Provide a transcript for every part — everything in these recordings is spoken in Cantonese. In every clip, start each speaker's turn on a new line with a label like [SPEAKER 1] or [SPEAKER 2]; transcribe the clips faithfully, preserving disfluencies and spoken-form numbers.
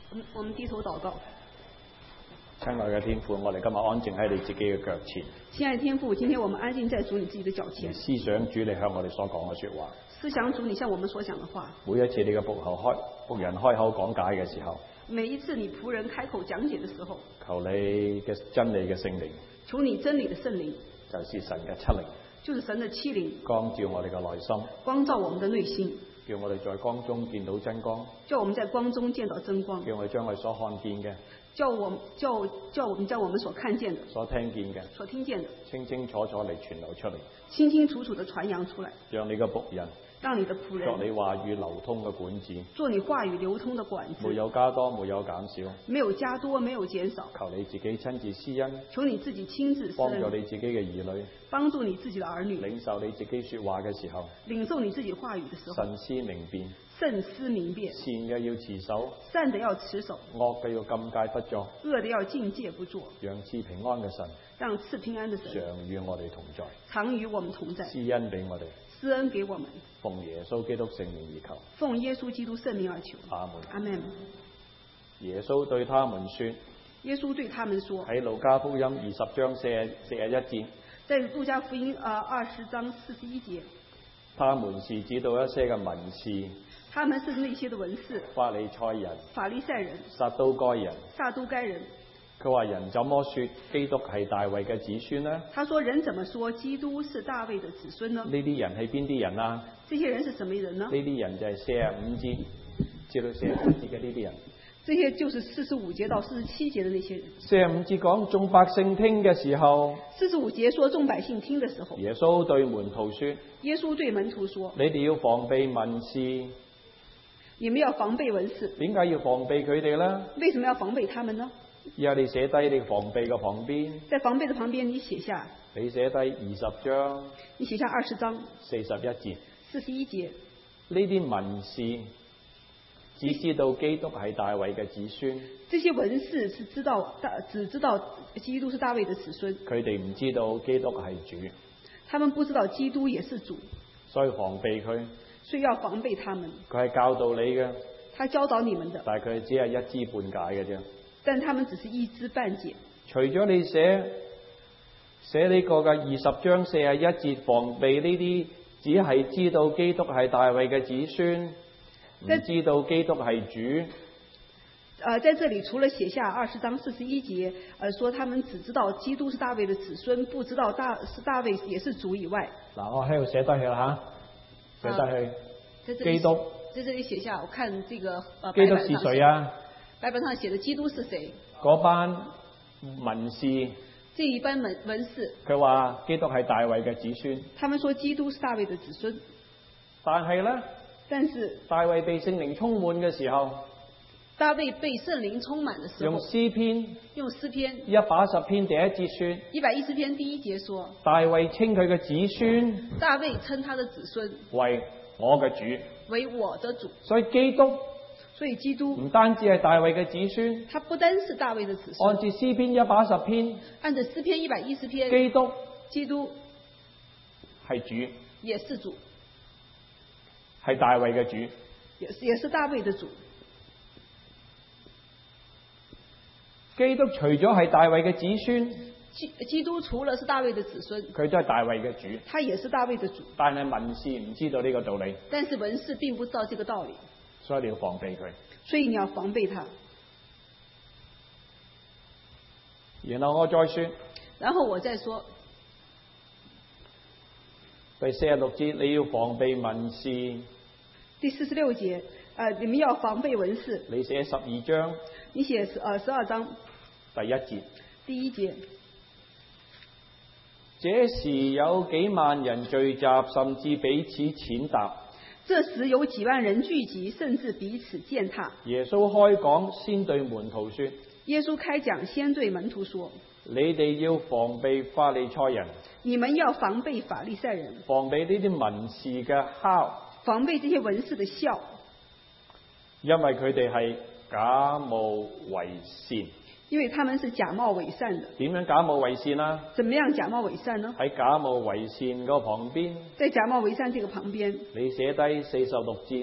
[SPEAKER 1] 我們低頭禱告。
[SPEAKER 2] 親愛嘅天父，我哋今日安靜喺你自己嘅腳前。
[SPEAKER 1] 親愛的天父，今天我們安靜在主你自己的腳前。
[SPEAKER 2] 思想主你向我哋所講嘅說話。
[SPEAKER 1] 思想主你向我們所講的話。
[SPEAKER 2] 每一次你嘅僕口開僕人開口講解嘅時候，
[SPEAKER 1] 每一次你僕人開口講解的時候，
[SPEAKER 2] 求你嘅真理嘅聖靈，
[SPEAKER 1] 求你真理的聖靈，
[SPEAKER 2] 就是神嘅七靈，
[SPEAKER 1] 就是神的七靈，
[SPEAKER 2] 光照我哋嘅內心，
[SPEAKER 1] 光照我們的內心，
[SPEAKER 2] 叫我哋在光中見到真光，
[SPEAKER 1] 叫我們在光中見到真光，
[SPEAKER 2] 叫我哋將我哋所看見嘅，
[SPEAKER 1] 叫我叫叫我們將我們所看見的、
[SPEAKER 2] 所聽見嘅、
[SPEAKER 1] 所聽見的，
[SPEAKER 2] 清清楚楚嚟傳流出嚟，
[SPEAKER 1] 清清楚楚地傳揚出來，
[SPEAKER 2] 讓你嘅僕人，
[SPEAKER 1] 讓你的僕人
[SPEAKER 2] 作你話語流通嘅管子，
[SPEAKER 1] 做你話語流通的管子，
[SPEAKER 2] 沒有加多，沒有減少，
[SPEAKER 1] 沒有加多，沒有減少，
[SPEAKER 2] 求你自己親自施恩，
[SPEAKER 1] 求你自己親自施
[SPEAKER 2] 幫
[SPEAKER 1] 恩，
[SPEAKER 2] 助你自己嘅兒女，
[SPEAKER 1] 幫助你自己的兒女，
[SPEAKER 2] 領受你自己說話嘅時候，
[SPEAKER 1] 領受你自己話語的時候，
[SPEAKER 2] 慎思明辨，
[SPEAKER 1] 慎思明辨，
[SPEAKER 2] 善嘅要持守，
[SPEAKER 1] 善的要持守，
[SPEAKER 2] 惡嘅要禁戒不作，
[SPEAKER 1] 惡的要禁戒不做，
[SPEAKER 2] 讓賜平安嘅神，
[SPEAKER 1] 讓賜平安的神
[SPEAKER 2] 常與我哋同在，
[SPEAKER 1] 常與我們同在，
[SPEAKER 2] 施恩俾我哋，
[SPEAKER 1] 施恩給我們，
[SPEAKER 2] 奉耶穌基督聖名而求，
[SPEAKER 1] 奉耶穌基督聖名而求，
[SPEAKER 2] 阿門。
[SPEAKER 1] 阿門。
[SPEAKER 2] 耶穌對他們說，
[SPEAKER 1] 耶穌對他們說，
[SPEAKER 2] 喺路加福音二十章四十四十一節，
[SPEAKER 1] 在路加福音啊二十章四十一節，
[SPEAKER 2] 他們是指到一些嘅文士，
[SPEAKER 1] 他們是那些的文士、
[SPEAKER 2] 法利賽人、
[SPEAKER 1] 法利賽人、
[SPEAKER 2] 撒都該人。
[SPEAKER 1] 撒都該人。
[SPEAKER 2] 佢話人怎麼說基督係大衛嘅子孫呢？
[SPEAKER 1] 他說人怎麼說基督是大衛的子孫呢？
[SPEAKER 2] 呢啲人係邊啲人啊？
[SPEAKER 1] 這些人是什麼人呢？
[SPEAKER 2] 呢啲人就係四十五節至到四十七節嘅呢啲人。
[SPEAKER 1] 這些就是四十五節到四十七節的那些人。
[SPEAKER 2] 四十五節講眾百姓聽嘅時候，
[SPEAKER 1] 四十五節說眾百姓聽的時候，
[SPEAKER 2] 耶穌對門徒說，
[SPEAKER 1] 耶穌對門徒說，
[SPEAKER 2] 你哋要防備文士。
[SPEAKER 1] 你們要防備文士。
[SPEAKER 2] 點解要防備佢哋呢？
[SPEAKER 1] 為什麼要防備他們呢？
[SPEAKER 2] 然後你寫低你防備嘅旁邊，
[SPEAKER 1] 在防備的旁邊你寫下，
[SPEAKER 2] 你寫低二十章，
[SPEAKER 1] 你寫下二十章
[SPEAKER 2] 四十一節，
[SPEAKER 1] 四十一節。
[SPEAKER 2] 呢啲文士只知道基督係大衛嘅子孫，
[SPEAKER 1] 這些文士是知道大，只知道基督是大衛的子孫，
[SPEAKER 2] 佢哋唔知道基督係主，
[SPEAKER 1] 他們不知道基督也是主，
[SPEAKER 2] 所以防備佢，
[SPEAKER 1] 所以要防備他們。
[SPEAKER 2] 佢係教導你嘅，
[SPEAKER 1] 他教導你們的，
[SPEAKER 2] 但係佢只係一知半解嘅啫。
[SPEAKER 1] 但他們只是一知半解。
[SPEAKER 2] 除咗你寫寫呢個嘅二十章四十一節防備呢啲，只係知道基督係大衛嘅子孫，唔知道基督係主。
[SPEAKER 1] 呃，在這裏除了寫下二十章四十一節，呃，說他們只知道基督是大衛的子孫，不知道大是大衛也是主以外。
[SPEAKER 2] 嗱，我喺度寫低佢啦吓，寫低佢。
[SPEAKER 1] 在
[SPEAKER 2] 基督。
[SPEAKER 1] 在這裏寫下，我看這個呃。
[SPEAKER 2] 基督是誰啊？
[SPEAKER 1] 白板上寫的基督是誰？
[SPEAKER 2] 嗰班文士。
[SPEAKER 1] 這一班文文士。
[SPEAKER 2] 佢話基督係大衛嘅子孫。
[SPEAKER 1] 他們說基督是大衛的子孫。
[SPEAKER 2] 但係咧？
[SPEAKER 1] 但是。
[SPEAKER 2] 大衛被聖靈充滿嘅時候。
[SPEAKER 1] 大衛被聖靈充滿的時候。
[SPEAKER 2] 用詩篇。
[SPEAKER 1] 用詩篇。
[SPEAKER 2] 一百一十篇第一節說。
[SPEAKER 1] 一百一十篇第一節說。
[SPEAKER 2] 大衛稱佢嘅子孫。
[SPEAKER 1] 大衛稱他的子孫。
[SPEAKER 2] 為我嘅主。
[SPEAKER 1] 為我的主。
[SPEAKER 2] 所以基督。
[SPEAKER 1] 所以基督
[SPEAKER 2] 唔單止係大衛嘅子孫，
[SPEAKER 1] 他不單是大衛的子孫。
[SPEAKER 2] 按照詩篇一百一十篇，
[SPEAKER 1] 按照詩篇一百一十篇，
[SPEAKER 2] 基督
[SPEAKER 1] 基督
[SPEAKER 2] 係主，
[SPEAKER 1] 也是主，
[SPEAKER 2] 係大衛嘅主，
[SPEAKER 1] 也是也是大衛的主。
[SPEAKER 2] 基督除咗係大衛嘅子孫，
[SPEAKER 1] 基基督除了是大衛的子孫，
[SPEAKER 2] 佢都係大衛嘅主，
[SPEAKER 1] 他也是大衛的主。
[SPEAKER 2] 但係文士唔知道呢個道理，
[SPEAKER 1] 但是文士並不知道這個道理。
[SPEAKER 2] 所以你要防備佢，
[SPEAKER 1] 所以你要防備他。
[SPEAKER 2] 然後我再說，
[SPEAKER 1] 然後我再說，
[SPEAKER 2] 第四十六節你要防備文士。
[SPEAKER 1] 第四十六節，呃，你們要防備文士。
[SPEAKER 2] 你寫十二章，
[SPEAKER 1] 你寫呃十二章
[SPEAKER 2] 第一節，
[SPEAKER 1] 第一節。
[SPEAKER 2] 這時有幾萬人聚集，甚至彼此踐踏。
[SPEAKER 1] 這時有幾萬人聚集，甚至彼此踐踏。
[SPEAKER 2] 耶穌開講，先對門徒說：
[SPEAKER 1] 耶穌開講，先對門徒說：
[SPEAKER 2] 你哋要防備法利賽人，
[SPEAKER 1] 你們要防備法利賽人，
[SPEAKER 2] 防備呢啲文士嘅酵，
[SPEAKER 1] 防備這些文士的笑，
[SPEAKER 2] 因為佢哋係假冒為善。
[SPEAKER 1] 因為他們是假冒偽善的。
[SPEAKER 2] 點樣假冒為善啊？
[SPEAKER 1] 怎麼樣假冒偽善呢？
[SPEAKER 2] 喺假冒為善個旁邊，
[SPEAKER 1] 在假冒偽善這個旁邊，
[SPEAKER 2] 你寫低四十六節，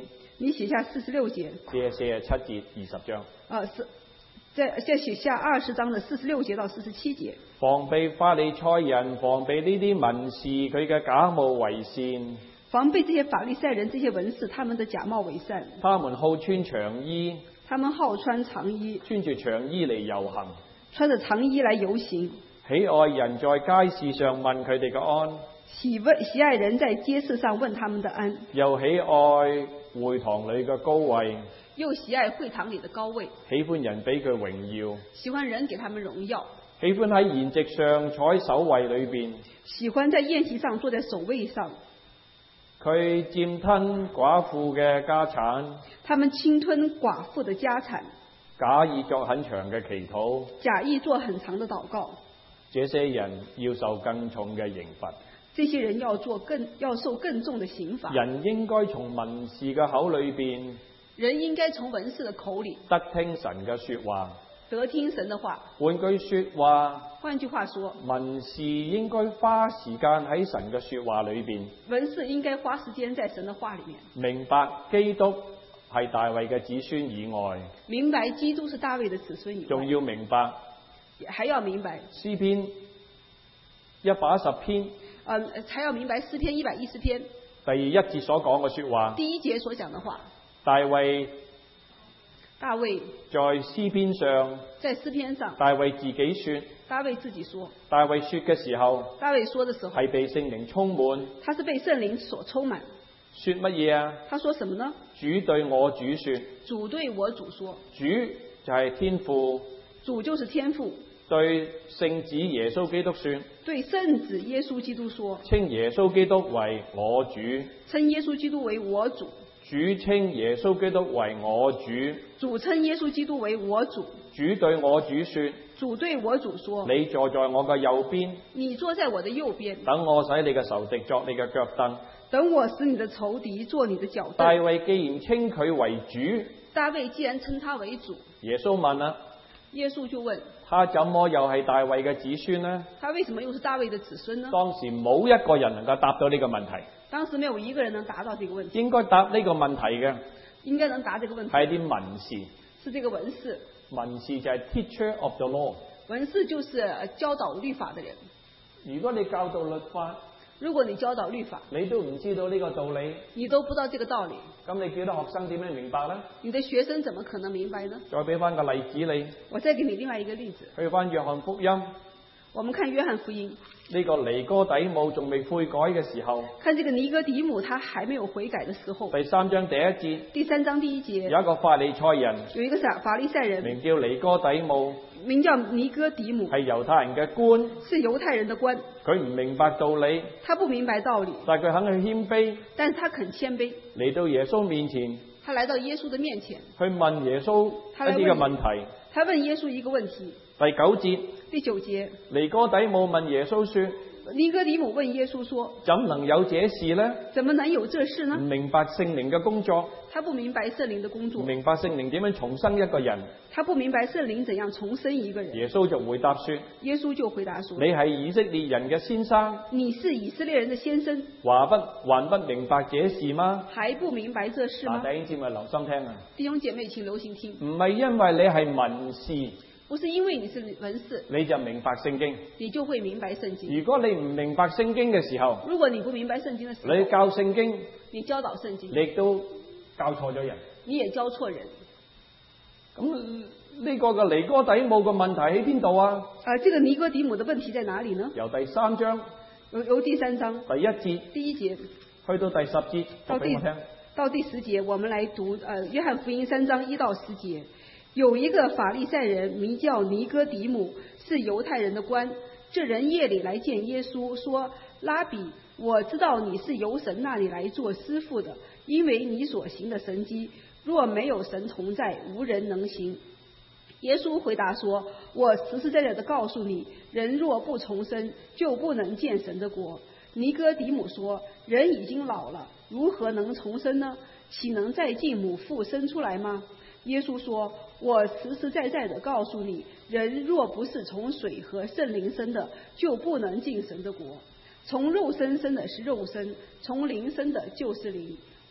[SPEAKER 1] 你寫下四十六節。
[SPEAKER 2] 寫四十七節二十章。
[SPEAKER 1] 啊，是，再再寫下二十章的四十六節到四十七節。
[SPEAKER 2] 防備法利賽人，防備呢啲文士佢嘅假冒為善。
[SPEAKER 1] 防備這些法利賽人、這些文士，他們的假冒為善。
[SPEAKER 2] 他們好穿長衣。
[SPEAKER 1] 他們好穿長衣。
[SPEAKER 2] 穿住長衣嚟遊行。
[SPEAKER 1] 穿着長衣來遊行。
[SPEAKER 2] 喜愛人在街市上問佢哋嘅安。
[SPEAKER 1] 喜問喜愛人在街市上問他們的安。又
[SPEAKER 2] 喜愛會堂裏嘅高位。
[SPEAKER 1] 又喜愛會堂裏的高位。
[SPEAKER 2] 喜歡人俾佢榮耀。
[SPEAKER 1] 喜歡人給他們榮耀。
[SPEAKER 2] 喜歡喺筵席上坐喺首位裏邊。
[SPEAKER 1] 喜歡在宴席上坐在首位上。
[SPEAKER 2] 佢佔吞寡婦嘅家產。
[SPEAKER 1] 他們侵吞寡婦的家產。
[SPEAKER 2] 假意作很長嘅祈禱。
[SPEAKER 1] 假意做很長的禱告。
[SPEAKER 2] 這些人要受更重嘅刑罰。
[SPEAKER 1] 這些人要做更要受更重的刑罰。
[SPEAKER 2] 人應該從文士嘅口裏邊。
[SPEAKER 1] 人應該從文士的口裏
[SPEAKER 2] 得聽神嘅說話。
[SPEAKER 1] 得聽神的話。
[SPEAKER 2] 換句說話。
[SPEAKER 1] 換句話說。
[SPEAKER 2] 文士應該花時間喺神嘅說話裏邊。
[SPEAKER 1] 文士應該花時間在神的話裏面。
[SPEAKER 2] 明白基督係大衛嘅子孫以外。
[SPEAKER 1] 明白基督是大衛的子孫以外。
[SPEAKER 2] 仲要明白。
[SPEAKER 1] 還要明白
[SPEAKER 2] 詩篇一百一十篇。
[SPEAKER 1] 呃，還要明白詩篇一百一十篇
[SPEAKER 2] 第一節所講嘅說話。
[SPEAKER 1] 第一節所講的話。
[SPEAKER 2] 大衛。
[SPEAKER 1] 大衛
[SPEAKER 2] 在詩篇上。
[SPEAKER 1] 在詩篇上。
[SPEAKER 2] 大衛自己說。
[SPEAKER 1] 大衛自己說。
[SPEAKER 2] 大衛說嘅時候。
[SPEAKER 1] 大衛說的時候。
[SPEAKER 2] 係被聖靈充滿。
[SPEAKER 1] 他是被聖靈所充滿。
[SPEAKER 2] 說乜嘢啊？
[SPEAKER 1] 他說什麼呢？
[SPEAKER 2] 主對我主說。
[SPEAKER 1] 主對我主說。
[SPEAKER 2] 主就係天父。
[SPEAKER 1] 主就是天父。
[SPEAKER 2] 對聖子耶穌基督說。
[SPEAKER 1] 對聖子耶穌基督說。
[SPEAKER 2] 稱耶穌基督為我主。
[SPEAKER 1] 稱耶穌基督為我主。
[SPEAKER 2] 主稱耶穌基督為我主。
[SPEAKER 1] 主稱耶穌基督為我主。
[SPEAKER 2] 主對我主說。
[SPEAKER 1] 主對我主說。
[SPEAKER 2] 你坐在我嘅右邊。
[SPEAKER 1] 你坐在我的右邊。
[SPEAKER 2] 等我使你嘅仇敵作你嘅腳凳。
[SPEAKER 1] 等我使你的仇敵做你的腳凳。
[SPEAKER 2] 大衛既然稱佢為主。
[SPEAKER 1] 大衛既然稱他為主。
[SPEAKER 2] 耶穌問啦。
[SPEAKER 1] 耶穌就問。
[SPEAKER 2] 他怎麼又係大衛嘅子孫呢？
[SPEAKER 1] 他為什麼又是大衛的子孫呢？
[SPEAKER 2] 當時冇一個人能夠答到呢個問題。
[SPEAKER 1] 當時沒有一個人能答到這個問題。
[SPEAKER 2] 應該答呢個問題嘅。
[SPEAKER 1] 應該能答這個問題。
[SPEAKER 2] 係啲文士。
[SPEAKER 1] 是這個文士。
[SPEAKER 2] 文士就係 teacher of the law。
[SPEAKER 1] 文士就是教導律法的人。
[SPEAKER 2] 如果你教導律法。
[SPEAKER 1] 如果你教導律法，
[SPEAKER 2] 你都唔知道呢個道理，
[SPEAKER 1] 你都不知道這個道理，
[SPEAKER 2] 咁你叫啲學生點樣明白呢？
[SPEAKER 1] 你的學生怎麼可能明白呢？
[SPEAKER 2] 再俾翻個例子你，
[SPEAKER 1] 我再給你另外一個例子，
[SPEAKER 2] 去翻約翰福音，
[SPEAKER 1] 我們看約翰福音，
[SPEAKER 2] 呢個尼哥底母仲未悔改嘅時候，
[SPEAKER 1] 看這個尼哥底母他還沒有悔改的時候，
[SPEAKER 2] 第三章第一節，
[SPEAKER 1] 第三章第一節，
[SPEAKER 2] 有一個法利賽人，
[SPEAKER 1] 有一個法法利賽人，
[SPEAKER 2] 名叫尼哥底母，
[SPEAKER 1] 名叫尼哥底母，
[SPEAKER 2] 係猶太人嘅官，
[SPEAKER 1] 是猶太人的官，
[SPEAKER 2] 佢唔明白道理，
[SPEAKER 1] 他不明白道理，
[SPEAKER 2] 但佢肯去謙卑，
[SPEAKER 1] 但是他肯謙卑，
[SPEAKER 2] 嚟到耶穌面前，
[SPEAKER 1] 他來到耶穌的面前，
[SPEAKER 2] 去問耶穌一啲嘅問題，
[SPEAKER 1] 他問耶穌一個問題，
[SPEAKER 2] 第九節，
[SPEAKER 1] 第九節，
[SPEAKER 2] 尼哥底母問耶穌說，
[SPEAKER 1] 尼哥底母問耶穌說，
[SPEAKER 2] 怎能有這事呢？
[SPEAKER 1] 怎麼能有這事呢？
[SPEAKER 2] 唔明白聖靈嘅工作，
[SPEAKER 1] 他不明白聖靈的工作，
[SPEAKER 2] 唔明白聖靈點樣重生一個人，
[SPEAKER 1] 他不明白聖靈怎樣重生一個人。
[SPEAKER 2] 耶穌就回答說，
[SPEAKER 1] 耶穌就回答說，
[SPEAKER 2] 你係以色列人嘅先生，
[SPEAKER 1] 你是以色列人的先生，
[SPEAKER 2] 還不還不明白這事嗎？
[SPEAKER 1] 還不明白這事嗎？
[SPEAKER 2] 弟兄姊妹留心聽啊！
[SPEAKER 1] 弟兄姐妹請留心聽，
[SPEAKER 2] 唔係因為你係文士，
[SPEAKER 1] 不是因為你是文士，
[SPEAKER 2] 你就明白聖經，
[SPEAKER 1] 你就會明白聖經。
[SPEAKER 2] 如果你唔明白聖經嘅時候，
[SPEAKER 1] 如果你不明白聖經的時候，
[SPEAKER 2] 你教聖經，
[SPEAKER 1] 你教導聖經，
[SPEAKER 2] 你亦都教錯咗人，
[SPEAKER 1] 你也教錯人。
[SPEAKER 2] 咁呢個嘅尼哥底母嘅問題喺邊度啊？
[SPEAKER 1] 啊，這個尼哥底母的問題在哪裡呢？
[SPEAKER 2] 由第三章，
[SPEAKER 1] 由由第三章
[SPEAKER 2] 第一節，
[SPEAKER 1] 第一節
[SPEAKER 2] 去到第十節，
[SPEAKER 1] 到第
[SPEAKER 2] 讀俾我聽。
[SPEAKER 1] 到第十節，我們來讀，呃，約翰福音三章一到十節。有一個法利賽人名叫尼哥底母，是猶太人的官。這人夜裡來見耶穌，說：拉比，我知道你是由神那裡來做師傅的，因為你所行的神蹟，若沒有神同在，無人能行。耶穌回答說：我實實在在的告訴你，人若不重生，就不能見神的國。尼哥底母說：人已經老了，如何能重生呢？豈能再進母腹生出來嗎？耶穌說：我實實在在的告訴你，人若不是從水和聖靈生的，就不能進神的國。從肉身生的是肉身，從靈生的就是靈。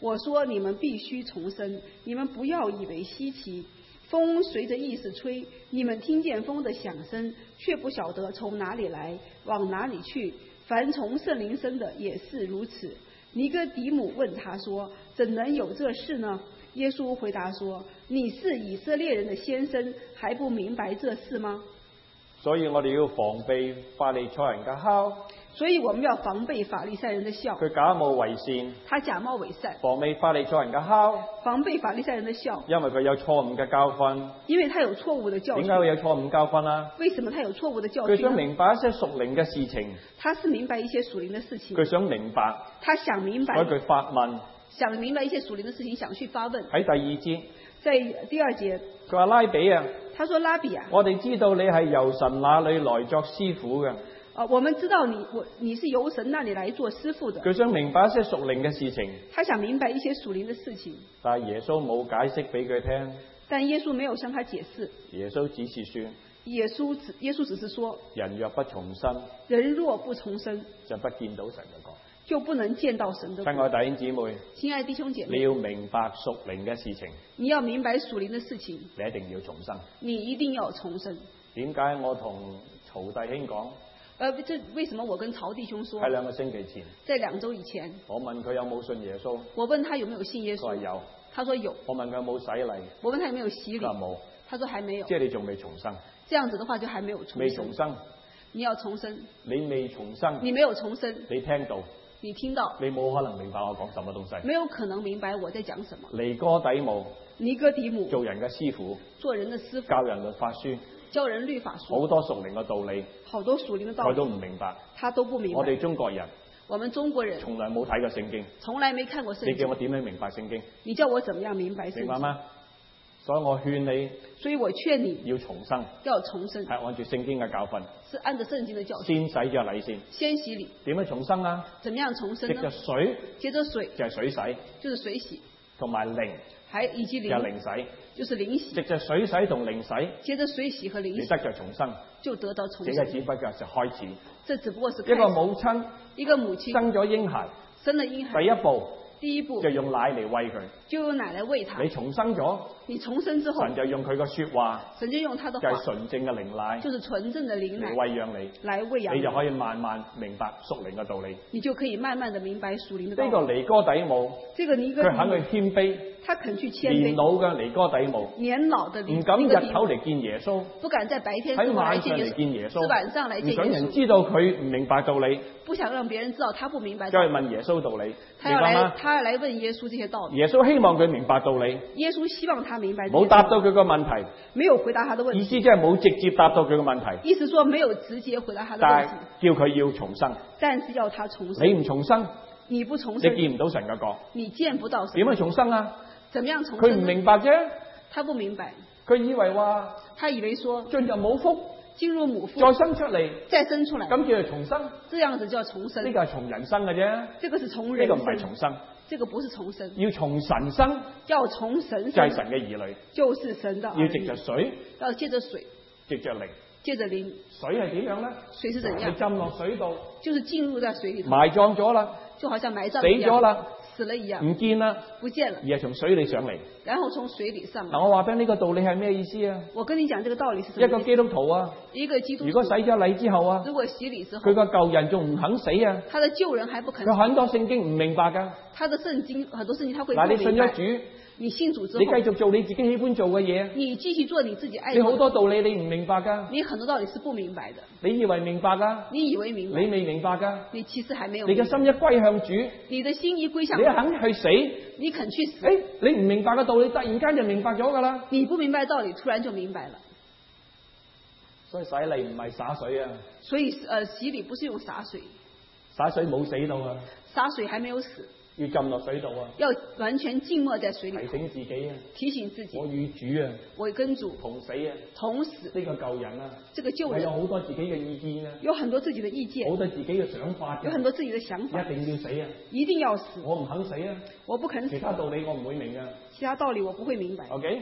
[SPEAKER 1] 我说你们必須重生，你們不要以為稀奇。風隨着意思吹，你們聽見風的響聲，卻不曉得從哪裡來，往哪裡去。凡從聖靈生的也是如此。尼哥底母問他說：怎能有這事呢？耶穌回答說：你是以色列人的先生，還不明白這事嗎？
[SPEAKER 2] 所以我哋要防備法利賽人嘅酵。
[SPEAKER 1] 所以我們要防備法利賽人的笑。
[SPEAKER 2] 佢假冒為善。
[SPEAKER 1] 他假冒為善。
[SPEAKER 2] 防備法利賽人嘅酵。
[SPEAKER 1] 防備法利賽人的笑。
[SPEAKER 2] 因為佢有錯誤嘅教訓。
[SPEAKER 1] 因為他有錯誤的教訓。
[SPEAKER 2] 點解會有錯誤教訓啊？
[SPEAKER 1] 為什麼他有錯誤的教訓？
[SPEAKER 2] 佢想明白一些屬靈嘅事情。
[SPEAKER 1] 他是明白一些屬靈的事情。
[SPEAKER 2] 佢想明白。
[SPEAKER 1] 他想明白。
[SPEAKER 2] 所以佢發問。
[SPEAKER 1] 想明白一些屬靈的事情，想去發問。
[SPEAKER 2] 喺第二節。
[SPEAKER 1] 在第二節。
[SPEAKER 2] 佢話拉比啊。
[SPEAKER 1] 他說拉比啊。
[SPEAKER 2] 我哋知道你係由神那裡來作師傅嘅。
[SPEAKER 1] 啊，我們知道你我你是由神那裡來做師傅的。
[SPEAKER 2] 佢想明白一些屬靈嘅事情。
[SPEAKER 1] 他想明白一些屬靈的事情。
[SPEAKER 2] 但係耶穌冇解釋俾佢聽。
[SPEAKER 1] 但耶穌沒有向他解釋。
[SPEAKER 2] 耶穌只是說。
[SPEAKER 1] 耶穌只耶穌只是說。
[SPEAKER 2] 人若不重生。
[SPEAKER 1] 人若不重生。
[SPEAKER 2] 就不見到神嘅國。
[SPEAKER 1] 就不能見到神的國。
[SPEAKER 2] 親愛弟兄姊妹。
[SPEAKER 1] 親愛弟兄姐妹。
[SPEAKER 2] 你要明白屬靈嘅事情。
[SPEAKER 1] 你要明白屬靈的事情。
[SPEAKER 2] 你一定要重生。
[SPEAKER 1] 你一定要重生。
[SPEAKER 2] 點解我同曹弟兄講？
[SPEAKER 1] 呃，這為什麼我跟曹弟兄說？
[SPEAKER 2] 喺兩個星期前。
[SPEAKER 1] 在兩週以前。
[SPEAKER 2] 我問佢有冇信耶穌。
[SPEAKER 1] 我問他有沒有信耶穌。
[SPEAKER 2] 佢話有。
[SPEAKER 1] 他說有。
[SPEAKER 2] 我問佢有冇洗禮。
[SPEAKER 1] 我問他有沒有洗禮。
[SPEAKER 2] 佢話冇。
[SPEAKER 1] 他說還沒有。
[SPEAKER 2] 即係你仲未重生。
[SPEAKER 1] 這樣子的話就還沒有重生。
[SPEAKER 2] 未重生。
[SPEAKER 1] 你要重生。
[SPEAKER 2] 你未重生。
[SPEAKER 1] 你沒有重生。
[SPEAKER 2] 你聽到。
[SPEAKER 1] 你聽到。
[SPEAKER 2] 你冇可能明白我講什麼東西。
[SPEAKER 1] 沒有可能明白我在講什麼。
[SPEAKER 2] 尼哥底母。
[SPEAKER 1] 尼哥底母。
[SPEAKER 2] 做人嘅師傅。
[SPEAKER 1] 做人的師傅。
[SPEAKER 2] 教人律法書。
[SPEAKER 1] 教人律法書。
[SPEAKER 2] 好多屬靈嘅道理。
[SPEAKER 1] 好多屬靈嘅道理。
[SPEAKER 2] 佢都唔明白。
[SPEAKER 1] 他都不明白。
[SPEAKER 2] 我哋中國人。
[SPEAKER 1] 我們中國人。
[SPEAKER 2] 從來冇睇過聖經。
[SPEAKER 1] 從來沒看過聖經。
[SPEAKER 2] 你叫我點樣明白聖經？
[SPEAKER 1] 你叫我怎麼樣明白聖經？
[SPEAKER 2] 明白嗎？所以我勸你。
[SPEAKER 1] 所以我勸你。
[SPEAKER 2] 要重生。
[SPEAKER 1] 要重生。
[SPEAKER 2] 係按住聖經嘅教訓。
[SPEAKER 1] 是按照聖經的教訓。
[SPEAKER 2] 先洗咗禮先。
[SPEAKER 1] 先洗禮。
[SPEAKER 2] 點樣重生啊？
[SPEAKER 1] 怎麼樣重生呢？
[SPEAKER 2] 藉着水。
[SPEAKER 1] 藉着水。
[SPEAKER 2] 就係水洗。
[SPEAKER 1] 就是水洗。
[SPEAKER 2] 同埋靈。
[SPEAKER 1] 還以及靈。
[SPEAKER 2] 就係靈洗。
[SPEAKER 1] 就是靈洗。
[SPEAKER 2] 藉着水洗同靈洗。
[SPEAKER 1] 藉着水洗和靈洗。
[SPEAKER 2] 你得着重生。
[SPEAKER 1] 就得到重生。
[SPEAKER 2] 這個只不過就開始。
[SPEAKER 1] 這只不過是
[SPEAKER 2] 一個母親。
[SPEAKER 1] 一個母親。
[SPEAKER 2] 生咗嬰孩。
[SPEAKER 1] 生了嬰孩。
[SPEAKER 2] 第一步。
[SPEAKER 1] 第一步。
[SPEAKER 2] 就用奶嚟餵佢。
[SPEAKER 1] 就用奶來餵他。
[SPEAKER 2] 你重生咗。
[SPEAKER 1] 你重生之後。
[SPEAKER 2] 神就用佢個說話。
[SPEAKER 1] 神就用他的話。
[SPEAKER 2] 就係純正嘅靈奶。
[SPEAKER 1] 就是純正的靈奶。
[SPEAKER 2] 嚟餵養你。
[SPEAKER 1] 來餵養你。
[SPEAKER 2] 你就可以慢慢明白屬靈嘅道理。
[SPEAKER 1] 你就可以慢慢的明白屬靈的道理。
[SPEAKER 2] 呢個尼哥底母。
[SPEAKER 1] 這個尼哥底母。
[SPEAKER 2] 佢肯去謙卑。
[SPEAKER 1] 他肯去謙卑。
[SPEAKER 2] 年老嘅尼哥底母。
[SPEAKER 1] 年老的尼
[SPEAKER 2] 唔敢日頭嚟見耶穌。
[SPEAKER 1] 不敢在白天。
[SPEAKER 2] 喺晚上嚟見耶穌。
[SPEAKER 1] 是晚上來見耶穌。
[SPEAKER 2] 唔想人知道佢唔明白道理。
[SPEAKER 1] 不想讓別人知道他不明白道理。
[SPEAKER 2] 就係問耶穌道理。
[SPEAKER 1] 他要來，他要來問耶穌這些道理。
[SPEAKER 2] 耶穌希望佢明白道理。
[SPEAKER 1] 耶穌希望他明白。
[SPEAKER 2] 冇答到佢個問題。
[SPEAKER 1] 沒有回答他的問題。
[SPEAKER 2] 意思即係冇直接答到佢個問題。
[SPEAKER 1] 意思說沒有直接回答他的問題。
[SPEAKER 2] 但係叫佢要重生。
[SPEAKER 1] 但是要他重生。
[SPEAKER 2] 你唔重生，
[SPEAKER 1] 你不重生，
[SPEAKER 2] 你見唔到神嘅國。
[SPEAKER 1] 你見不到神。
[SPEAKER 2] 點樣重生啊？
[SPEAKER 1] 怎麼樣重生？
[SPEAKER 2] 佢唔明白啫。
[SPEAKER 1] 他不明白。
[SPEAKER 2] 佢以為話。
[SPEAKER 1] 他以為說。
[SPEAKER 2] 進入母腹。
[SPEAKER 1] 進入母腹。
[SPEAKER 2] 再生出嚟。
[SPEAKER 1] 再生出來。
[SPEAKER 2] 咁叫做重生。
[SPEAKER 1] 這樣子叫重生。
[SPEAKER 2] 呢個係從人生嘅啫。
[SPEAKER 1] 這個是從人生。
[SPEAKER 2] 呢個唔係重生。
[SPEAKER 1] 這個不是重生。
[SPEAKER 2] 要從神生。
[SPEAKER 1] 要從神生。
[SPEAKER 2] 就係神嘅兒女。
[SPEAKER 1] 就是神的兒女。
[SPEAKER 2] 要藉着水。
[SPEAKER 1] 要借着水。
[SPEAKER 2] 藉着靈。
[SPEAKER 1] 借着靈。
[SPEAKER 2] 水係點樣咧？
[SPEAKER 1] 水是怎樣？
[SPEAKER 2] 你浸落水度。
[SPEAKER 1] 就是進入在水裏頭。
[SPEAKER 2] 埋葬咗啦。
[SPEAKER 1] 就好像埋葬
[SPEAKER 2] 死咗啦。
[SPEAKER 1] 死了一樣。
[SPEAKER 2] 唔見啦。
[SPEAKER 1] 不見了。
[SPEAKER 2] 而係從水裏上嚟。
[SPEAKER 1] 然後從水裏上來。
[SPEAKER 2] 嗱，我話俾你呢個道理係咩意思啊？
[SPEAKER 1] 我跟你講這個道理是什麼意思？
[SPEAKER 2] 一個基督徒啊。
[SPEAKER 1] 一個基督徒。
[SPEAKER 2] 如果洗咗禮之後啊。
[SPEAKER 1] 如果洗禮之後。
[SPEAKER 2] 佢個舊人仲唔肯死啊？
[SPEAKER 1] 他的舊人還不肯死。
[SPEAKER 2] 佢很多聖經唔明白噶。
[SPEAKER 1] 他的聖經很多聖經他會不
[SPEAKER 2] 明白。嗱，
[SPEAKER 1] 你
[SPEAKER 2] 信咗主。
[SPEAKER 1] 你信主之後。
[SPEAKER 2] 你繼續做你自己喜歡做嘅嘢。
[SPEAKER 1] 你繼續做你自己愛。
[SPEAKER 2] 你好多道理你唔明白噶。
[SPEAKER 1] 你很多道理是不明白的。
[SPEAKER 2] 你以為明白噶？
[SPEAKER 1] 你以為明白。
[SPEAKER 2] 你未明白噶。
[SPEAKER 1] 你其實還沒有。
[SPEAKER 2] 你嘅心一歸向主。
[SPEAKER 1] 你的心一歸向主。
[SPEAKER 2] 你肯去死。
[SPEAKER 1] 你肯去死。
[SPEAKER 2] 誒，你唔明白嘅道理，突然間就明白咗噶啦。
[SPEAKER 1] 你不明白道理，突然就明白了。
[SPEAKER 2] 所以洗禮唔係灑水啊。
[SPEAKER 1] 所以，呃，洗禮不是用灑水。
[SPEAKER 2] 灑水冇死到啊。
[SPEAKER 1] 灑水還沒有死。
[SPEAKER 2] 要浸落水度啊。
[SPEAKER 1] 要完全浸沒在水裏。
[SPEAKER 2] 提醒自己啊。
[SPEAKER 1] 提醒自己。
[SPEAKER 2] 我與主啊。
[SPEAKER 1] 我跟主
[SPEAKER 2] 同死啊。
[SPEAKER 1] 同死。
[SPEAKER 2] 呢個舊人啊。
[SPEAKER 1] 這個舊人。
[SPEAKER 2] 有好多自己嘅意見啊。
[SPEAKER 1] 有很多自己的意見。
[SPEAKER 2] 好多自己嘅想法。
[SPEAKER 1] 有很多自己的想法。
[SPEAKER 2] 一定要死啊。
[SPEAKER 1] 一定要死。
[SPEAKER 2] 我唔肯死啊。
[SPEAKER 1] 我不肯死。
[SPEAKER 2] 其他道理我唔會明啊。
[SPEAKER 1] 其他道理我不會明白。
[SPEAKER 2] OK。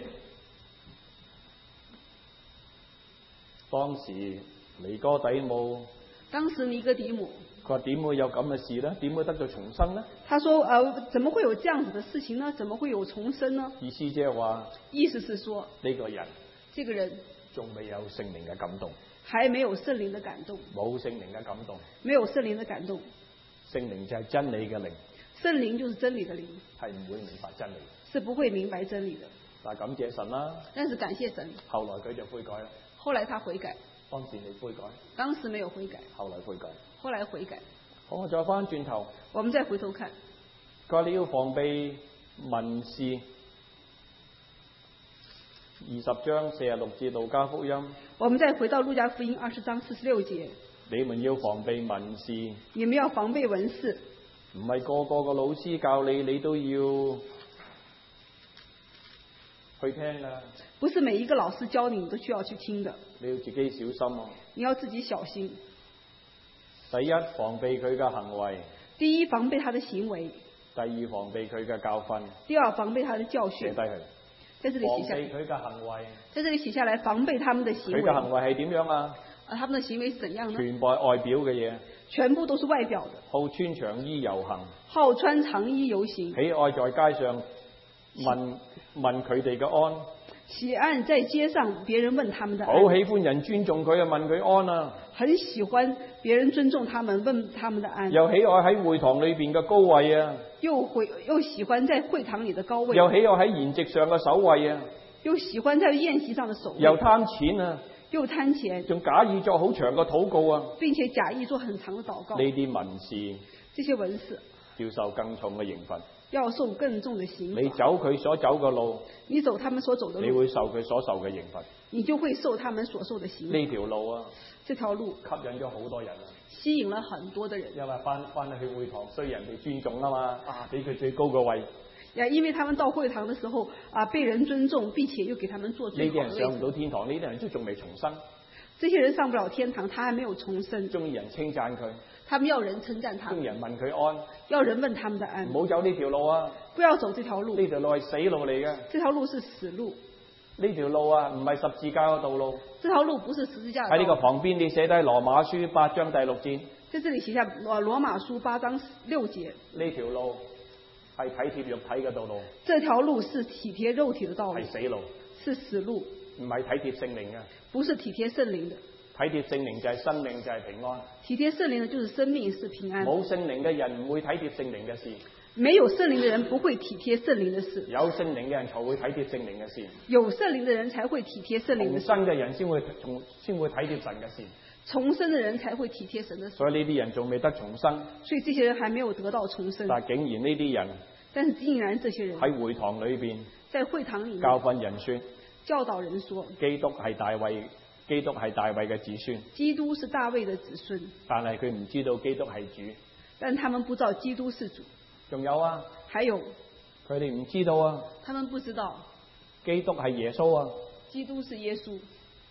[SPEAKER 2] 當時尼哥底母。
[SPEAKER 1] 當時尼哥底母。
[SPEAKER 2] 佢話點會有咁嘅事呢？點會得到重生呢？
[SPEAKER 1] 他說：呃，怎麼會有這樣子的事情呢？怎麼會有重生呢？
[SPEAKER 2] 意思即係話，
[SPEAKER 1] 意思是說，
[SPEAKER 2] 呢個人
[SPEAKER 1] 這個人
[SPEAKER 2] 仲未有聖靈嘅感動，
[SPEAKER 1] 還沒有聖靈的感動，
[SPEAKER 2] 冇聖靈嘅感動，
[SPEAKER 1] 沒有聖靈的感動。
[SPEAKER 2] 聖靈就係真理嘅靈，
[SPEAKER 1] 聖靈就是真理的靈，
[SPEAKER 2] 係唔會明白真理，
[SPEAKER 1] 是不會明白真理的。
[SPEAKER 2] 但係感謝神啦，
[SPEAKER 1] 但是感謝神，
[SPEAKER 2] 後來佢就悔改啦。
[SPEAKER 1] 後來他悔改，
[SPEAKER 2] 當時你悔改，
[SPEAKER 1] 當時沒有悔改，
[SPEAKER 2] 後來悔改，
[SPEAKER 1] 後來悔改。
[SPEAKER 2] 好，我再翻轉頭，
[SPEAKER 1] 我們再回頭看，
[SPEAKER 2] 佢話你要防備文士，二十章四十六節路加福音。
[SPEAKER 1] 我們再回到路加福音二十章四十六節，
[SPEAKER 2] 你們要防備文士，
[SPEAKER 1] 你們要防備文士，
[SPEAKER 2] 唔係個個個老師教你，你都要去聽噶。
[SPEAKER 1] 不是每一個老師教你，你都需要去聽的。
[SPEAKER 2] 你要自己小心啊！
[SPEAKER 1] 你要自己小心。
[SPEAKER 2] 第一，防備佢嘅行為；
[SPEAKER 1] 第一，防備他的行為；
[SPEAKER 2] 第二，防備佢嘅教訓；
[SPEAKER 1] 第二，防備他的教訓。
[SPEAKER 2] 寫低佢。
[SPEAKER 1] 在這裏寫下來。
[SPEAKER 2] 防備佢嘅行為。
[SPEAKER 1] 在這裏寫下來，防備他們的行為。
[SPEAKER 2] 佢嘅行為係點樣啊？
[SPEAKER 1] 啊，他們的行為是怎樣呢？
[SPEAKER 2] 全部係外表嘅嘢。
[SPEAKER 1] 全部都是外表的。
[SPEAKER 2] 好穿長衣遊行。
[SPEAKER 1] 好穿長衣遊行。
[SPEAKER 2] 喜愛在街上問問佢哋嘅安。
[SPEAKER 1] 喜愛在街上別人問他們的安。
[SPEAKER 2] 好喜歡人尊重佢啊，問佢安啊。
[SPEAKER 1] 很喜歡別人尊重他們，問他們的安。
[SPEAKER 2] 又喜愛喺會堂裏邊嘅高位啊。
[SPEAKER 1] 又會又喜歡在會堂裏的高位。
[SPEAKER 2] 又喜愛喺筵席上嘅首位啊。
[SPEAKER 1] 又喜歡在宴席上的首位。
[SPEAKER 2] 又貪錢啊。
[SPEAKER 1] 又貪錢。
[SPEAKER 2] 仲假意作好長嘅禱告啊。
[SPEAKER 1] 並且假意做很長的禱告。
[SPEAKER 2] 呢啲文士。
[SPEAKER 1] 這些文士。
[SPEAKER 2] 要受更重嘅刑罰。
[SPEAKER 1] 要受更重的刑罰。
[SPEAKER 2] 你走佢所走嘅路，
[SPEAKER 1] 你走他們所走的路，
[SPEAKER 2] 你會受佢所受嘅刑罰。
[SPEAKER 1] 你就會受他們所受的刑罰。
[SPEAKER 2] 呢條路啊，
[SPEAKER 1] 這條路
[SPEAKER 2] 吸引咗好多人啊，
[SPEAKER 1] 吸引了很多的人。
[SPEAKER 2] 因為翻翻去會堂需要人哋尊重啊嘛，啊俾佢最高嘅位。
[SPEAKER 1] 呀，因為他們到會堂的時候啊，被人尊重，並且又給他們做最好的位置。
[SPEAKER 2] 呢啲人上唔到天堂，呢啲人都仲未重生。
[SPEAKER 1] 這些人上不了天堂，他還沒有重生。
[SPEAKER 2] 中意人稱讚佢。
[SPEAKER 1] 他們要人稱讚他們。
[SPEAKER 2] 中意人問佢安。
[SPEAKER 1] 要人問他們的安。
[SPEAKER 2] 唔好走呢條路啊！
[SPEAKER 1] 不要走這條路。
[SPEAKER 2] 呢條路係死路嚟嘅。
[SPEAKER 1] 這條路是死路。
[SPEAKER 2] 呢條路啊，唔係十字架嘅道路。
[SPEAKER 1] 這條路不是十字架的道路。
[SPEAKER 2] 喺呢個旁邊，你寫低羅馬書八章第六節。
[SPEAKER 1] 在這裏寫下羅羅馬書八章六節。
[SPEAKER 2] 呢條路係體貼肉體嘅道路。
[SPEAKER 1] 這條路是體貼肉體的道路。
[SPEAKER 2] 係死路。
[SPEAKER 1] 是死路。
[SPEAKER 2] 唔係體貼聖靈嘅。
[SPEAKER 1] 不是體貼聖靈的。
[SPEAKER 2] 體貼聖靈就係生命，就係平安。
[SPEAKER 1] 體貼聖靈的就是生命，是平安。
[SPEAKER 2] 冇聖靈嘅人唔會體貼聖靈嘅事。
[SPEAKER 1] 沒有聖靈的人不會體貼聖靈的事。
[SPEAKER 2] 有聖靈嘅人才會體貼聖靈嘅事。
[SPEAKER 1] 有聖靈的人才會體貼聖靈的事。
[SPEAKER 2] 重生嘅人先會重先會體貼神嘅事。
[SPEAKER 1] 重生的人才會體貼神的事。
[SPEAKER 2] 所以呢啲人仲未得重生。
[SPEAKER 1] 所以這些人還沒有得到重生。
[SPEAKER 2] 但竟然呢啲人，
[SPEAKER 1] 但是竟然這些人
[SPEAKER 2] 喺會堂裏邊，
[SPEAKER 1] 在會堂裏面
[SPEAKER 2] 教訓人說，
[SPEAKER 1] 教導人說，
[SPEAKER 2] 基督係大衛。基督係大衛嘅子孫，
[SPEAKER 1] 基督是大衛的子孫，
[SPEAKER 2] 但係佢唔知道基督係主，
[SPEAKER 1] 但他們不知道基督是主。
[SPEAKER 2] 仲有啊，
[SPEAKER 1] 還有，
[SPEAKER 2] 佢哋唔知道啊，
[SPEAKER 1] 他們不知道
[SPEAKER 2] 基督係耶穌啊，
[SPEAKER 1] 基督是耶穌。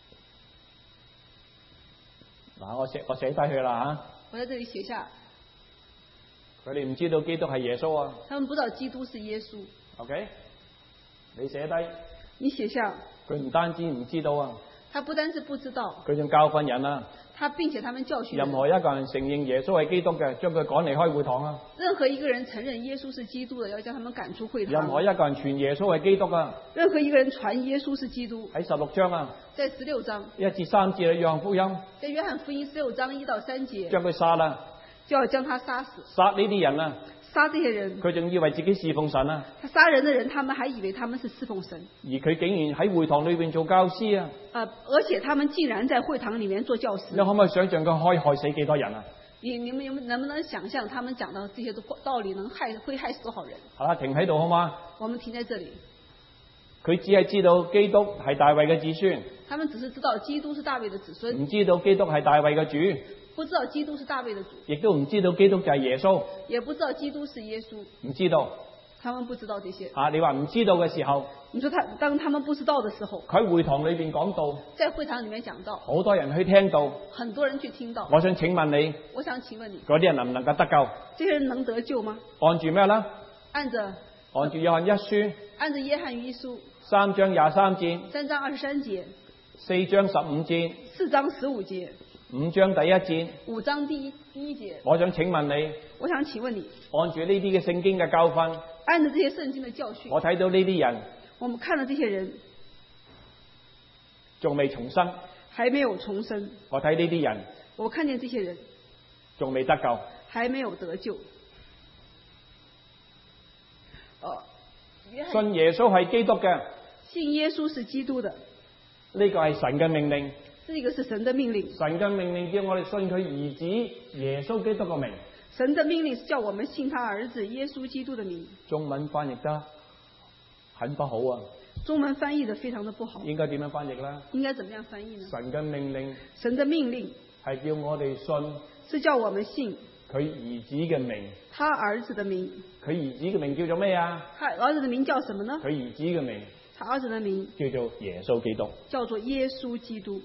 [SPEAKER 2] 嗱，我寫我寫低佢啦吓，
[SPEAKER 1] 我在這裏寫下，
[SPEAKER 2] 佢哋唔知道基督係耶穌啊，
[SPEAKER 1] 他們不知道基督是耶穌。
[SPEAKER 2] OK，你寫低，
[SPEAKER 1] 你寫下，
[SPEAKER 2] 佢唔單止唔知道啊。
[SPEAKER 1] 他不單是不知道，
[SPEAKER 2] 佢仲教訓人啊！
[SPEAKER 1] 他並且他們教訓人。
[SPEAKER 2] 任何一個人承認耶穌係基督嘅，將佢趕離開會堂啊！
[SPEAKER 1] 任何一個人承認耶穌是基督的，要將他們趕出會堂。
[SPEAKER 2] 任何一個人傳耶穌係基督啊！
[SPEAKER 1] 任何一個人傳耶穌是基督。
[SPEAKER 2] 喺十六章啊！
[SPEAKER 1] 在十六章
[SPEAKER 2] 一至三節嘅約翰福音。
[SPEAKER 1] 在約翰福音十六章一到三節。
[SPEAKER 2] 將佢殺啦！
[SPEAKER 1] 就要將他殺死。
[SPEAKER 2] 殺呢啲人啊！
[SPEAKER 1] 殺這些人，
[SPEAKER 2] 佢仲以為自己侍奉神啊！
[SPEAKER 1] 他殺人的人，他們還以為他們是侍奉神，
[SPEAKER 2] 而佢竟然喺會堂裏邊做教師啊！
[SPEAKER 1] 啊、呃，而且他們竟然在會堂裏面做教師。
[SPEAKER 2] 你可唔可以想象佢可以害死幾多人啊？
[SPEAKER 1] 你你們能不能想象他們講到這些道理能害會害死多少人？
[SPEAKER 2] 好啦，停喺度好嗎？
[SPEAKER 1] 我們停在這裏。
[SPEAKER 2] 佢只係知道基督係大衛嘅子孫，
[SPEAKER 1] 他們只是知道基督是大衛的子孫，
[SPEAKER 2] 唔知道基督係大衛嘅主。
[SPEAKER 1] 不知道基督是大衛的主，
[SPEAKER 2] 亦都唔知道基督就係耶穌，
[SPEAKER 1] 也不知道基督是耶穌，
[SPEAKER 2] 唔知道。
[SPEAKER 1] 他們不知道這些。
[SPEAKER 2] 啊，你話唔知道嘅時候，
[SPEAKER 1] 你說他當他們不知道的時候，
[SPEAKER 2] 佢喺會堂裏邊講道，
[SPEAKER 1] 在會堂裏面講道，
[SPEAKER 2] 好多人去聽到，
[SPEAKER 1] 很多人去聽到。
[SPEAKER 2] 我想請問你，
[SPEAKER 1] 我想請問你，
[SPEAKER 2] 嗰啲人能唔能夠得救？
[SPEAKER 1] 這些人能得救嗎？
[SPEAKER 2] 按住咩啦？
[SPEAKER 1] 按着
[SPEAKER 2] 按住約翰一書，
[SPEAKER 1] 按着約翰一書
[SPEAKER 2] 三章廿三節，
[SPEAKER 1] 三章二十三節，
[SPEAKER 2] 四章十五節，
[SPEAKER 1] 四章十五節，
[SPEAKER 2] 五章第一節，
[SPEAKER 1] 五章第一第一節，
[SPEAKER 2] 我想請問你，
[SPEAKER 1] 我想請問你，
[SPEAKER 2] 按住呢啲嘅聖經嘅教訓，
[SPEAKER 1] 按照這些聖經的教訓，
[SPEAKER 2] 我睇到呢啲人
[SPEAKER 1] 我們看了這些人
[SPEAKER 2] 仲未重生，
[SPEAKER 1] 還沒有重生，
[SPEAKER 2] 我睇呢啲人
[SPEAKER 1] 我看見這些人
[SPEAKER 2] 仲未得救，
[SPEAKER 1] 還沒有得救。哦，
[SPEAKER 2] 信耶穌係基督嘅，
[SPEAKER 1] 信耶穌是基督的，
[SPEAKER 2] 呢個係神嘅命令。
[SPEAKER 1] 這個是神的命令。
[SPEAKER 2] 神嘅命令叫我哋信佢兒子耶穌基督嘅名。
[SPEAKER 1] 神的命令是叫我們信他兒子耶穌基督的名。
[SPEAKER 2] 中文翻譯得很不好啊！
[SPEAKER 1] 中文翻譯得非常的不好。
[SPEAKER 2] 應該點樣翻譯呢？
[SPEAKER 1] 應該怎麼樣翻譯呢？
[SPEAKER 2] 神嘅命令，
[SPEAKER 1] 神的命令
[SPEAKER 2] 係叫我哋信，
[SPEAKER 1] 是叫我們信
[SPEAKER 2] 佢兒子嘅名。
[SPEAKER 1] 他兒子的名。
[SPEAKER 2] 佢兒子嘅名叫做咩啊？
[SPEAKER 1] 他兒子的名叫什麼呢？
[SPEAKER 2] 佢兒子嘅名，
[SPEAKER 1] 他兒子的名
[SPEAKER 2] 叫做耶穌基督。
[SPEAKER 1] 叫做耶穌基督。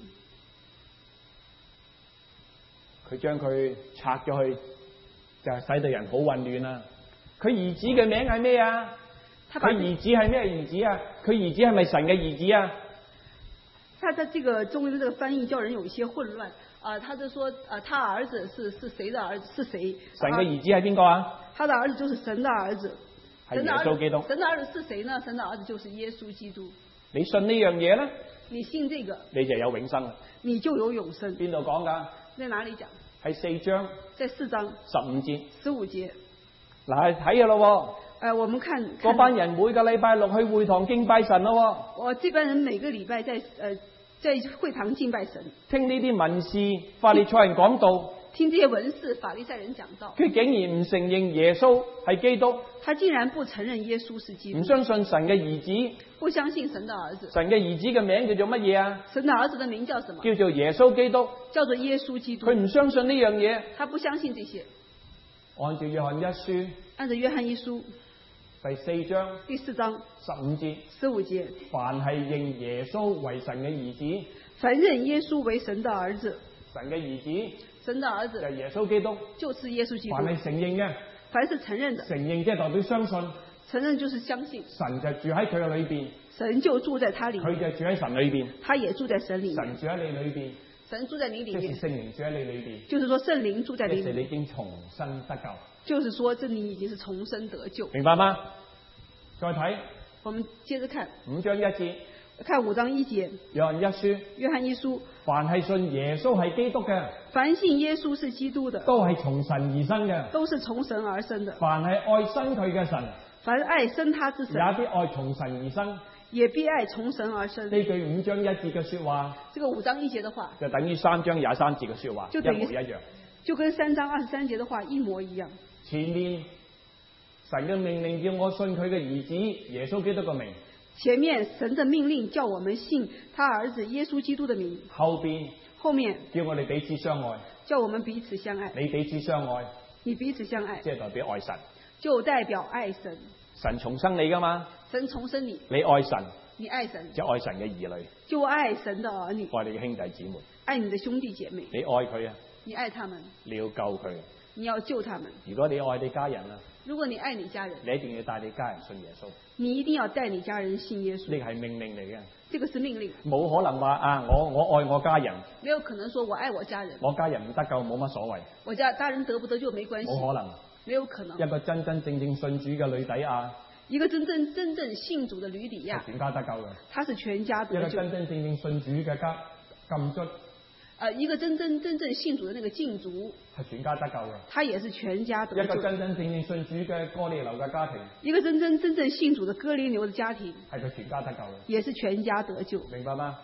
[SPEAKER 2] 佢將佢拆咗去，就係使到人好混亂啦。佢兒子嘅名係咩啊？佢兒子係咩兒子啊？佢兒子係咪神嘅兒子啊？
[SPEAKER 1] 他的這個中文的這個翻譯叫人有一些混亂啊、呃！他就說啊、呃，他兒子是是誰的兒子？是誰？
[SPEAKER 2] 神嘅兒子係邊個啊？
[SPEAKER 1] 他的兒子就是神的兒子。
[SPEAKER 2] 係耶穌基督。
[SPEAKER 1] 神的兒子是誰呢？神的兒子就是耶穌基督。
[SPEAKER 2] 你信呢樣嘢咧？
[SPEAKER 1] 你信這個，
[SPEAKER 2] 你就有永生啦。
[SPEAKER 1] 你就有永生。
[SPEAKER 2] 邊度講噶？
[SPEAKER 1] 在哪裡講？
[SPEAKER 2] 係四章。
[SPEAKER 1] 在四章。
[SPEAKER 2] 十五節。十
[SPEAKER 1] 五節。
[SPEAKER 2] 嗱，睇下咯。
[SPEAKER 1] 誒、呃，我們看
[SPEAKER 2] 嗰班人每個禮拜六去會堂敬拜神咯。
[SPEAKER 1] 我這班人每個禮拜在誒、呃、在會堂敬拜神。聽
[SPEAKER 2] 呢啲文士法利賽人講道。
[SPEAKER 1] 聽這些文士法利賽人講道。
[SPEAKER 2] 佢竟然唔承認耶穌係基督。
[SPEAKER 1] 他竟然不承認耶穌是基督。
[SPEAKER 2] 唔相信神嘅兒子。
[SPEAKER 1] 不相信神的兒子。
[SPEAKER 2] 神嘅兒子嘅名叫做乜嘢啊？
[SPEAKER 1] 神的兒子的名叫什麼？
[SPEAKER 2] 叫做耶穌基督。
[SPEAKER 1] 叫做耶穌基督。
[SPEAKER 2] 佢唔相信呢樣嘢。
[SPEAKER 1] 他不相信這些。
[SPEAKER 2] 按照約翰一書。
[SPEAKER 1] 按照約翰一書。
[SPEAKER 2] 第四章。
[SPEAKER 1] 第四章。
[SPEAKER 2] 十五節。
[SPEAKER 1] 十五節。
[SPEAKER 2] 凡係認耶穌為神嘅兒子。
[SPEAKER 1] 凡認耶穌為神的兒子。
[SPEAKER 2] 神嘅兒子。
[SPEAKER 1] 神的兒子。
[SPEAKER 2] 就係耶穌基督。
[SPEAKER 1] 就是耶穌基督。
[SPEAKER 2] 凡係承認嘅。
[SPEAKER 1] 凡是承認的。
[SPEAKER 2] 承認即係代表相信。
[SPEAKER 1] 承認就是相信。
[SPEAKER 2] 神就住喺佢嘅裏邊。
[SPEAKER 1] 神就住在他裏面。
[SPEAKER 2] 佢就住喺神裏邊。
[SPEAKER 1] 他也住在神裏面。
[SPEAKER 2] 神住喺你裏邊。
[SPEAKER 1] 神住在你裏面。
[SPEAKER 2] 即是聖靈住喺你裏邊。
[SPEAKER 1] 就是說聖靈住在你裏面。
[SPEAKER 2] 即是你已經重生得救。
[SPEAKER 1] 就是說這你已經是重生得救。
[SPEAKER 2] 明白嗎？再睇。
[SPEAKER 1] 我們接着看。
[SPEAKER 2] 五章一節。
[SPEAKER 1] 看五章一節。
[SPEAKER 2] 約翰一書。
[SPEAKER 1] 約翰一書。
[SPEAKER 2] 凡係信耶穌係基督嘅。
[SPEAKER 1] 凡信耶穌是基督的。
[SPEAKER 2] 都係從神而生嘅。
[SPEAKER 1] 都是從神而生的。
[SPEAKER 2] 凡係愛生佢嘅神。
[SPEAKER 1] 凡愛生他之神。
[SPEAKER 2] 也必愛從神而生。
[SPEAKER 1] 也必愛從神而生。
[SPEAKER 2] 呢句五章一節嘅說話。
[SPEAKER 1] 這個五章一節的話。
[SPEAKER 2] 就等於三章廿三節嘅說話。
[SPEAKER 1] 就等於
[SPEAKER 2] 一模一樣。
[SPEAKER 1] 就跟三章二十三節的話一模一樣。
[SPEAKER 2] 前面神嘅命令叫我信佢嘅兒子耶穌基督嘅名。
[SPEAKER 1] 前面神的命令叫我們信他兒子耶穌基督的名。
[SPEAKER 2] 後邊
[SPEAKER 1] 後面
[SPEAKER 2] 叫我哋彼此相愛。
[SPEAKER 1] 叫我們彼此相愛。
[SPEAKER 2] 你彼此相愛。
[SPEAKER 1] 你彼此相愛。
[SPEAKER 2] 即係代表愛神。
[SPEAKER 1] 就代表愛神。
[SPEAKER 2] 神重生你噶嘛？
[SPEAKER 1] 神重生你。
[SPEAKER 2] 你愛神。
[SPEAKER 1] 你愛神。
[SPEAKER 2] 就愛神嘅兒女。
[SPEAKER 1] 就愛神的兒女。
[SPEAKER 2] 愛你嘅兄弟姊妹。
[SPEAKER 1] 愛你的兄弟姐妹。
[SPEAKER 2] 你愛佢啊？
[SPEAKER 1] 你愛他們。
[SPEAKER 2] 你要救佢。
[SPEAKER 1] 你要救他們。
[SPEAKER 2] 如果你愛你家人啊，
[SPEAKER 1] 如果你愛你家人，
[SPEAKER 2] 你一定要帶你家人信耶穌。
[SPEAKER 1] 你一定要帶你家人信耶穌。
[SPEAKER 2] 呢個係命令嚟嘅。
[SPEAKER 1] 這個是命令。
[SPEAKER 2] 冇可能話啊，我我愛我家人。
[SPEAKER 1] 沒有可能說我愛我家人。
[SPEAKER 2] 我家人唔得救冇乜所謂。
[SPEAKER 1] 我家家人得不得救沒關係。
[SPEAKER 2] 冇可能。
[SPEAKER 1] 沒有可能。
[SPEAKER 2] 一個真真正正信主嘅呂底亞。
[SPEAKER 1] 一個真正真正信主嘅呂底亞。
[SPEAKER 2] 全家得救嘅。
[SPEAKER 1] 他是全家得救。
[SPEAKER 2] 一個真真正正信主嘅家禁卒。
[SPEAKER 1] 呃，一個真真真正信主的那個禁足，
[SPEAKER 2] 係全家得救嘅，
[SPEAKER 1] 他也是全家得救。
[SPEAKER 2] 一個真真正正信主嘅哥尼流嘅家庭，
[SPEAKER 1] 一個真真真正信主的哥尼流的家庭，
[SPEAKER 2] 係佢全家得救嘅，
[SPEAKER 1] 也是全家得救。
[SPEAKER 2] 明白嗎？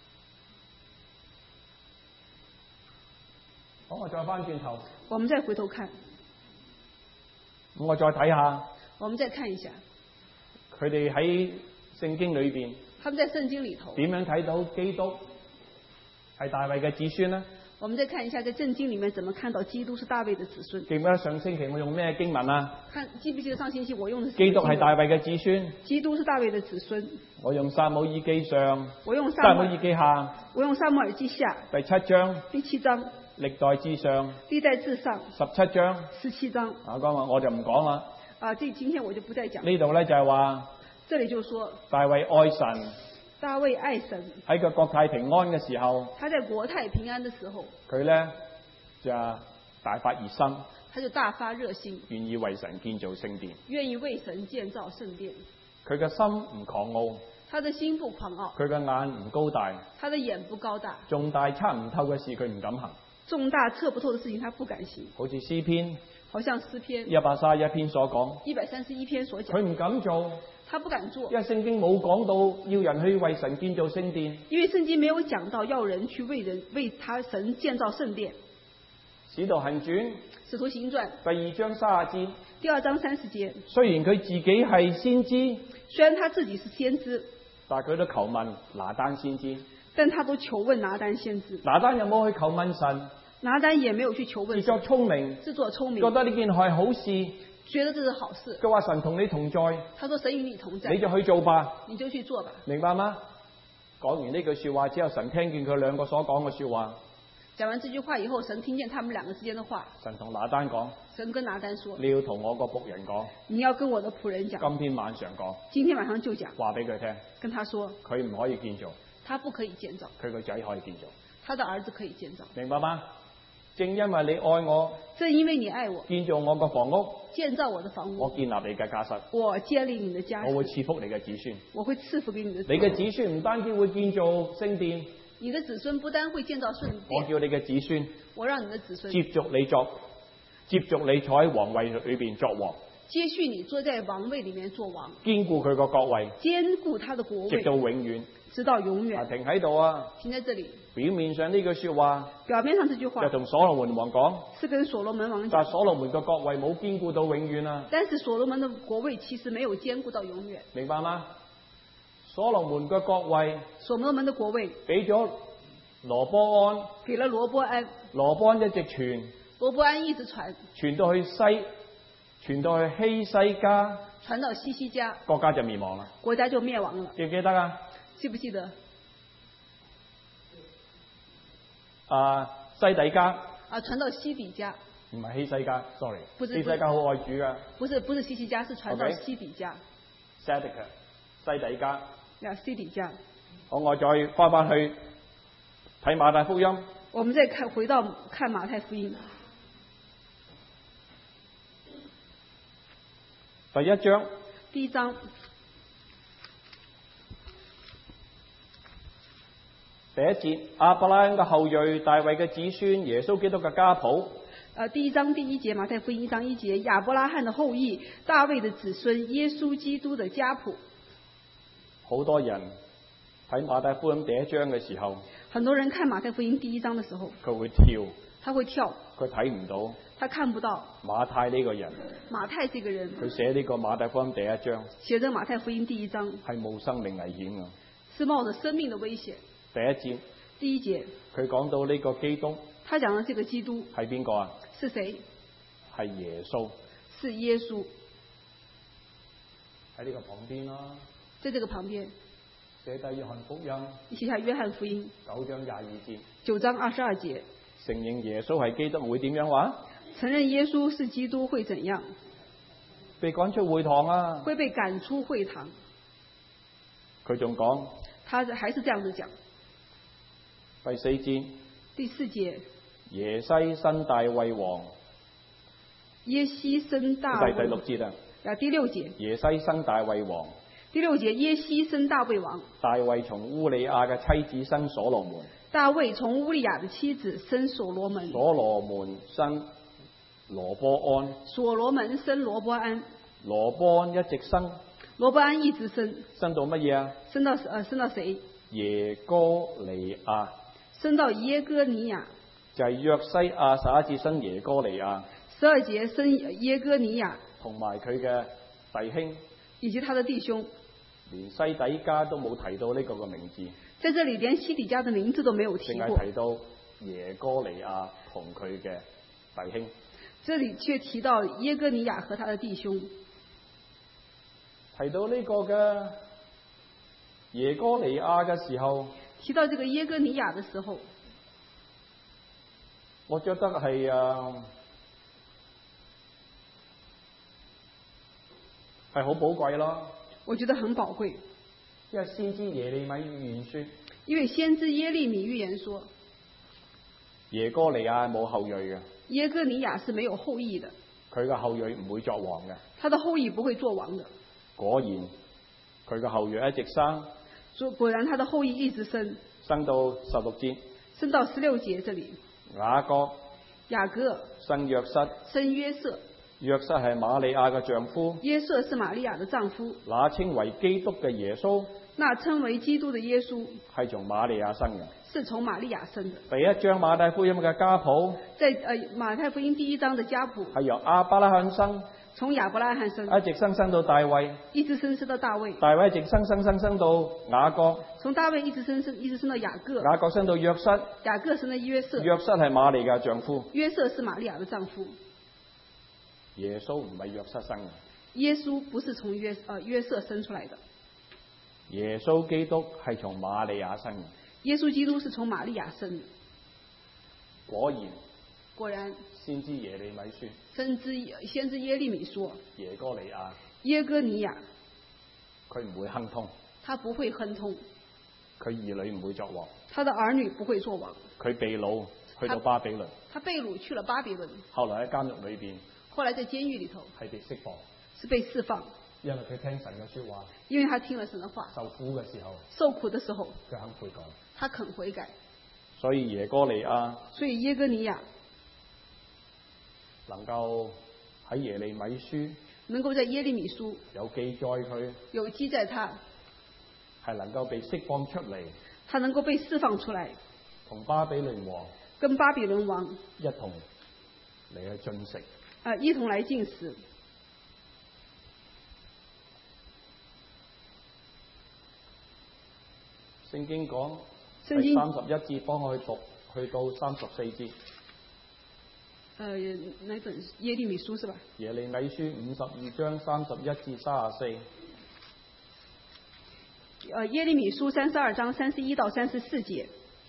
[SPEAKER 2] 好，我再翻轉頭，
[SPEAKER 1] 我們再回頭看，
[SPEAKER 2] 咁我再睇下，
[SPEAKER 1] 我們再看一下，
[SPEAKER 2] 佢哋喺聖經裏邊，
[SPEAKER 1] 他們在聖經裏頭
[SPEAKER 2] 點樣睇到基督係大衛嘅子孫呢？
[SPEAKER 1] 我們再看一下，在聖經裏面怎麼看到基督是大衛的子孫？
[SPEAKER 2] 記唔記得上星期我用咩經文啊？
[SPEAKER 1] 看記不記得上星期我用的是
[SPEAKER 2] 基督係大衛嘅子孫。
[SPEAKER 1] 基督是大衛的子孫。
[SPEAKER 2] 我用撒母耳記上。
[SPEAKER 1] 我用
[SPEAKER 2] 撒母耳記下。
[SPEAKER 1] 我用撒母耳記下。
[SPEAKER 2] 第七章。
[SPEAKER 1] 第七章。
[SPEAKER 2] 歷代志上。
[SPEAKER 1] 歷代志上。
[SPEAKER 2] 十七章。
[SPEAKER 1] 十七章。
[SPEAKER 2] 啊，講話我就唔講啦。
[SPEAKER 1] 啊，這今天我就不再講。
[SPEAKER 2] 呢度咧就係話。
[SPEAKER 1] 這裏就說。
[SPEAKER 2] 大衛愛神。
[SPEAKER 1] 大衛愛神，
[SPEAKER 2] 喺個國泰平安嘅時候，
[SPEAKER 1] 他在國泰平安的時候，
[SPEAKER 2] 佢咧就大發熱心，
[SPEAKER 1] 他就大發熱心，
[SPEAKER 2] 願意為神建造聖殿。
[SPEAKER 1] 願意為神建造聖殿。
[SPEAKER 2] 佢嘅心唔狂傲，
[SPEAKER 1] 他的心不狂傲，
[SPEAKER 2] 佢嘅眼唔高大，
[SPEAKER 1] 他的眼不高大，
[SPEAKER 2] 重大測唔透嘅事佢唔敢行。
[SPEAKER 1] 重大測不透的事情他不敢行。
[SPEAKER 2] 好似詩篇
[SPEAKER 1] 好像詩篇
[SPEAKER 2] 一百三十一篇所講，
[SPEAKER 1] 一百三十一篇所講，
[SPEAKER 2] 佢唔敢做，
[SPEAKER 1] 他不敢做，
[SPEAKER 2] 因為聖經冇講到要人去為神建造聖殿。
[SPEAKER 1] 因為聖經沒有講到要人去為人為他神建造聖殿。
[SPEAKER 2] 使徒行傳
[SPEAKER 1] 使徒行傳
[SPEAKER 2] 第二章三十節，
[SPEAKER 1] 第二章三十節，
[SPEAKER 2] 雖然佢自己係先知，
[SPEAKER 1] 雖然他自己是先知，
[SPEAKER 2] 但係佢都求問拿單先知。
[SPEAKER 1] 但他都求問拿單先知。
[SPEAKER 2] 拿單有冇去求問神？
[SPEAKER 1] 拿單也沒有去求問神，
[SPEAKER 2] 自作聰明，
[SPEAKER 1] 自作聰明，
[SPEAKER 2] 覺得呢件係好事，
[SPEAKER 1] 覺得這是好事。
[SPEAKER 2] 佢話神同你同在，
[SPEAKER 1] 他說神與你同在，
[SPEAKER 2] 你就去做吧，
[SPEAKER 1] 你就去做吧，
[SPEAKER 2] 明白嗎？講完呢句說話之後，神聽見佢兩個所講嘅說話。
[SPEAKER 1] 講完這句話以後，神聽見他們兩個之間的話，
[SPEAKER 2] 神同拿單講，
[SPEAKER 1] 神跟拿單說，
[SPEAKER 2] 你要同我個僕人講，
[SPEAKER 1] 你要跟我的僕人講，
[SPEAKER 2] 今天晚上講，
[SPEAKER 1] 今天晚上就講，
[SPEAKER 2] 話俾佢聽，
[SPEAKER 1] 跟他說，
[SPEAKER 2] 佢唔可以建造，
[SPEAKER 1] 他不可以建造，
[SPEAKER 2] 佢個仔可以建造，
[SPEAKER 1] 他的兒子可以建造，
[SPEAKER 2] 明白嗎？正因為你愛我，
[SPEAKER 1] 正因為你愛我，
[SPEAKER 2] 建造我個房屋，
[SPEAKER 1] 建造我的房屋，
[SPEAKER 2] 我建立你嘅家室，
[SPEAKER 1] 我建立你的家室，
[SPEAKER 2] 我會賜福你嘅子孫，
[SPEAKER 1] 我會賜福給你的子
[SPEAKER 2] 你嘅子孫唔單止會建造聖殿，
[SPEAKER 1] 你的子孫不單會建造聖殿，
[SPEAKER 2] 我叫你嘅子孫，
[SPEAKER 1] 我讓你的子孫
[SPEAKER 2] 接續你作，接續你坐喺皇位裏邊作王，
[SPEAKER 1] 接續你坐在王位裏面做王，
[SPEAKER 2] 堅固佢個國位，
[SPEAKER 1] 堅固他的國位，
[SPEAKER 2] 直到永遠，
[SPEAKER 1] 直到永遠。
[SPEAKER 2] 啊，停喺度啊！
[SPEAKER 1] 停在這裏。
[SPEAKER 2] 表面上呢句說話，
[SPEAKER 1] 表面上這句話
[SPEAKER 2] 就同所羅門王講，
[SPEAKER 1] 是跟所羅門王講，
[SPEAKER 2] 但係所羅門個國位冇堅固到永遠啊！
[SPEAKER 1] 但是所羅門的國位其實沒有堅固到永遠，
[SPEAKER 2] 明白嗎？所羅門嘅國位，
[SPEAKER 1] 所羅門的國位
[SPEAKER 2] 俾咗羅波安，
[SPEAKER 1] 給了羅波安，
[SPEAKER 2] 羅波安一直傳，
[SPEAKER 1] 羅波安一直傳，
[SPEAKER 2] 傳到去西，傳到去希西家，
[SPEAKER 1] 傳到西西家，
[SPEAKER 2] 國家就滅亡啦。
[SPEAKER 1] 國家就滅亡了，
[SPEAKER 2] 記唔記得啊？
[SPEAKER 1] 記不記得？
[SPEAKER 2] 啊，西底家
[SPEAKER 1] 啊，傳到西底家，
[SPEAKER 2] 唔係希西家 ，sorry，
[SPEAKER 1] 不是
[SPEAKER 2] 希西家好愛主噶，
[SPEAKER 1] 不是不是西西家，是傳到
[SPEAKER 2] Okay
[SPEAKER 1] 西底家
[SPEAKER 2] Zedekiah 西底家。
[SPEAKER 1] 呀，西底家。
[SPEAKER 2] 好，我再翻翻去睇馬太福音。
[SPEAKER 1] 我們再看回到看馬太福音
[SPEAKER 2] 第一章。
[SPEAKER 1] 第一章。
[SPEAKER 2] 第一節，亞伯拉罕嘅後裔，大衛嘅子孫，耶穌基督嘅家譜。
[SPEAKER 1] 呃，第一章第一節，馬太福音一章一節，亞伯拉罕的後裔，大衛的子孫，耶穌基督的家譜。
[SPEAKER 2] 好多人睇馬太福音第一章嘅時候，
[SPEAKER 1] 很多人看馬太福音第一章的時候，
[SPEAKER 2] 佢會跳，
[SPEAKER 1] 他會跳，
[SPEAKER 2] 佢睇唔到，
[SPEAKER 1] 他看不到
[SPEAKER 2] 馬太呢個人，
[SPEAKER 1] 馬太這個人，
[SPEAKER 2] 佢寫呢個馬太福音第一章，
[SPEAKER 1] 寫着馬太福音第一章
[SPEAKER 2] 係冇生命危險㗎，
[SPEAKER 1] 是冒着生命的危險。
[SPEAKER 2] 第一節，
[SPEAKER 1] 第一節，
[SPEAKER 2] 佢講到呢個基督，
[SPEAKER 1] 他講到這個基督
[SPEAKER 2] 係邊個啊？
[SPEAKER 1] 是誰？
[SPEAKER 2] 係耶穌，
[SPEAKER 1] 是耶穌。
[SPEAKER 2] 喺呢個旁邊啦，
[SPEAKER 1] 在這個旁邊
[SPEAKER 2] 寫低約翰福音，
[SPEAKER 1] 寫下約翰福音
[SPEAKER 2] 九章廿二節，
[SPEAKER 1] 九章二十二節，
[SPEAKER 2] 承認耶穌係基督會點樣話？
[SPEAKER 1] 承認耶穌是基督會怎樣？
[SPEAKER 2] 被趕出會堂啊！
[SPEAKER 1] 會被趕出會堂。
[SPEAKER 2] 佢仲講，
[SPEAKER 1] 他還是這樣子講。
[SPEAKER 2] 第四節，
[SPEAKER 1] 第四節，
[SPEAKER 2] 耶西生大衛王。
[SPEAKER 1] 耶西生大衛。
[SPEAKER 2] 第第六節啊。
[SPEAKER 1] 啊，第六節。
[SPEAKER 2] 耶西生大衛王。
[SPEAKER 1] 第六節，耶西生大衛王。
[SPEAKER 2] 大衛從烏利亞嘅妻子生所羅門。
[SPEAKER 1] 大衛從烏利亞的妻子生所羅門。
[SPEAKER 2] 所羅門生羅波安。
[SPEAKER 1] 所羅門生羅波安。
[SPEAKER 2] 羅波安一直生。
[SPEAKER 1] 羅波安一直生。生
[SPEAKER 2] 到乜嘢啊？
[SPEAKER 1] 生到呃，生到誰？
[SPEAKER 2] 耶哥尼亞。
[SPEAKER 1] 生到耶哥尼亞。
[SPEAKER 2] 就係約西亞十一節生耶哥尼亞。
[SPEAKER 1] 十二節生耶哥尼亞。同
[SPEAKER 2] 埋佢嘅弟兄。
[SPEAKER 1] 以及他的弟兄。
[SPEAKER 2] 連西底家都冇提到呢個嘅名字。
[SPEAKER 1] 在這裡連西底家的名字都沒有提過。
[SPEAKER 2] 淨係提到耶哥尼亞同佢嘅弟兄。
[SPEAKER 1] 這裡卻提到耶哥尼亞和他的弟兄。
[SPEAKER 2] 提到呢個嘅耶哥尼亞嘅時候，
[SPEAKER 1] 提到這個耶哥尼亞的時候，
[SPEAKER 2] 我覺得係啊係好寶貴咯。
[SPEAKER 1] 我覺得很寶貴。
[SPEAKER 2] 因為先知耶利米預言說，
[SPEAKER 1] 因為先知耶利米預言說，
[SPEAKER 2] 耶哥尼亞冇後裔嘅，
[SPEAKER 1] 耶哥尼亞是沒有後裔的，
[SPEAKER 2] 佢嘅後裔唔會作王嘅。
[SPEAKER 1] 他的後裔不會做王的。
[SPEAKER 2] 果然，佢嘅後裔一直生，
[SPEAKER 1] 所果然他的後裔一直生，
[SPEAKER 2] 生到十六節，
[SPEAKER 1] 生到十六節這裡。
[SPEAKER 2] 雅各
[SPEAKER 1] 雅各
[SPEAKER 2] 生約瑟，
[SPEAKER 1] 生約瑟，
[SPEAKER 2] 約瑟係瑪利亞嘅丈夫，
[SPEAKER 1] 約瑟是瑪利亞的丈夫。
[SPEAKER 2] 那稱為基督嘅耶穌，
[SPEAKER 1] 那稱為基督的耶穌
[SPEAKER 2] 係從瑪利亞生嘅。
[SPEAKER 1] 是從瑪利亞生的。
[SPEAKER 2] 第一章馬太福音嘅家譜，
[SPEAKER 1] 在呃馬太福音第一章的家譜
[SPEAKER 2] 係由亞伯拉罕生，
[SPEAKER 1] 從亞伯拉罕生，
[SPEAKER 2] 一直生生到大衛，
[SPEAKER 1] 一直生生到大衛，
[SPEAKER 2] 大衛一直生生生生到雅各，
[SPEAKER 1] 從大衛一直生生一直生到雅各，
[SPEAKER 2] 雅各生到約瑟，
[SPEAKER 1] 雅各生到約瑟，
[SPEAKER 2] 約瑟係瑪利亞丈夫，
[SPEAKER 1] 約瑟是瑪利亞的丈夫。
[SPEAKER 2] 耶穌唔係約瑟生嘅，
[SPEAKER 1] 耶穌不是從約呃約瑟生出來的，
[SPEAKER 2] 耶穌基督係從瑪利亞生嘅。
[SPEAKER 1] 耶穌基督是從瑪利亞生的。
[SPEAKER 2] 果然，
[SPEAKER 1] 果然，
[SPEAKER 2] 先知耶利米說，
[SPEAKER 1] 先知先知耶利米說，
[SPEAKER 2] 耶哥尼亞，
[SPEAKER 1] 耶哥尼亞，
[SPEAKER 2] 佢唔會亨通，
[SPEAKER 1] 他不會亨通，
[SPEAKER 2] 佢兒女唔會作王，
[SPEAKER 1] 他的兒女不會作王，
[SPEAKER 2] 佢被擄去到巴比倫，
[SPEAKER 1] 他被擄去了巴比倫，
[SPEAKER 2] 後來喺監獄裏邊
[SPEAKER 1] 後來在監獄裏頭
[SPEAKER 2] 係被釋放，
[SPEAKER 1] 是被釋放，
[SPEAKER 2] 因為佢聽神嘅說話，
[SPEAKER 1] 因為他聽了神的話，
[SPEAKER 2] 受苦嘅時候，
[SPEAKER 1] 受苦的時候，
[SPEAKER 2] 佢肯悔改，
[SPEAKER 1] 他肯悔改，
[SPEAKER 2] 所以耶哥尼亞
[SPEAKER 1] 所以耶哥尼亞
[SPEAKER 2] 能夠喺耶利米書
[SPEAKER 1] 能夠在耶利米書
[SPEAKER 2] 有記載佢
[SPEAKER 1] 有記載他
[SPEAKER 2] 係能夠被釋放出嚟，
[SPEAKER 1] 他能夠被釋放出來，
[SPEAKER 2] 同巴比倫王
[SPEAKER 1] 跟巴比倫王
[SPEAKER 2] 一同嚟去進食，
[SPEAKER 1] 啊、呃、一同來進食。
[SPEAKER 2] 聖經講
[SPEAKER 1] 聖經
[SPEAKER 2] 三十一節，幫我去讀去到三十四節。
[SPEAKER 1] 呃，哪本耶利米書是吧？
[SPEAKER 2] 耶利米書五十二章三十一至三十四。
[SPEAKER 1] 呃，耶利米書三十二章三十一到三十四節。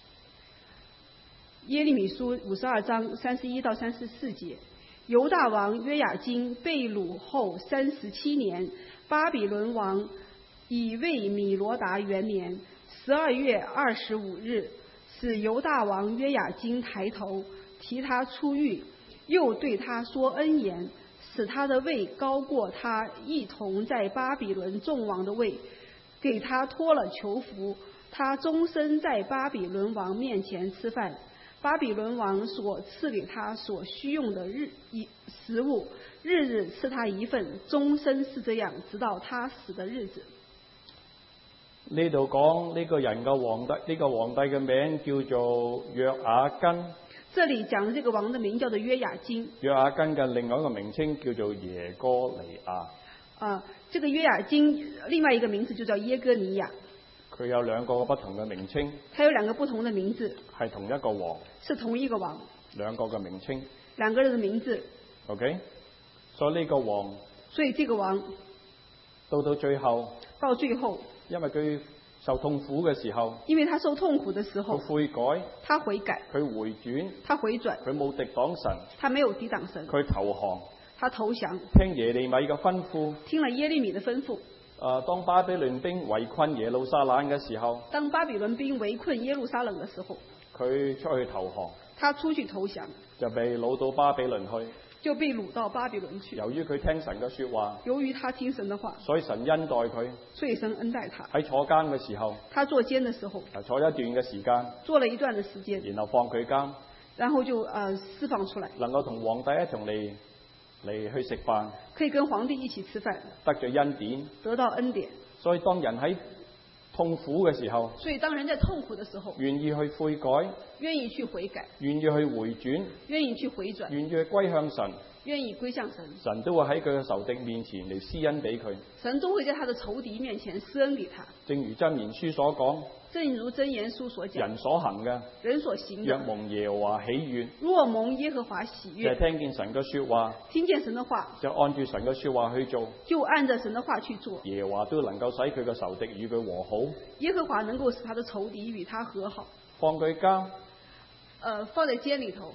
[SPEAKER 1] 耶利米書五十二章三十一到三十四節。猶大王約雅斤被擄後三十七年，巴比倫王以為米羅達元年十二月二十五日，使猶大王約雅斤抬頭，提他出獄，又對他說恩言，使他的位高過他一同在巴比倫眾王的位，給他脫了囚服，他終身在巴比倫王面前吃飯，巴比倫王所賜給他所需用的日一食物，日日賜他一份，終身是這樣，直到他死的日子。
[SPEAKER 2] 呢度講呢個人嘅皇帝，呢、這個皇帝嘅名叫做約雅斤。
[SPEAKER 1] 這裏講的這個王的名叫做約雅斤。
[SPEAKER 2] 約雅斤嘅另外一個名稱叫做耶哥尼亞。
[SPEAKER 1] 啊，這個約雅斤另外一個名字就叫耶哥尼亞。
[SPEAKER 2] 佢有兩個不同嘅名稱。
[SPEAKER 1] 它有兩個不同的名字。
[SPEAKER 2] 係同一個王。
[SPEAKER 1] 是同一個王。
[SPEAKER 2] 兩個嘅名稱。
[SPEAKER 1] 兩個人的名字。
[SPEAKER 2] OK，所以呢個王。
[SPEAKER 1] 所以這個王。
[SPEAKER 2] 到到最後。
[SPEAKER 1] 到最後。
[SPEAKER 2] 因為佢受痛苦嘅時候，
[SPEAKER 1] 因為他受痛苦的時候，
[SPEAKER 2] 佢悔改，
[SPEAKER 1] 他悔改，
[SPEAKER 2] 佢回轉，
[SPEAKER 1] 他回轉，
[SPEAKER 2] 佢冇敵擋神，
[SPEAKER 1] 他沒有抵擋神，
[SPEAKER 2] 佢投降，
[SPEAKER 1] 他投降，
[SPEAKER 2] 聽耶利米嘅吩咐，
[SPEAKER 1] 聽了耶利米的吩咐。
[SPEAKER 2] 誒，當巴比倫兵圍困耶路撒冷嘅時候，
[SPEAKER 1] 當巴比倫兵圍困耶路撒冷嘅時候，
[SPEAKER 2] 佢出去投降，
[SPEAKER 1] 他出去投降，
[SPEAKER 2] 就被擄到巴比倫去。
[SPEAKER 1] 就被擄到巴比倫去。
[SPEAKER 2] 由於佢聽神嘅說話，
[SPEAKER 1] 由於他聽神的話，
[SPEAKER 2] 所以神恩待佢。
[SPEAKER 1] 所以神恩待他。
[SPEAKER 2] 喺坐監嘅時候，
[SPEAKER 1] 他坐監的時候，
[SPEAKER 2] 坐一段嘅時間，
[SPEAKER 1] 坐了一段的時間，
[SPEAKER 2] 然後放佢監，
[SPEAKER 1] 然後就呃釋放出來，
[SPEAKER 2] 能夠同皇帝一同嚟嚟去食飯，
[SPEAKER 1] 可以跟皇帝一起吃飯，
[SPEAKER 2] 得咗恩典，
[SPEAKER 1] 得到恩典。
[SPEAKER 2] 所以當人喺痛苦嘅時候，
[SPEAKER 1] 所以當人在痛苦的時候，
[SPEAKER 2] 願意去悔改，
[SPEAKER 1] 願意去悔改，
[SPEAKER 2] 願意去回轉，
[SPEAKER 1] 願意去回轉，
[SPEAKER 2] 願意去歸向神，
[SPEAKER 1] 願意歸向神，
[SPEAKER 2] 神都會喺佢嘅仇敵面前嚟施恩俾佢。
[SPEAKER 1] 神都會在他的仇敵面前施恩給他。
[SPEAKER 2] 正如箴言書所講，
[SPEAKER 1] 正如箴言書所講，
[SPEAKER 2] 人所行嘅，
[SPEAKER 1] 人所行
[SPEAKER 2] 若
[SPEAKER 1] 的，
[SPEAKER 2] 蒙耶和華喜悅，
[SPEAKER 1] 若蒙耶和華喜
[SPEAKER 2] 就係
[SPEAKER 1] 悅，
[SPEAKER 2] 聽見神嘅說話，
[SPEAKER 1] 聽見神的話，
[SPEAKER 2] 就按住神嘅說話去做，
[SPEAKER 1] 就按着神的話去做，
[SPEAKER 2] 耶和華都能夠使佢嘅仇敵與佢和好，
[SPEAKER 1] 耶和華能夠使他的仇敵與他和好。
[SPEAKER 2] 放佢監，
[SPEAKER 1] 呃，放在監裏頭，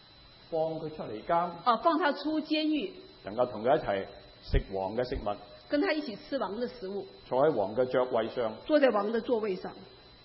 [SPEAKER 2] 放佢出嚟監，
[SPEAKER 1] 啊，放他出監獄，
[SPEAKER 2] 能夠同佢一齊食王嘅食物，
[SPEAKER 1] 跟他一起吃王的食物，
[SPEAKER 2] 坐喺王嘅爵位上，
[SPEAKER 1] 坐在王的座位上，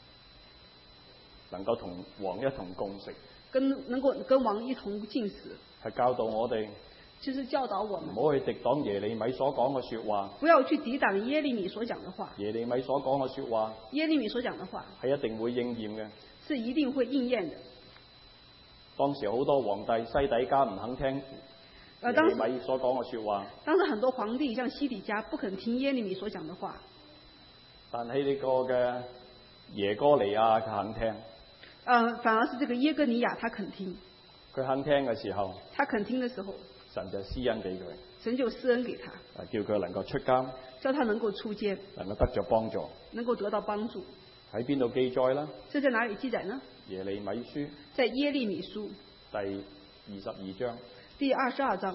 [SPEAKER 2] 能夠同王一同共食，
[SPEAKER 1] 跟能夠跟王一同進食，
[SPEAKER 2] 係教導我哋
[SPEAKER 1] 就是教導我們
[SPEAKER 2] 唔好去敵擋耶利米所講嘅說話。
[SPEAKER 1] 不要去抵擋耶利米所講的話。
[SPEAKER 2] 耶利米所講嘅說話，
[SPEAKER 1] 耶利米所講的話
[SPEAKER 2] 係一定會應驗嘅。
[SPEAKER 1] 是一定會應驗的。
[SPEAKER 2] 當時好多皇帝西底家唔肯聽耶利米所講嘅說話，
[SPEAKER 1] 當時很多皇帝像西底家不肯聽耶利米所講的話，
[SPEAKER 2] 但係呢個嘅耶哥尼亞佢肯聽。
[SPEAKER 1] 呃，反而是這個耶哥尼亞他肯聽。
[SPEAKER 2] 佢肯聽嘅時候，
[SPEAKER 1] 他肯聽的時候，
[SPEAKER 2] 神就施恩俾佢，
[SPEAKER 1] 神就施恩給他，
[SPEAKER 2] 叫佢能夠出監，
[SPEAKER 1] 叫他能夠出監，
[SPEAKER 2] 能夠得着幫助，
[SPEAKER 1] 能夠得到幫助。
[SPEAKER 2] 喺邊度記載呢？
[SPEAKER 1] 這在哪裡記載呢？
[SPEAKER 2] 耶利米書
[SPEAKER 1] 在耶利米書
[SPEAKER 2] 第二十二章。
[SPEAKER 1] 第二十二章。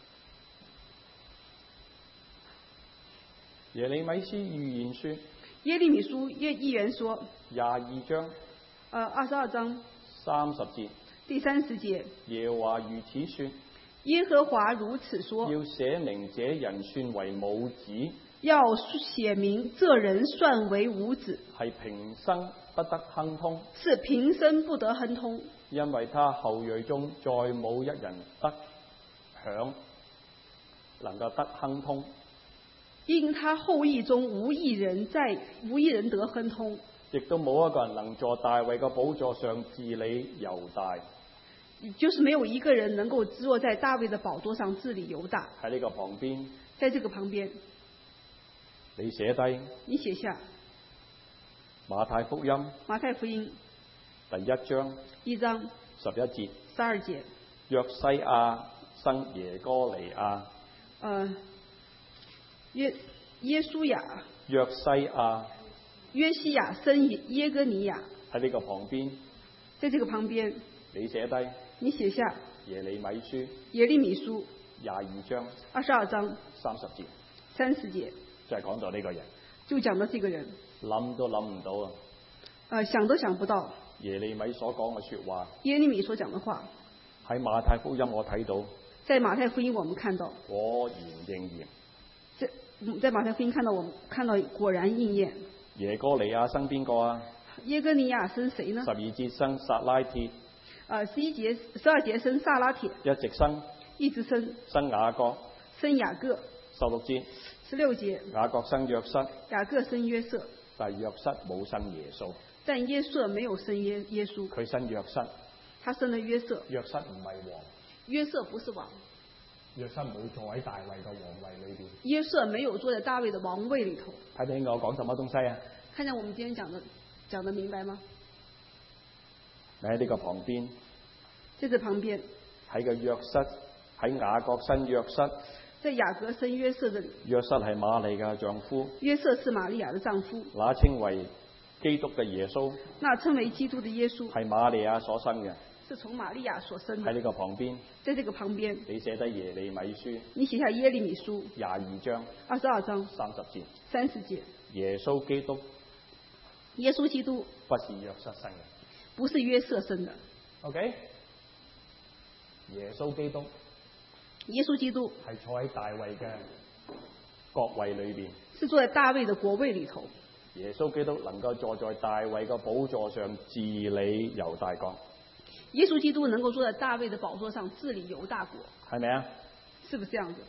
[SPEAKER 2] 耶利米書預言書。
[SPEAKER 1] 耶利米書耶預言說。
[SPEAKER 2] 廿二章。
[SPEAKER 1] 呃，二十二章。
[SPEAKER 2] 三十節。
[SPEAKER 1] 第三十節。
[SPEAKER 2] 耶和華如此說。
[SPEAKER 1] 耶和華如此說。
[SPEAKER 2] 要寫明這人算為無子。
[SPEAKER 1] 要寫明這人算為無子。
[SPEAKER 2] 係平生不得亨通。
[SPEAKER 1] 是平生不得亨通。
[SPEAKER 2] 因為他後裔中再冇一人得享，能夠得亨通。
[SPEAKER 1] 因他後裔中無一人在無一人得亨通。亦
[SPEAKER 2] 都冇一個人能坐大衛嘅寶座上治理猶大。
[SPEAKER 1] 就是沒有一個人能夠坐在大衛的寶座上治理猶大。
[SPEAKER 2] 喺呢個旁邊。
[SPEAKER 1] 在這個旁邊。
[SPEAKER 2] 你寫低。
[SPEAKER 1] 你寫下。
[SPEAKER 2] 馬太福音。
[SPEAKER 1] 馬太福音。
[SPEAKER 2] 第一章。
[SPEAKER 1] 一章。
[SPEAKER 2] 十一節。
[SPEAKER 1] 十二節。
[SPEAKER 2] 約西亞生耶哥尼亞。
[SPEAKER 1] 呃，約耶書亞。
[SPEAKER 2] 約西亞。
[SPEAKER 1] 約西亞生耶哥尼亞。
[SPEAKER 2] 喺呢個旁邊。
[SPEAKER 1] 在這個旁邊。
[SPEAKER 2] 你寫低。
[SPEAKER 1] 你寫下。
[SPEAKER 2] 耶利米書。
[SPEAKER 1] 耶利米書。
[SPEAKER 2] 廿二章。
[SPEAKER 1] 二十二章。
[SPEAKER 2] 三十節。
[SPEAKER 1] 三十節。
[SPEAKER 2] 就係講到呢個人。
[SPEAKER 1] 就講到這個人。
[SPEAKER 2] 諗都諗唔到啊！
[SPEAKER 1] 呃，想都想不到。
[SPEAKER 2] 耶利米所講嘅說話。
[SPEAKER 1] 耶利米所講的話。
[SPEAKER 2] 喺馬太福音我睇到。
[SPEAKER 1] 在馬太福音我們看到。
[SPEAKER 2] 果然應驗。
[SPEAKER 1] 在在馬太福音看到我們看到果然應驗。
[SPEAKER 2] 耶哥尼亞生邊個啊？
[SPEAKER 1] 耶哥尼亞生誰呢？
[SPEAKER 2] 十二節生撒拉鐵。
[SPEAKER 1] 呃，十一節十二節生撒拉鐵。
[SPEAKER 2] 一直生。
[SPEAKER 1] 一直生。
[SPEAKER 2] 生雅各。
[SPEAKER 1] 生雅各。
[SPEAKER 2] 十六節。
[SPEAKER 1] 十六節。
[SPEAKER 2] 雅各生約瑟。
[SPEAKER 1] 雅各生約瑟。
[SPEAKER 2] 但係約瑟冇生耶穌。
[SPEAKER 1] 但耶瑟沒有生耶耶穌。
[SPEAKER 2] 佢生約瑟。
[SPEAKER 1] 他生了約瑟。
[SPEAKER 2] 約瑟唔係王。
[SPEAKER 1] 約瑟不是王。
[SPEAKER 2] 約瑟冇坐喺大衛嘅皇位裏邊。
[SPEAKER 1] 約瑟沒有坐在大衛的王位裏頭。
[SPEAKER 2] 睇唔明我講什麼東西啊？
[SPEAKER 1] 看見我們今天講的講得明白嗎？
[SPEAKER 2] 你喺呢個旁邊。
[SPEAKER 1] 在這旁邊。
[SPEAKER 2] 喺個約瑟，喺雅各生約瑟。
[SPEAKER 1] 在雅各生約瑟這裏。約
[SPEAKER 2] 瑟係瑪利亞嘅丈夫。
[SPEAKER 1] 約瑟是瑪利亞的丈夫。
[SPEAKER 2] 那稱為基督嘅耶穌。
[SPEAKER 1] 那稱為基督的耶穌。
[SPEAKER 2] 係瑪利亞所生嘅。
[SPEAKER 1] 是從瑪利亞所生的。
[SPEAKER 2] 喺呢個旁邊。
[SPEAKER 1] 在這個旁邊。
[SPEAKER 2] 你寫低耶利米書。
[SPEAKER 1] 你寫下耶利米書。
[SPEAKER 2] 廿二章。
[SPEAKER 1] 二十二章。
[SPEAKER 2] 三十節。
[SPEAKER 1] 三十節。
[SPEAKER 2] 耶穌基督。
[SPEAKER 1] 耶穌基督。
[SPEAKER 2] 不是約瑟生嘅。
[SPEAKER 1] 不是約瑟生的。
[SPEAKER 2] OK。耶穌基督。
[SPEAKER 1] 耶穌基督
[SPEAKER 2] 係坐喺大衛嘅國位裏邊，
[SPEAKER 1] 是坐在大衛的國位裏頭。
[SPEAKER 2] 耶穌基督能夠坐在大衛嘅寶座上治理猶大國。
[SPEAKER 1] 耶穌基督能夠坐在大衛的寶座上治理猶大國，
[SPEAKER 2] 係咪啊？
[SPEAKER 1] 是不是這樣子？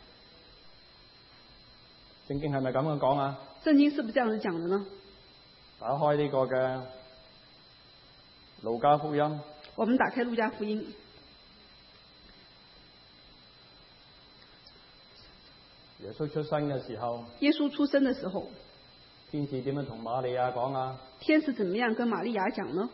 [SPEAKER 2] 聖經係咪咁樣講啊？
[SPEAKER 1] 聖經是不是這樣子講的呢？
[SPEAKER 2] 打開呢個嘅路加福音。
[SPEAKER 1] 我們打開路加福音。
[SPEAKER 2] 耶穌出生嘅時候，
[SPEAKER 1] 耶穌出生嘅時候，
[SPEAKER 2] 天使點樣同瑪利亞講啊？
[SPEAKER 1] 天使怎麼樣跟瑪利亞講呢？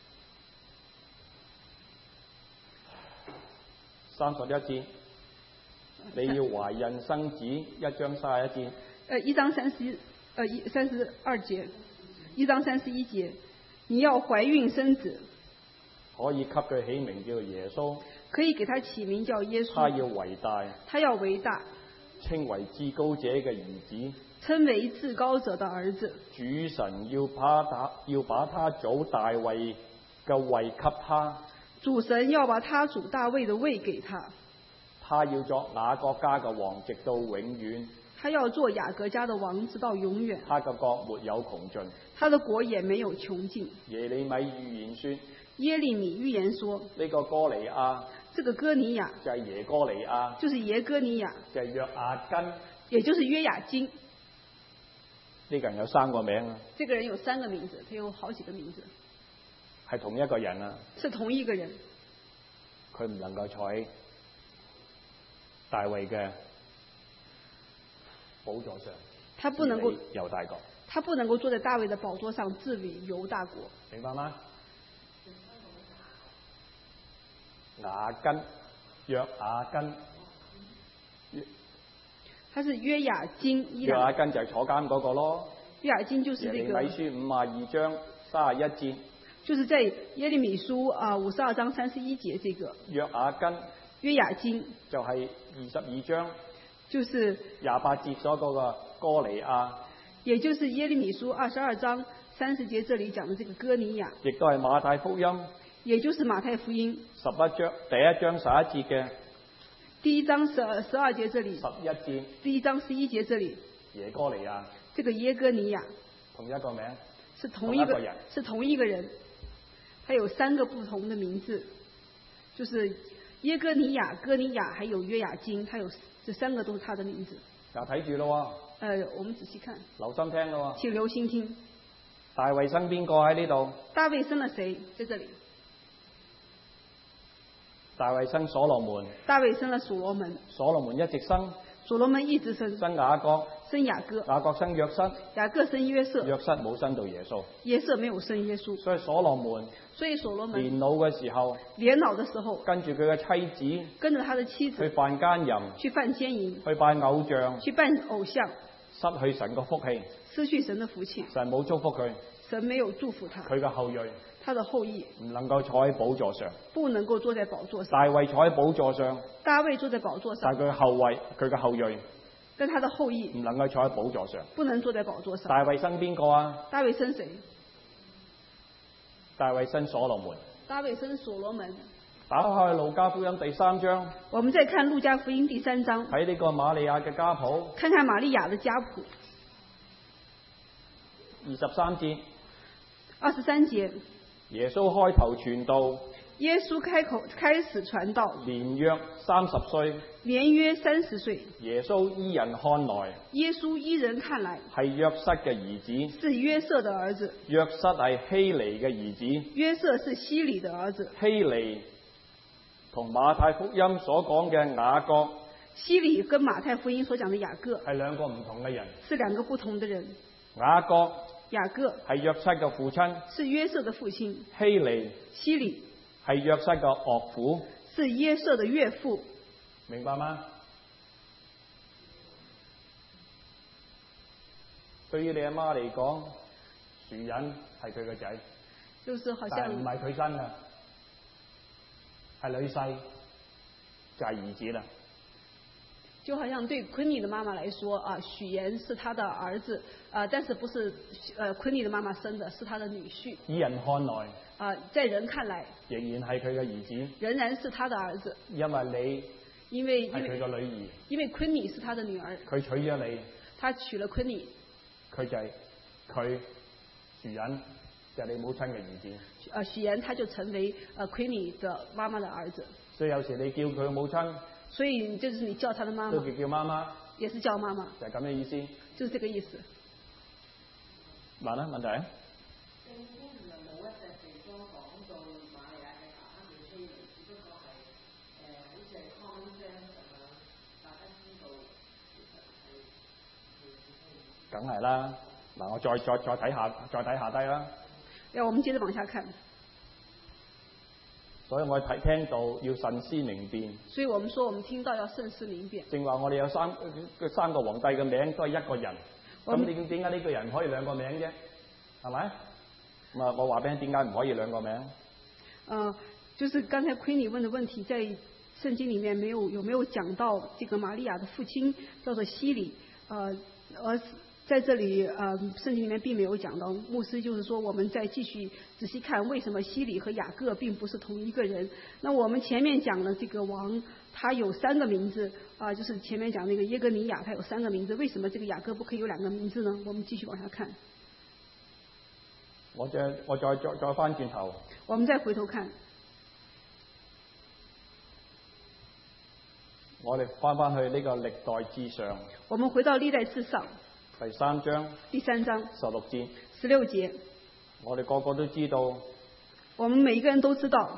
[SPEAKER 2] 三十一節，你要懷孕生子，一章三十一節。
[SPEAKER 1] 誒，一章三十，誒，一三十二節，一章三十一節，你要懷孕生子，
[SPEAKER 2] 可以給佢起名叫耶穌，
[SPEAKER 1] 可以給他起名叫耶穌。
[SPEAKER 2] 他要為大，
[SPEAKER 1] 他要為大。
[SPEAKER 2] 稱為至高者嘅兒子，
[SPEAKER 1] 稱為至高者的兒子。
[SPEAKER 2] 主神要把他要把他祖大衛嘅位給他，
[SPEAKER 1] 主神要把他祖大衛的位給他。
[SPEAKER 2] 他要作雅各家嘅王，直到永遠。
[SPEAKER 1] 他要做雅各家的王直到永遠，
[SPEAKER 2] 他嘅國沒有窮盡。
[SPEAKER 1] 他的國也沒有窮盡。
[SPEAKER 2] 耶利米預言說，
[SPEAKER 1] 耶利米預言說，
[SPEAKER 2] 呢個哥尼亞
[SPEAKER 1] 這個哥尼亞
[SPEAKER 2] 就係耶哥尼亞，
[SPEAKER 1] 就是耶哥尼亞，
[SPEAKER 2] 就係約雅斤。
[SPEAKER 1] 也就是約雅斤。
[SPEAKER 2] 呢個人有三個名啊，
[SPEAKER 1] 這個人有三個名字，他有好幾個名字，
[SPEAKER 2] 係同一個人啊。
[SPEAKER 1] 是同一個人。
[SPEAKER 2] 佢唔能夠坐喺大衛嘅寶座上，
[SPEAKER 1] 他不能夠
[SPEAKER 2] 治理猶大國。
[SPEAKER 1] 他不能夠坐在大衛的寶座上治理猶大國。
[SPEAKER 2] 明白嗎？雅斤，約雅斤，
[SPEAKER 1] 他是約雅斤。
[SPEAKER 2] 約雅斤就係坐監嗰個咯。
[SPEAKER 1] 約雅斤就是這個。
[SPEAKER 2] 耶利米書五十二章三十一節。
[SPEAKER 1] 就是在耶利米書啊五十二章三十一節這個。
[SPEAKER 2] 約雅斤。
[SPEAKER 1] 約雅斤
[SPEAKER 2] 就係二十二章。
[SPEAKER 1] 就是
[SPEAKER 2] 廿八節所講嘅哥尼亞。
[SPEAKER 1] 也就是耶利米書二十二章三十節這裡講的這個哥尼亞。
[SPEAKER 2] 亦都係馬太福音。
[SPEAKER 1] 也就是馬太福音
[SPEAKER 2] 十一章第一章十一節嘅。
[SPEAKER 1] 第一章十二十二節這裡。
[SPEAKER 2] 十一節。
[SPEAKER 1] 第一章十一節這裡。
[SPEAKER 2] 耶哥尼亞。
[SPEAKER 1] 這個耶哥尼亞。
[SPEAKER 2] 同一個名。
[SPEAKER 1] 是同一個，
[SPEAKER 2] 同一個人。
[SPEAKER 1] 是同一個人。他有三個不同的名字，就是耶哥尼亞、哥尼亞，還有約雅斤，他有這三個都是他的名字。
[SPEAKER 2] 嗱，睇住咯。
[SPEAKER 1] 呃，我們仔細看。
[SPEAKER 2] 留心聽咯。
[SPEAKER 1] 請留心聽。
[SPEAKER 2] 大衛生邊個喺呢度？
[SPEAKER 1] 大衛生了誰？在這裡。
[SPEAKER 2] 大衛生所羅門。
[SPEAKER 1] 大衛生了所羅門。
[SPEAKER 2] 所羅門一直生。
[SPEAKER 1] 所羅門一直生。
[SPEAKER 2] 生雅各。
[SPEAKER 1] 生雅各。
[SPEAKER 2] 雅各生約瑟。
[SPEAKER 1] 雅各生約瑟。
[SPEAKER 2] 約瑟冇生到耶穌。
[SPEAKER 1] 約瑟沒有生耶穌。
[SPEAKER 2] 所以所羅門。
[SPEAKER 1] 所以所羅門。
[SPEAKER 2] 年老嘅時候。
[SPEAKER 1] 年老的時候。
[SPEAKER 2] 跟住佢嘅妻子。
[SPEAKER 1] 跟着他的妻子。
[SPEAKER 2] 去犯奸淫。
[SPEAKER 1] 去犯奸淫。
[SPEAKER 2] 去拜偶像。
[SPEAKER 1] 去拜偶像。
[SPEAKER 2] 失去神個福氣。
[SPEAKER 1] 失去神的福氣。
[SPEAKER 2] 神冇祝福佢。
[SPEAKER 1] 神沒有祝福他。
[SPEAKER 2] 佢嘅後裔。
[SPEAKER 1] 他的後裔
[SPEAKER 2] 唔能夠坐喺寶座上，
[SPEAKER 1] 不能夠坐在寶座上。
[SPEAKER 2] 大衛坐喺寶座上，
[SPEAKER 1] 大衛坐在寶座上，
[SPEAKER 2] 但係佢後衛，佢嘅後裔，
[SPEAKER 1] 但他的後裔
[SPEAKER 2] 唔能夠坐喺寶座上，
[SPEAKER 1] 不能坐在寶座上。
[SPEAKER 2] 大衛生邊個啊？
[SPEAKER 1] 大衛生誰？
[SPEAKER 2] 大衛生所羅門。
[SPEAKER 1] 大衛生所羅門。
[SPEAKER 2] 打開路加福音第三章，
[SPEAKER 1] 我們再看路加福音第三章，
[SPEAKER 2] 睇呢個瑪利亞嘅家譜，
[SPEAKER 1] 看看瑪利亞的家譜。
[SPEAKER 2] 二十三節。
[SPEAKER 1] 二十三節。
[SPEAKER 2] 耶穌開頭傳道，
[SPEAKER 1] 耶穌開口開始傳道，
[SPEAKER 2] 年約三十歲，
[SPEAKER 1] 年約三十歲。
[SPEAKER 2] 耶穌依人看來，
[SPEAKER 1] 耶穌依人看來
[SPEAKER 2] 係約瑟嘅兒子，
[SPEAKER 1] 是約瑟的兒子。
[SPEAKER 2] 約瑟係希尼嘅兒子，
[SPEAKER 1] 約瑟是希里的兒子。
[SPEAKER 2] 希尼同馬太福音所講嘅雅各，
[SPEAKER 1] 希里跟馬太福音所講的雅各
[SPEAKER 2] 係兩個唔同嘅人，
[SPEAKER 1] 是兩個不同的人。
[SPEAKER 2] 雅各。
[SPEAKER 1] 雅各
[SPEAKER 2] 係約瑟嘅父親，
[SPEAKER 1] 是約瑟的父親。
[SPEAKER 2] 希尼
[SPEAKER 1] 希里
[SPEAKER 2] 係約瑟嘅岳父，
[SPEAKER 1] 是約瑟的岳父。
[SPEAKER 2] 明白嗎？對於你阿媽嚟講，樹人係佢個仔，
[SPEAKER 1] 就是好像
[SPEAKER 2] 但係唔係佢生嘅，係女婿，就係兒子啦。
[SPEAKER 1] 就好像對昆妮的媽媽來說啊，許言是他的兒子啊，但是不是呃昆妮的媽媽生的，是他的女婿。
[SPEAKER 2] 以人看來
[SPEAKER 1] 啊，在人看來
[SPEAKER 2] 仍然係佢嘅兒子，
[SPEAKER 1] 仍然是他的兒子。
[SPEAKER 2] 因為你
[SPEAKER 1] 因為
[SPEAKER 2] 係佢個女兒，
[SPEAKER 1] 因為昆妮是他的女兒，
[SPEAKER 2] 佢娶咗你，
[SPEAKER 1] 他娶了昆妮，
[SPEAKER 2] 佢就係佢許人就係你母親嘅兒子。
[SPEAKER 1] 啊，許言他就成為呃昆妮的媽媽的兒子。
[SPEAKER 2] 所以有時你叫佢母親。
[SPEAKER 1] 所以就是你叫他的媽媽，
[SPEAKER 2] 都叫叫媽媽，
[SPEAKER 1] 也是叫媽媽，
[SPEAKER 2] 就係咁嘅意思，
[SPEAKER 1] 就是這個意思。
[SPEAKER 2] 問啦，問題啊？
[SPEAKER 3] 聖經其實冇一隻地方講到瑪利亞嘅爸爸叫希利，只不過係誒好似係 concept 咁樣，大家知道其實係。
[SPEAKER 2] 梗係啦，嗱我再再再睇下，再睇下低啦。
[SPEAKER 1] 誒，我們接着往下看。
[SPEAKER 2] 所以我睇聽到要慎思明辨。
[SPEAKER 1] 所以我們說，我們聽到要慎思明辨。
[SPEAKER 2] 正話我哋有三三個皇帝嘅名都係一個人，咁點點解呢個人可以兩個名啫？係咪？咁啊，我話俾你點解唔可以兩個名？
[SPEAKER 1] 呃，就是剛才奎尼問的問題，在聖經裡面沒有有沒有講到這個瑪利亞的父親叫做希里，呃，而在这里，呃，圣经里面并没有讲到。牧师就是说，我们再继续仔细看，为什么希里和雅各并不是同一个人？那我们前面讲的这个王，他有三个名字啊、呃，就是前面讲那个耶哥尼雅，他有三个名字，为什么这个雅各不可以有两个名字呢？我们继续往下看。
[SPEAKER 2] 我再我再再再翻轉頭，
[SPEAKER 1] 我們再回頭看，
[SPEAKER 2] 我哋翻翻去呢個歷代志上，
[SPEAKER 1] 我們回到歷代志上
[SPEAKER 2] 第三章
[SPEAKER 1] 第三章
[SPEAKER 2] 十六節，
[SPEAKER 1] 十六節，
[SPEAKER 2] 我哋個個都知道，
[SPEAKER 1] 我們每一個人都知道，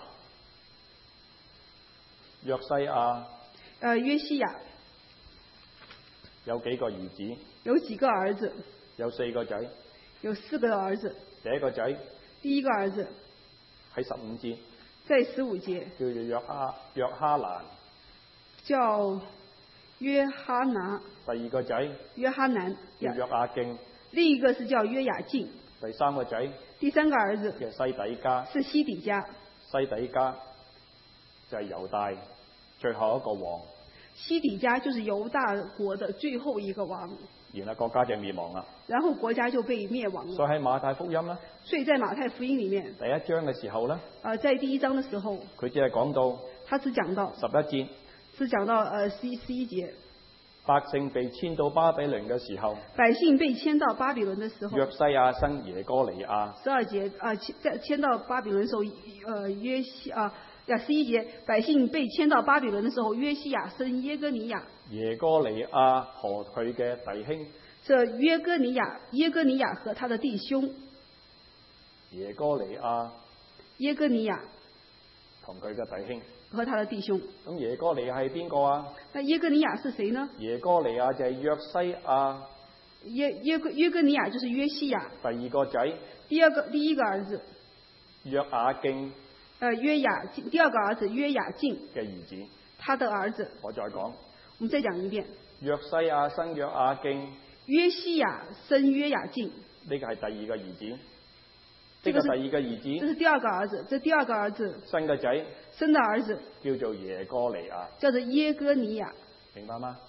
[SPEAKER 2] 約西亞
[SPEAKER 1] 呃，約西亞
[SPEAKER 2] 有幾個兒子，
[SPEAKER 1] 有幾個兒子，
[SPEAKER 2] 有四個仔，
[SPEAKER 1] 有四個兒子，
[SPEAKER 2] 第一個仔
[SPEAKER 1] 第一個兒子
[SPEAKER 2] 喺十五節，
[SPEAKER 1] 在十五節
[SPEAKER 2] 叫做約哈約哈蘭，
[SPEAKER 1] 叫約哈拿，
[SPEAKER 2] 第二個仔
[SPEAKER 1] 約哈南，
[SPEAKER 2] 叫約亞敬，
[SPEAKER 1] 另一個是叫約雅敬，
[SPEAKER 2] 第三個仔
[SPEAKER 1] 第三個兒子
[SPEAKER 2] 嘅西底家，
[SPEAKER 1] 是西底家，
[SPEAKER 2] 西底家就係猶大最後一個王，
[SPEAKER 1] 西底家就是猶大國的最後一個王，
[SPEAKER 2] 然後國家就滅亡啦。
[SPEAKER 1] 然後國家就被滅亡了。
[SPEAKER 2] 所以喺馬太福音咧，
[SPEAKER 1] 所以在馬太福音裡面，
[SPEAKER 2] 第一章嘅時候咧，
[SPEAKER 1] 呃，在第一章的時候，
[SPEAKER 2] 佢只係講到
[SPEAKER 1] 他只講到
[SPEAKER 2] 十一節，
[SPEAKER 1] 只講到呃十一十一節，
[SPEAKER 2] 百姓被遷到巴比倫嘅時候，
[SPEAKER 1] 百姓被遷到巴比倫的時候，
[SPEAKER 2] 約西亞生耶哥尼亞，
[SPEAKER 1] 十二節啊，遷在遷到巴比倫的時候，呃約西啊呀十一節，百姓被遷到巴比倫的時候，約西亞生耶哥尼亞，
[SPEAKER 2] 耶哥尼亞和佢嘅弟兄，
[SPEAKER 1] 這約哥尼亞耶哥尼亞和他的弟兄，
[SPEAKER 2] 耶哥尼亞
[SPEAKER 1] 耶哥尼亞
[SPEAKER 2] 同佢嘅弟兄。
[SPEAKER 1] 和他的弟兄。
[SPEAKER 2] 咁耶哥尼亞係邊個啊？
[SPEAKER 1] 那耶哥尼亞是誰呢？
[SPEAKER 2] 耶哥尼亞就係約西亞
[SPEAKER 1] 耶耶哥耶哥尼亞就是約西亞，
[SPEAKER 2] 第二個仔，
[SPEAKER 1] 第二個第一個兒子，
[SPEAKER 2] 約亞敬
[SPEAKER 1] 呃約雅敬，第二個兒子約雅敬
[SPEAKER 2] 嘅兒子。
[SPEAKER 1] 他的兒子。
[SPEAKER 2] 我再講，
[SPEAKER 1] 我們再講一遍，
[SPEAKER 2] 約西亞生約亞敬，
[SPEAKER 1] 約西亞生約雅敬，
[SPEAKER 2] 呢個係第二個兒子。呢、
[SPEAKER 1] 這個是
[SPEAKER 2] 個第二個兒子，
[SPEAKER 1] 這是第二個兒子，這第二個兒子
[SPEAKER 2] 生個仔
[SPEAKER 1] 生的兒子
[SPEAKER 2] 叫做耶哥尼亞，
[SPEAKER 1] 叫做耶哥尼亞，
[SPEAKER 2] 明白嗎？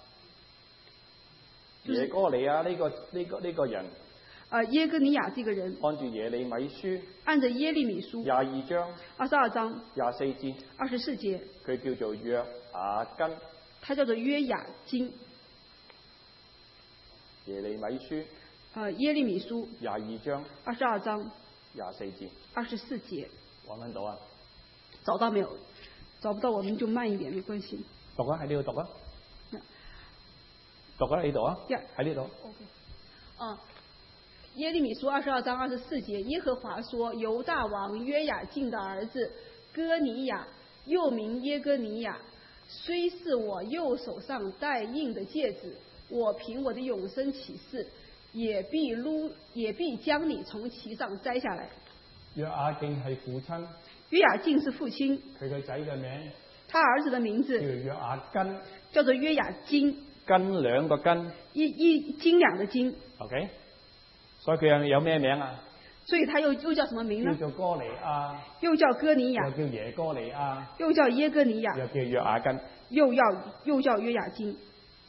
[SPEAKER 1] 就是
[SPEAKER 2] 耶哥尼亞呢、這個呢、這個呢、這個人，
[SPEAKER 1] 啊、耶哥尼亞這個人，
[SPEAKER 2] 按住耶利米書
[SPEAKER 1] 按着耶利米書
[SPEAKER 2] 廿二章
[SPEAKER 1] 二十二章
[SPEAKER 2] 廿四節，
[SPEAKER 1] 二十四節，
[SPEAKER 2] 佢叫做約雅根。
[SPEAKER 1] 他叫做約雅金。
[SPEAKER 2] 耶利米書
[SPEAKER 1] 啊、耶利米書
[SPEAKER 2] 廿二章
[SPEAKER 1] 二十二章
[SPEAKER 2] 廿四節，
[SPEAKER 1] 二十四節，
[SPEAKER 2] 揾唔揾到啊？
[SPEAKER 1] 找到沒有？找不到我們就慢一點，沒關係。
[SPEAKER 2] 讀啊，喺呢度讀啊，
[SPEAKER 1] 呀
[SPEAKER 2] 讀啊，喺呢度啊，
[SPEAKER 1] 呀
[SPEAKER 2] 喺呢度。
[SPEAKER 1] OK，啊，耶利米書二十二章二十四節，耶和華說：猶大王約雅敬的兒子哥尼雅，又名耶哥尼雅，雖是我右手上戴印的戒指，我憑我的永生起誓，也必擼，也必將你從其上摘下來。
[SPEAKER 2] 約雅敬係父親，
[SPEAKER 1] 約雅敬是父親，
[SPEAKER 2] 佢個仔嘅名
[SPEAKER 1] 他兒子的名字
[SPEAKER 2] 叫約雅根，
[SPEAKER 1] 叫做約雅金，
[SPEAKER 2] 斤兩個斤
[SPEAKER 1] 一一斤兩的斤。
[SPEAKER 2] ，OK。所以佢有有咩名啊？
[SPEAKER 1] 所以他又又叫什麼名呢？
[SPEAKER 2] 叫做哥尼亞，
[SPEAKER 1] 又叫哥尼雅
[SPEAKER 2] 又，叫耶哥尼亞，
[SPEAKER 1] 又叫耶哥尼雅，
[SPEAKER 2] 又叫約雅根。
[SPEAKER 1] 又要又叫約雅金。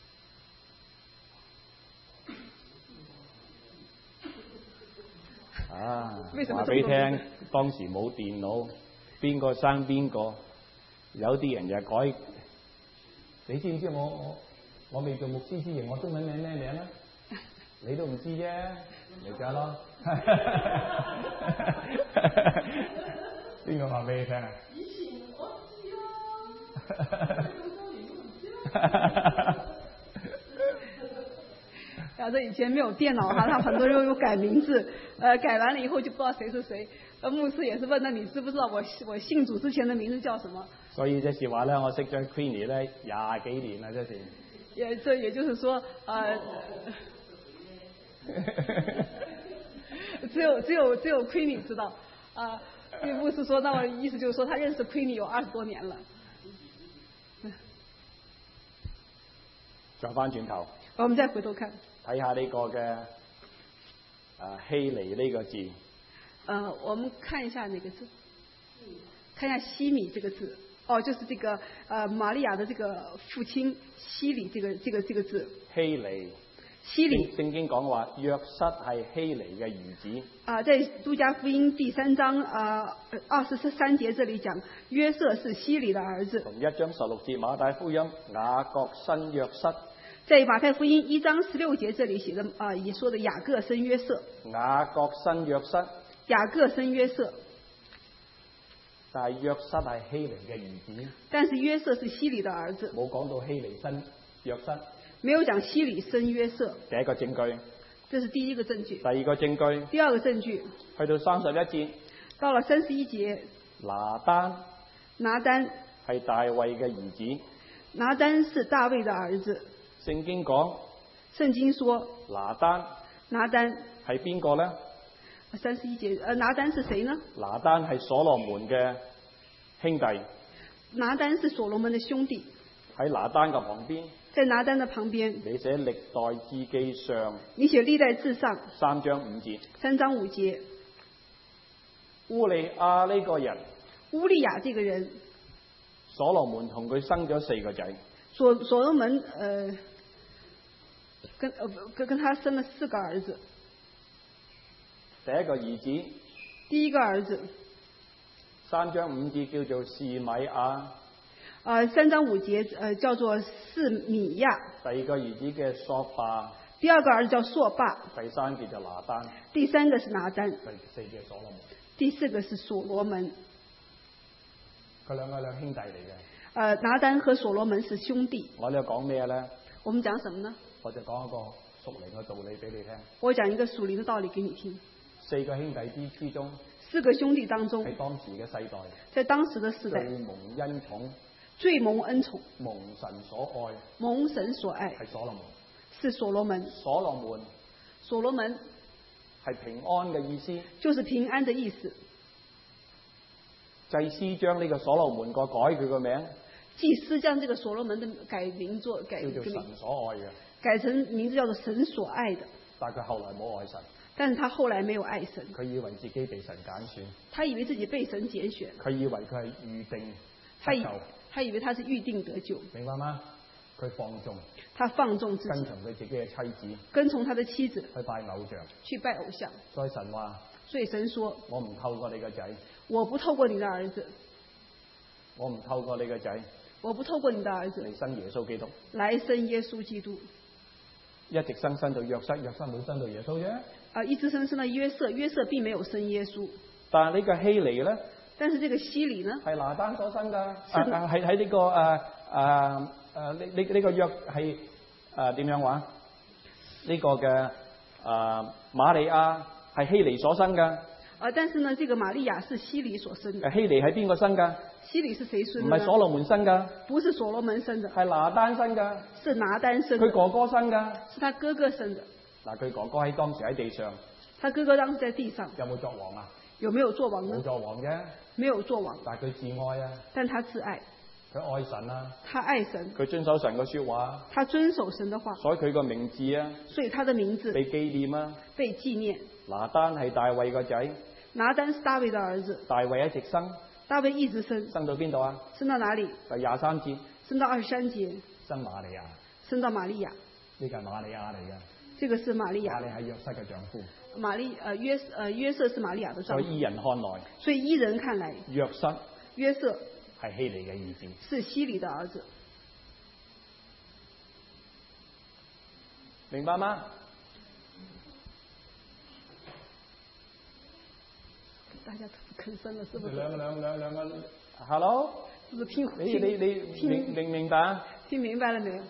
[SPEAKER 2] 啊，
[SPEAKER 1] 為什麼
[SPEAKER 2] 話俾你聽
[SPEAKER 1] 這麼多名，
[SPEAKER 2] 當時冇電腦，邊個生邊個，有啲人就改。你知唔知我我我未做牧師之前，我中文名咩名啊？你都唔知啫，嚟㗎咯。邊個話俾你聽啊？
[SPEAKER 3] 以前我知啊，
[SPEAKER 1] 然後以前沒有電腦哈，他很多人有改名字，呃，改完了以後就不知道誰是誰。呃，牧師也是問，那你知不知道我我信主之前的名字叫什麼？
[SPEAKER 2] 所以這是話咧，我識咗 Queenie 咧廿幾年啦，真係。
[SPEAKER 1] 也這也就是說，呃，只有只有只有 Queenie 知道，啊、呃，因為牧師說，那麼意思就是說他認識 Queenie 有二十多年了。
[SPEAKER 2] 再翻轉頭
[SPEAKER 1] 我們再回頭看，
[SPEAKER 2] 睇下呢個嘅啊希尼呢個字，
[SPEAKER 1] 呃，我們看一下哪個字？看一下西米這個字。哦，就是這個呃瑪利亞的這個父親西里這個這個這個字。
[SPEAKER 2] 希尼，
[SPEAKER 1] 希里
[SPEAKER 2] 聖經講話約瑟係希尼嘅兒子。
[SPEAKER 1] 啊，在路加福音第三章啊二十三節這裡講，約瑟是希里的兒子。
[SPEAKER 2] 同一章十六節馬太福音雅各生約瑟。
[SPEAKER 1] 在馬太福音一章十六節這裡寫的啊，也說的雅各生約瑟。
[SPEAKER 2] 雅各生約瑟。
[SPEAKER 1] 雅各生約瑟。
[SPEAKER 2] 但係約瑟係希尼嘅兒子。
[SPEAKER 1] 但是約瑟是希里的兒子。
[SPEAKER 2] 冇講到希尼生約瑟。
[SPEAKER 1] 沒有講希里生約瑟。
[SPEAKER 2] 第一個證據。
[SPEAKER 1] 這是第一個證據。
[SPEAKER 2] 第二個證據。
[SPEAKER 1] 第二個證據。
[SPEAKER 2] 去到三十一節。
[SPEAKER 1] 到了三十一節。
[SPEAKER 2] 拿單。
[SPEAKER 1] 拿單
[SPEAKER 2] 係大衛嘅兒子。
[SPEAKER 1] 拿單是大衛的兒子。
[SPEAKER 2] 聖經講。
[SPEAKER 1] 聖經說。
[SPEAKER 2] 拿單。
[SPEAKER 1] 拿單
[SPEAKER 2] 係邊個呢？
[SPEAKER 1] 三十一節，呃，拿單是誰呢？
[SPEAKER 2] 拿單係所羅門嘅兄弟。
[SPEAKER 1] 拿單是所羅門的兄弟。
[SPEAKER 2] 喺拿單嘅旁邊。
[SPEAKER 1] 在拿單的旁邊。
[SPEAKER 2] 你寫歷代志記上。
[SPEAKER 1] 你寫歷代志上。
[SPEAKER 2] 三章五節。
[SPEAKER 1] 三章五節。
[SPEAKER 2] 烏利亞呢個人。
[SPEAKER 1] 烏利亞這個人。
[SPEAKER 2] 所羅門同佢生咗四個仔。
[SPEAKER 1] 所所羅門，呃，跟呃跟跟他生了四個兒子。
[SPEAKER 2] 第一個兒子。
[SPEAKER 1] 第一個兒子。
[SPEAKER 2] 三章五節叫做示米亞。
[SPEAKER 1] 呃，三章五節，呃，叫做示米亞。
[SPEAKER 2] 第二個兒子嘅朔巴。
[SPEAKER 1] 第二個兒子叫朔巴。
[SPEAKER 2] 第三個就拿單。
[SPEAKER 1] 第三個是拿單。
[SPEAKER 2] 第四個所羅門。
[SPEAKER 1] 第四個是所羅門。
[SPEAKER 2] 佢兩個係兩兄弟嚟嘅。
[SPEAKER 1] 呃，拿單和所羅門是兄弟。
[SPEAKER 2] 我哋講咩咧？
[SPEAKER 1] 我們講什麼呢？
[SPEAKER 2] 我就講一個屬靈嘅道理俾你聽。
[SPEAKER 1] 我講一個屬靈的道理給你聽。
[SPEAKER 2] 四個兄弟之之中。
[SPEAKER 1] 四個兄弟當中。
[SPEAKER 2] 喺當時嘅世代。
[SPEAKER 1] 在當時的世代。
[SPEAKER 2] 最蒙恩寵。
[SPEAKER 1] 最蒙恩寵。
[SPEAKER 2] 蒙神所愛。
[SPEAKER 1] 蒙神所愛。
[SPEAKER 2] 係所羅門。
[SPEAKER 1] 是所羅門。
[SPEAKER 2] 所羅門。
[SPEAKER 1] 所羅門。
[SPEAKER 2] 係平安嘅意思。
[SPEAKER 1] 就是平安的意思。
[SPEAKER 2] 祭司將呢個所羅門個改佢個名。
[SPEAKER 1] 祭司將這個所羅門的改名做改
[SPEAKER 2] 叫做神所愛嘅。
[SPEAKER 1] 改成名字叫做神所愛的。
[SPEAKER 2] 但佢後來冇愛神。
[SPEAKER 1] 但是他後來沒有愛神。
[SPEAKER 2] 佢以為自己被神揀選。
[SPEAKER 1] 他以為自己被神揀選。
[SPEAKER 2] 佢以為佢係預定
[SPEAKER 1] 他以他以為他是預定得救。
[SPEAKER 2] 明白嗎？佢放縱。
[SPEAKER 1] 他放縱自己。
[SPEAKER 2] 跟從佢自己嘅妻子。
[SPEAKER 1] 跟從他的妻子。
[SPEAKER 2] 去拜偶像。
[SPEAKER 1] 去拜偶像。
[SPEAKER 2] 所以神話。
[SPEAKER 1] 所以神說：
[SPEAKER 2] 我唔透過你個仔。
[SPEAKER 1] 我不透過你的兒子。
[SPEAKER 2] 我唔透過你個仔。
[SPEAKER 1] 我不透過你的兒子。
[SPEAKER 2] 嚟生耶穌基督。
[SPEAKER 1] 來生耶穌基督。
[SPEAKER 2] 一直生生到約瑟，約瑟冇生到耶穌啫。
[SPEAKER 1] 啊，一直生生到約瑟，約瑟並沒有生耶穌。
[SPEAKER 2] 但係呢個希尼咧？
[SPEAKER 1] 但是這個希里呢？係
[SPEAKER 2] 拿單所生㗎。係係喺呢個誒誒誒呢呢呢個約係誒點樣話？呢、這個嘅誒、呃、瑪利亞係希尼所生㗎。
[SPEAKER 1] 啊，但是呢，這個瑪利亞是希里所生的。
[SPEAKER 2] 希尼係邊個生㗎？
[SPEAKER 1] 希里是誰生的？
[SPEAKER 2] 唔係所羅門生㗎。
[SPEAKER 1] 不是所羅門生的。係
[SPEAKER 2] 拿單生㗎。
[SPEAKER 1] 是拿單生的。
[SPEAKER 2] 佢哥哥生㗎。
[SPEAKER 1] 是他哥哥生的。
[SPEAKER 2] 嗱，佢哥哥喺當時喺地上。
[SPEAKER 1] 他哥哥當時在地上。
[SPEAKER 2] 有冇作王啊？
[SPEAKER 1] 有沒有作王呢？
[SPEAKER 2] 冇作王啫。
[SPEAKER 1] 沒有作王。
[SPEAKER 2] 但係佢自愛啊。
[SPEAKER 1] 但他自愛。
[SPEAKER 2] 佢愛神啊。
[SPEAKER 1] 他愛神。
[SPEAKER 2] 佢遵守神嘅說話。
[SPEAKER 1] 他遵守神的話。
[SPEAKER 2] 所以佢個名字啊。
[SPEAKER 1] 所以他的名字。
[SPEAKER 2] 被紀念啊。
[SPEAKER 1] 被紀念。
[SPEAKER 2] 拿單係大衛個仔。
[SPEAKER 1] 拿單是大衛的兒子。
[SPEAKER 2] 大衛一直生。
[SPEAKER 1] 大衛一直生。
[SPEAKER 2] 生到邊度啊？
[SPEAKER 1] 生到哪裡？
[SPEAKER 2] 第廿三節。
[SPEAKER 1] 生到二十三節。
[SPEAKER 2] 生瑪利亞。
[SPEAKER 1] 生到瑪利亞。
[SPEAKER 2] 呢個係瑪利亞嚟嘅。
[SPEAKER 1] 這個是瑪利亞。
[SPEAKER 2] 瑪利亞係約瑟嘅丈夫。
[SPEAKER 1] 瑪利呃約呃約瑟是瑪利亞的丈夫。
[SPEAKER 2] 所以依人看來。
[SPEAKER 1] 所以依人看來。
[SPEAKER 2] 約瑟。
[SPEAKER 1] 約瑟。
[SPEAKER 2] 係希尼嘅兒子。
[SPEAKER 1] 是希里的兒子。
[SPEAKER 2] 明白嗎？
[SPEAKER 1] 大家吭聲了，是不是？
[SPEAKER 2] 兩兩兩兩個 ，Hello，
[SPEAKER 1] 是不是聽？
[SPEAKER 2] 你你你明明明白？
[SPEAKER 1] 聽明白了沒有？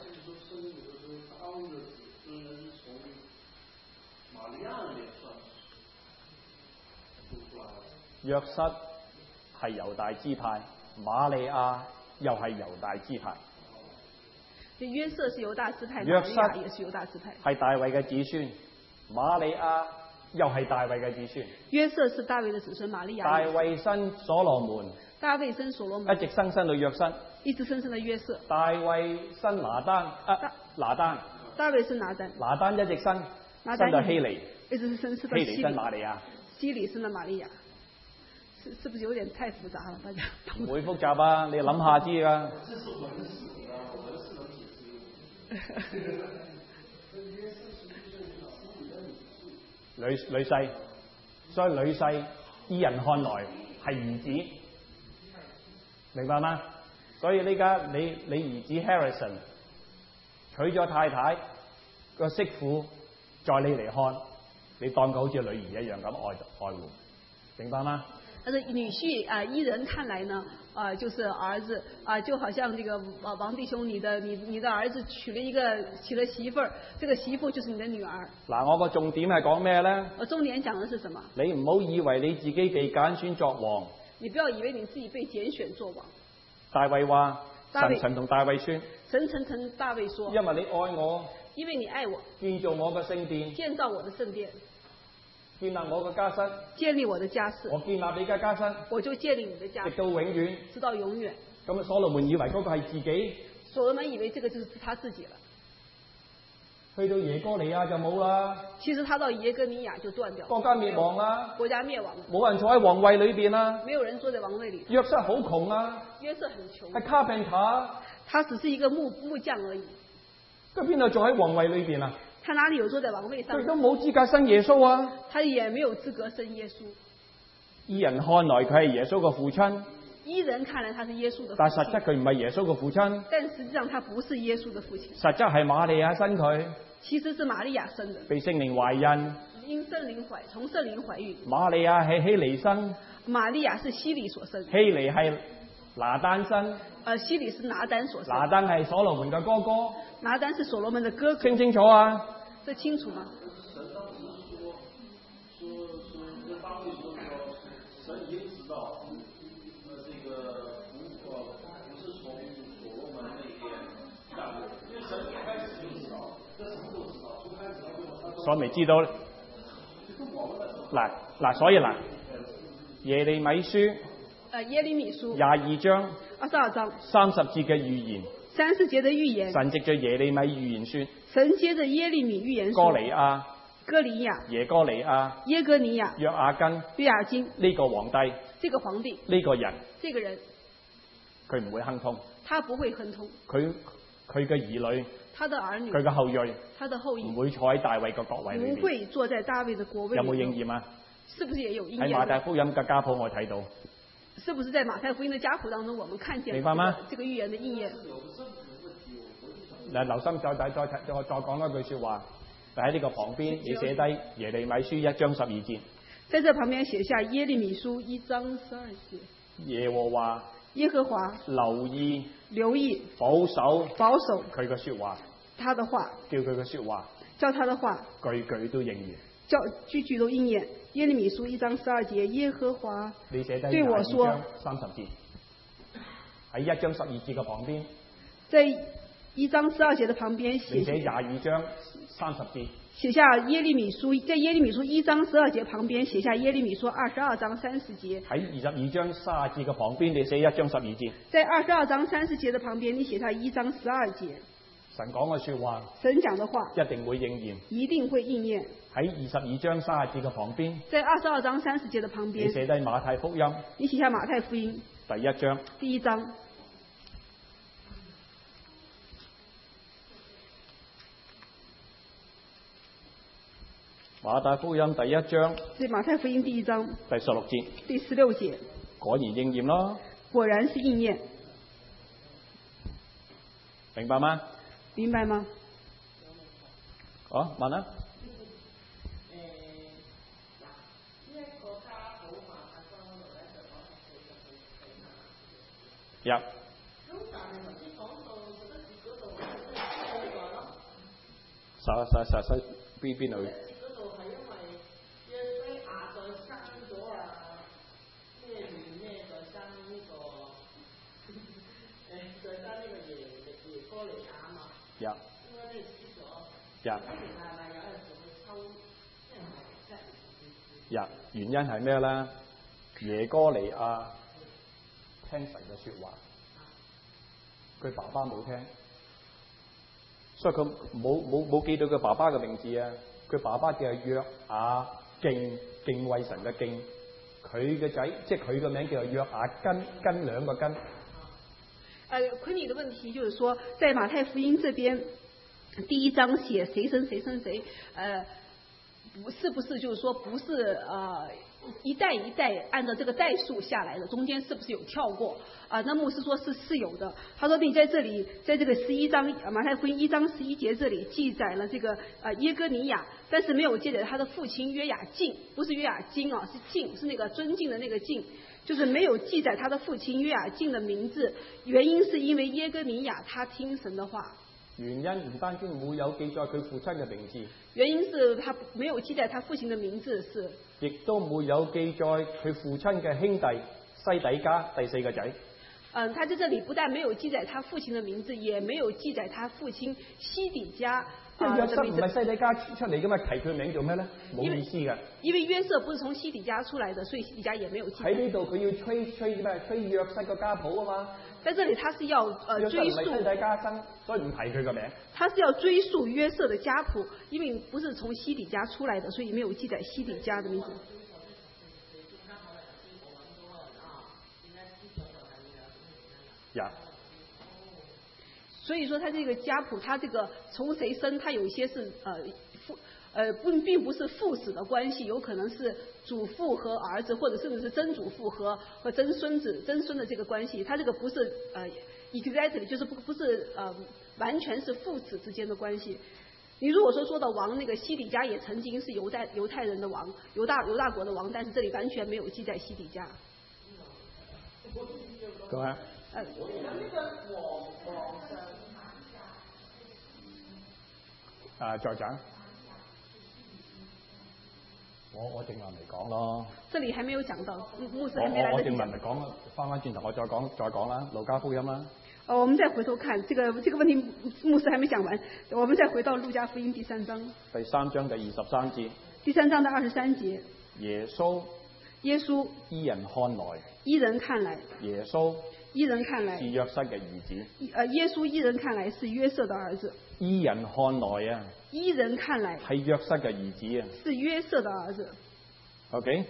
[SPEAKER 2] 約瑟係猶大支派，瑪利亞又係猶大支派。
[SPEAKER 1] 約瑟是猶大支派，
[SPEAKER 2] 約
[SPEAKER 1] 瑪利亞也是猶大支派。
[SPEAKER 2] 係大衛嘅子孫，瑪利亞又係大衛嘅子孫。
[SPEAKER 1] 約瑟是大衛嘅子孫，瑪利亞。
[SPEAKER 2] 大衛生所羅門。
[SPEAKER 1] 大衛生所羅門。
[SPEAKER 2] 一直生生到約瑟。
[SPEAKER 1] 一直生生到約瑟。
[SPEAKER 2] 大衛生拿單，啊拿單。
[SPEAKER 1] 大衛生拿單。
[SPEAKER 2] 拿單一直生，生到希尼。
[SPEAKER 1] 一直是生生到希尼。
[SPEAKER 2] 希尼生瑪利亞。
[SPEAKER 1] 希尼生到瑪利亞。是是不是有點太複雜了？大家
[SPEAKER 2] 唔會複雜啊，你諗下知噶。
[SPEAKER 4] 女女婿，所以女婿依人看來係兒子，明白嗎？所以呢家你你兒子 Harrison 娶咗太太，個媳婦在你嚟看，你當佢好似女兒一樣咁愛愛護，明白嗎？
[SPEAKER 1] 但是女婿啊，依人看來呢，啊，就是兒子啊，就好像這個王王弟兄，你的你你的兒子娶了一個娶了媳婦兒，這個媳婦就是你的女兒。
[SPEAKER 2] 嗱，我個重點係講咩呢？
[SPEAKER 1] 我重點講的是什麼？
[SPEAKER 2] 你唔好以為你自己被揀選作王。
[SPEAKER 1] 你不要以為你自己被揀選作王。
[SPEAKER 2] 大衛話：
[SPEAKER 1] 大衛
[SPEAKER 2] 神曾同大衛說，
[SPEAKER 1] 神曾同大衛說，
[SPEAKER 2] 因為你愛我，
[SPEAKER 1] 因為你愛我，
[SPEAKER 2] 建造我嘅聖殿，
[SPEAKER 1] 建造我的聖殿，
[SPEAKER 2] 建立我嘅家室，
[SPEAKER 1] 建立我的家室，
[SPEAKER 2] 我建立你嘅家室，
[SPEAKER 1] 我就建立你的家室，
[SPEAKER 2] 直到永遠，
[SPEAKER 1] 直到永遠。
[SPEAKER 2] 咁啊，所羅門以為嗰個係自己，
[SPEAKER 1] 所羅門以為這個就是他自己了。
[SPEAKER 2] 去到耶哥尼亞就冇啦。
[SPEAKER 1] 其實他到耶哥尼亞就斷掉了，
[SPEAKER 2] 國家滅亡啦，
[SPEAKER 1] 國家滅亡了，
[SPEAKER 2] 冇人坐喺皇位裏邊啦。
[SPEAKER 1] 沒有人坐在王位裏。
[SPEAKER 2] 約瑟好窮啊，
[SPEAKER 1] 約瑟很窮，
[SPEAKER 2] 係 carpenter，
[SPEAKER 1] 他只是一個木木匠而已。
[SPEAKER 2] 佢邊度坐喺皇位裏邊啊？
[SPEAKER 1] 他哪裏有坐在王位上？
[SPEAKER 2] 佢都冇資格生耶穌啊！
[SPEAKER 1] 他也沒有資格生耶穌。
[SPEAKER 2] 依人看來佢係耶穌嘅父親，
[SPEAKER 1] 依人看來他是耶穌的父親，
[SPEAKER 2] 但實質佢唔係耶穌嘅父親。
[SPEAKER 1] 但實際上他不是耶穌的父親，
[SPEAKER 2] 實質係瑪利亞生佢，
[SPEAKER 1] 其實是瑪利亞生的，
[SPEAKER 2] 被聖靈懷孕，
[SPEAKER 1] 因聖靈懷從聖靈懷孕。
[SPEAKER 2] 瑪利亞係希利生，
[SPEAKER 1] 瑪利亞是希利所生，
[SPEAKER 2] 希利係拿單生，
[SPEAKER 1] 呃，希利是拿單所生，
[SPEAKER 2] 拿單係所羅門嘅哥哥，
[SPEAKER 1] 拿單是所羅門的哥哥，
[SPEAKER 2] 清唔清楚啊？
[SPEAKER 1] 這清楚嗎？
[SPEAKER 2] 所以未知道嗱嗱，所以嗱耶利米書
[SPEAKER 1] 呃，耶利米書
[SPEAKER 2] 廿二章
[SPEAKER 1] 二十二章
[SPEAKER 2] 三十節嘅預言，
[SPEAKER 1] 三十節的預言，
[SPEAKER 2] 神藉着耶利米預言說，
[SPEAKER 1] 神接着耶利米預言說，
[SPEAKER 2] 哥尼亞、
[SPEAKER 1] 哥尼亞、
[SPEAKER 2] 耶哥尼亞、
[SPEAKER 1] 耶哥尼亞、
[SPEAKER 2] 約亞根
[SPEAKER 1] 約亞金
[SPEAKER 2] 呢個皇帝，
[SPEAKER 1] 這個皇帝，
[SPEAKER 2] 呢個人
[SPEAKER 1] 這個人
[SPEAKER 2] 佢唔會亨通，
[SPEAKER 1] 他不會亨通，
[SPEAKER 2] 佢佢嘅兒女，
[SPEAKER 1] 他的兒女，
[SPEAKER 2] 佢嘅後裔
[SPEAKER 1] 他的後裔
[SPEAKER 2] 唔會坐喺大衛嘅國位裏邊。
[SPEAKER 1] 不會坐在大衛的國位
[SPEAKER 2] 有
[SPEAKER 1] 裏。
[SPEAKER 2] 冇應驗啊？
[SPEAKER 1] 是不是也有應驗？
[SPEAKER 2] 喺馬太福音嘅家譜我睇到，
[SPEAKER 1] 是不是在馬太福音的家譜當中，我們看見
[SPEAKER 2] 明白嗎？
[SPEAKER 1] 這個預言的應驗？
[SPEAKER 2] 嗱，留心再再再再再講一句説話，就喺呢個旁邊，你寫低耶利米書一章十二節。
[SPEAKER 1] 在這旁邊寫下耶利米書一章十二節。
[SPEAKER 2] 耶和華
[SPEAKER 1] 耶和華
[SPEAKER 2] 留意
[SPEAKER 1] 留意
[SPEAKER 2] 保守
[SPEAKER 1] 保守
[SPEAKER 2] 佢嘅説話，
[SPEAKER 1] 他的話，
[SPEAKER 2] 叫佢嘅説話
[SPEAKER 1] 叫他的話
[SPEAKER 2] 句句都應驗。
[SPEAKER 1] 叫句句都應驗。耶利米書一章十二節，耶和華
[SPEAKER 2] 你寫低
[SPEAKER 1] 對我說
[SPEAKER 2] 三十節，喺一章十二節嘅旁邊。
[SPEAKER 1] 在一章十二節的旁邊寫
[SPEAKER 2] 你寫廿二章三十節，
[SPEAKER 1] 寫下耶利米書，在耶利米書一章十二節旁邊寫下耶利米書二十二章三十節。
[SPEAKER 2] 喺二十二章三十節嘅旁邊，你寫一章十二節。
[SPEAKER 1] 在二十二章三十節的旁邊，你寫下一章十二節。
[SPEAKER 2] 神講嘅説話，
[SPEAKER 1] 神講的話
[SPEAKER 2] 一定會應驗，
[SPEAKER 1] 一定會應驗。
[SPEAKER 2] 喺二十二章三十節嘅旁邊，
[SPEAKER 1] 在二十二章三十節的旁邊，
[SPEAKER 2] 你寫低馬太福音，
[SPEAKER 1] 你寫下馬太福音
[SPEAKER 2] 第一章，
[SPEAKER 1] 第一章。
[SPEAKER 2] 馬太福音第一章，
[SPEAKER 1] 對，馬太福音第一章
[SPEAKER 2] 第十六節，
[SPEAKER 1] 第十六節，
[SPEAKER 2] 果然應驗咯，
[SPEAKER 1] 果然是應驗，
[SPEAKER 2] 明白嗎？
[SPEAKER 1] 明白嗎？
[SPEAKER 2] 好、哦，問啦。入。實實實實邊邊度？入。入。入。原因係咩咧？耶哥尼亞聽神嘅説話，佢爸爸冇聽，所以佢冇冇冇記到佢爸爸嘅名字啊！佢爸爸叫約雅敬，敬畏神嘅敬。佢嘅仔即係佢嘅名叫做約雅根，根兩個根。
[SPEAKER 1] 呃，坤尼的問題就是說，在馬太福音這邊第一章寫誰生誰生誰，呃， 不是不是就是说不是呃一代一代按照这个代数下来的，中间是不是有跳过啊？那牧师说是是有的。他说你在这里，在这个十一章马太福音一章十一节这里记载了这个呃耶哥尼雅，但是没有记载他的父亲约雅敬，不是约雅金啊，是敬，是那个尊敬的那个敬，就是没有记载他的父亲约雅敬的名字。原因是因为耶哥尼雅他听神的话。
[SPEAKER 4] 原因唔單止冇有記載佢父親嘅名字，
[SPEAKER 1] 原因是他沒有記載他父親的名字是，
[SPEAKER 4] 亦都冇有記載佢父親嘅兄弟西底家第四個仔。
[SPEAKER 1] 嗯，他在這裡不但沒有記載他父親的名字，也沒有記載他父親西底家啊
[SPEAKER 4] 約瑟唔
[SPEAKER 1] 的名字。
[SPEAKER 4] 係西底家出嚟噶嘛，提佢名做咩咧？冇意思嘅。
[SPEAKER 1] 因為約瑟不是從西底家出來的，所以西底家也沒有記載。
[SPEAKER 4] 喺呢度佢要吹吹咩？吹約瑟個家譜啊嘛。
[SPEAKER 1] 在這裡他是要呃
[SPEAKER 4] 約瑟
[SPEAKER 1] 追溯，
[SPEAKER 4] 唔係西底家生，所以唔提佢個名。
[SPEAKER 1] 他是要追溯約瑟的家譜，因為不是從西底家出來的，所以沒有記載西底家的名字。
[SPEAKER 4] 呀、yeah.
[SPEAKER 1] 所以說他這個家譜，他這個從誰生，他有一些是呃父呃不並不是父子的關係，有可能是祖父和兒子，或者甚至是曾祖父和和曾孫子曾孫的這個關係，他這個不是呃 exactly 就是不不是呃完全是父子之間的關係。你如果說說的王，那個西底家也曾經是猶太猶太人的王，猶大猶大國的王，但是這裡完全沒有記載西底家。
[SPEAKER 4] 講下。
[SPEAKER 1] 呃
[SPEAKER 4] 啊，再講。我我正話未講咯。
[SPEAKER 1] 這裡還沒有講到，牧師
[SPEAKER 4] 我
[SPEAKER 1] 還沒來
[SPEAKER 4] 我
[SPEAKER 1] 得及講。
[SPEAKER 4] 我正話咪講，翻翻轉頭我再講再講啦，路加福音啦。
[SPEAKER 1] 哦，我們再回頭看這個這個問題，牧師還沒講完，我們再回到路加福音第三章。
[SPEAKER 2] 第三章第二十三節。
[SPEAKER 1] 第三章的二十三節。
[SPEAKER 2] 耶穌。
[SPEAKER 1] 耶穌。
[SPEAKER 2] 依人看來。
[SPEAKER 1] 依人看來。
[SPEAKER 2] 耶穌。
[SPEAKER 1] 依人看來。
[SPEAKER 2] 是約瑟嘅兒子。
[SPEAKER 1] 呃，耶穌依人看來是約瑟的兒子。
[SPEAKER 2] 依人看來啊。
[SPEAKER 1] 依人看來。
[SPEAKER 2] 係約瑟嘅兒子啊。
[SPEAKER 1] 是約瑟的兒子。
[SPEAKER 2] OK。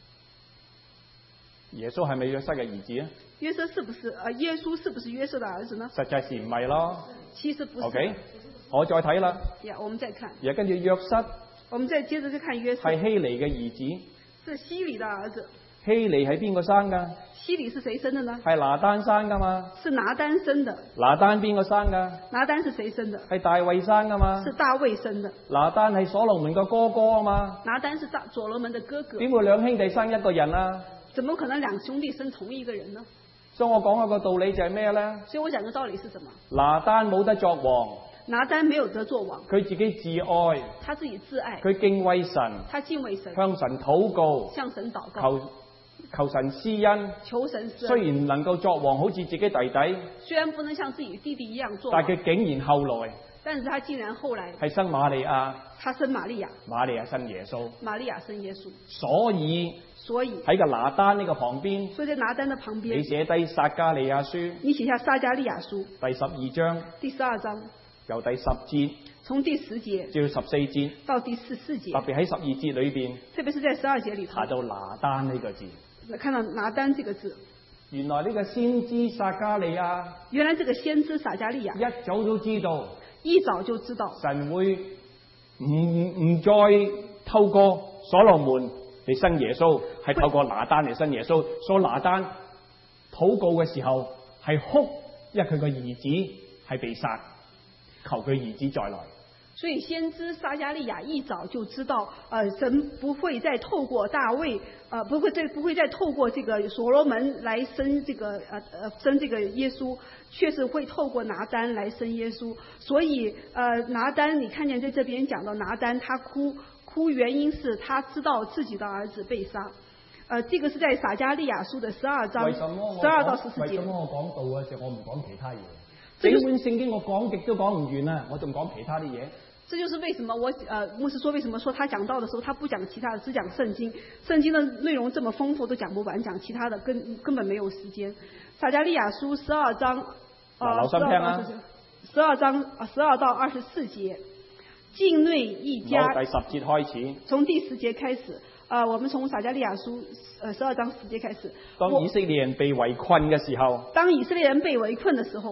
[SPEAKER 2] 耶穌係咪約瑟嘅兒子啊？
[SPEAKER 1] 約瑟是不是？呃，耶穌是不是約瑟的兒子呢？
[SPEAKER 2] 實際是唔係咯。
[SPEAKER 1] 其實不是。
[SPEAKER 2] OK。我再睇啦。
[SPEAKER 1] 呀，我們再看。
[SPEAKER 2] 而跟住約瑟。
[SPEAKER 1] 我們再接着再看約瑟。
[SPEAKER 2] 係希利嘅兒子。
[SPEAKER 1] 是希利的兒子。
[SPEAKER 2] 希利係邊個生㗎？
[SPEAKER 1] 希利是誰生的呢？
[SPEAKER 2] 係拿單生㗎嘛？
[SPEAKER 1] 是拿單生的。
[SPEAKER 2] 拿單邊個生㗎？
[SPEAKER 1] 拿單是誰生的？
[SPEAKER 2] 係大衛生㗎嘛？
[SPEAKER 1] 是大衛生的。
[SPEAKER 2] 拿單係所羅門個哥哥啊嘛？
[SPEAKER 1] 拿單是大所羅門的哥哥。
[SPEAKER 2] 點會兩兄弟生一個人啊？
[SPEAKER 1] 怎麼可能兩兄弟生同一個人呢？
[SPEAKER 2] 所以我講一個道理就係咩咧？
[SPEAKER 1] 所以我講嘅道理是什麼？
[SPEAKER 2] 拿單冇得作王。
[SPEAKER 1] 拿單沒有得作王。
[SPEAKER 2] 佢自己自愛。
[SPEAKER 1] 他自己自愛。
[SPEAKER 2] 佢敬畏神。
[SPEAKER 1] 他敬畏神。
[SPEAKER 2] 向神禱告。
[SPEAKER 1] 向神禱告。
[SPEAKER 2] 求求神施恩。
[SPEAKER 1] 求神施恩。
[SPEAKER 2] 雖然能夠作王，好似自己弟弟。
[SPEAKER 1] 雖然不能像自己弟弟一樣作王。
[SPEAKER 2] 但佢竟然後來。
[SPEAKER 1] 但是他竟然後來。
[SPEAKER 2] 係生瑪利亞。
[SPEAKER 1] 他生瑪利亞。
[SPEAKER 2] 瑪利亞生耶穌。
[SPEAKER 1] 瑪利亞生耶穌。
[SPEAKER 2] 所以。
[SPEAKER 1] 所以
[SPEAKER 2] 喺個拿單呢個旁邊，
[SPEAKER 1] 所以在拿單的旁邊，
[SPEAKER 2] 你寫低撒迦利亞書，
[SPEAKER 1] 你寫下撒迦利亞書
[SPEAKER 2] 第十二章，
[SPEAKER 1] 第十二章
[SPEAKER 2] 由第十節，
[SPEAKER 1] 從第十節
[SPEAKER 2] 至到十四節，
[SPEAKER 1] 到第十四節，
[SPEAKER 2] 特別喺十二節裏邊，
[SPEAKER 1] 特別是在十二節裏頭，
[SPEAKER 2] 查到拿單呢個字，
[SPEAKER 1] 看到拿單這個字，
[SPEAKER 2] 原來呢個先知撒迦利亞，
[SPEAKER 1] 原來這個先知撒迦利亞
[SPEAKER 2] 一早都知道，
[SPEAKER 1] 一早就知道
[SPEAKER 2] 神會唔唔再透過所羅門嚟生耶穌，係透過拿單嚟生耶穌。所以拿單禱告嘅時候係哭，因為佢個兒子係被殺，求佢兒子再來。
[SPEAKER 1] 所以先知撒迦利亞一早就知道，呃，神不會再透過大衛，呃，不會再不會再透過這個所羅門來生這個，呃呃，生這個耶穌，確實會透過拿單來生耶穌。所以，呃，拿單，你看見在這邊講到拿單，他哭。哭原因是他知道自己的兒子被殺，呃，這個是在撒迦利亞書的十二章十二到十四節。
[SPEAKER 4] 為什麼我講道嘅時候我唔講其他嘢？整本聖經我講極都講唔完啊！我仲講其他啲嘢。
[SPEAKER 1] 這就是為什麼我呃牧師說為什麼說他講道的時候他不講其他的，只講聖經。聖經的內容這麼豐富都講不完，講其他的根根本沒有時間。撒迦利亞書十二章啊，
[SPEAKER 2] 留心聽啊，
[SPEAKER 1] 十二章啊十二到二十四節。境內一家，
[SPEAKER 2] 第十節開始，
[SPEAKER 1] 從第十節開始，啊、呃，我們從撒迦利亞書，呃，十二章十節開始。
[SPEAKER 2] 當以色列人被圍困嘅時候，
[SPEAKER 1] 當以色列人被圍困的時候，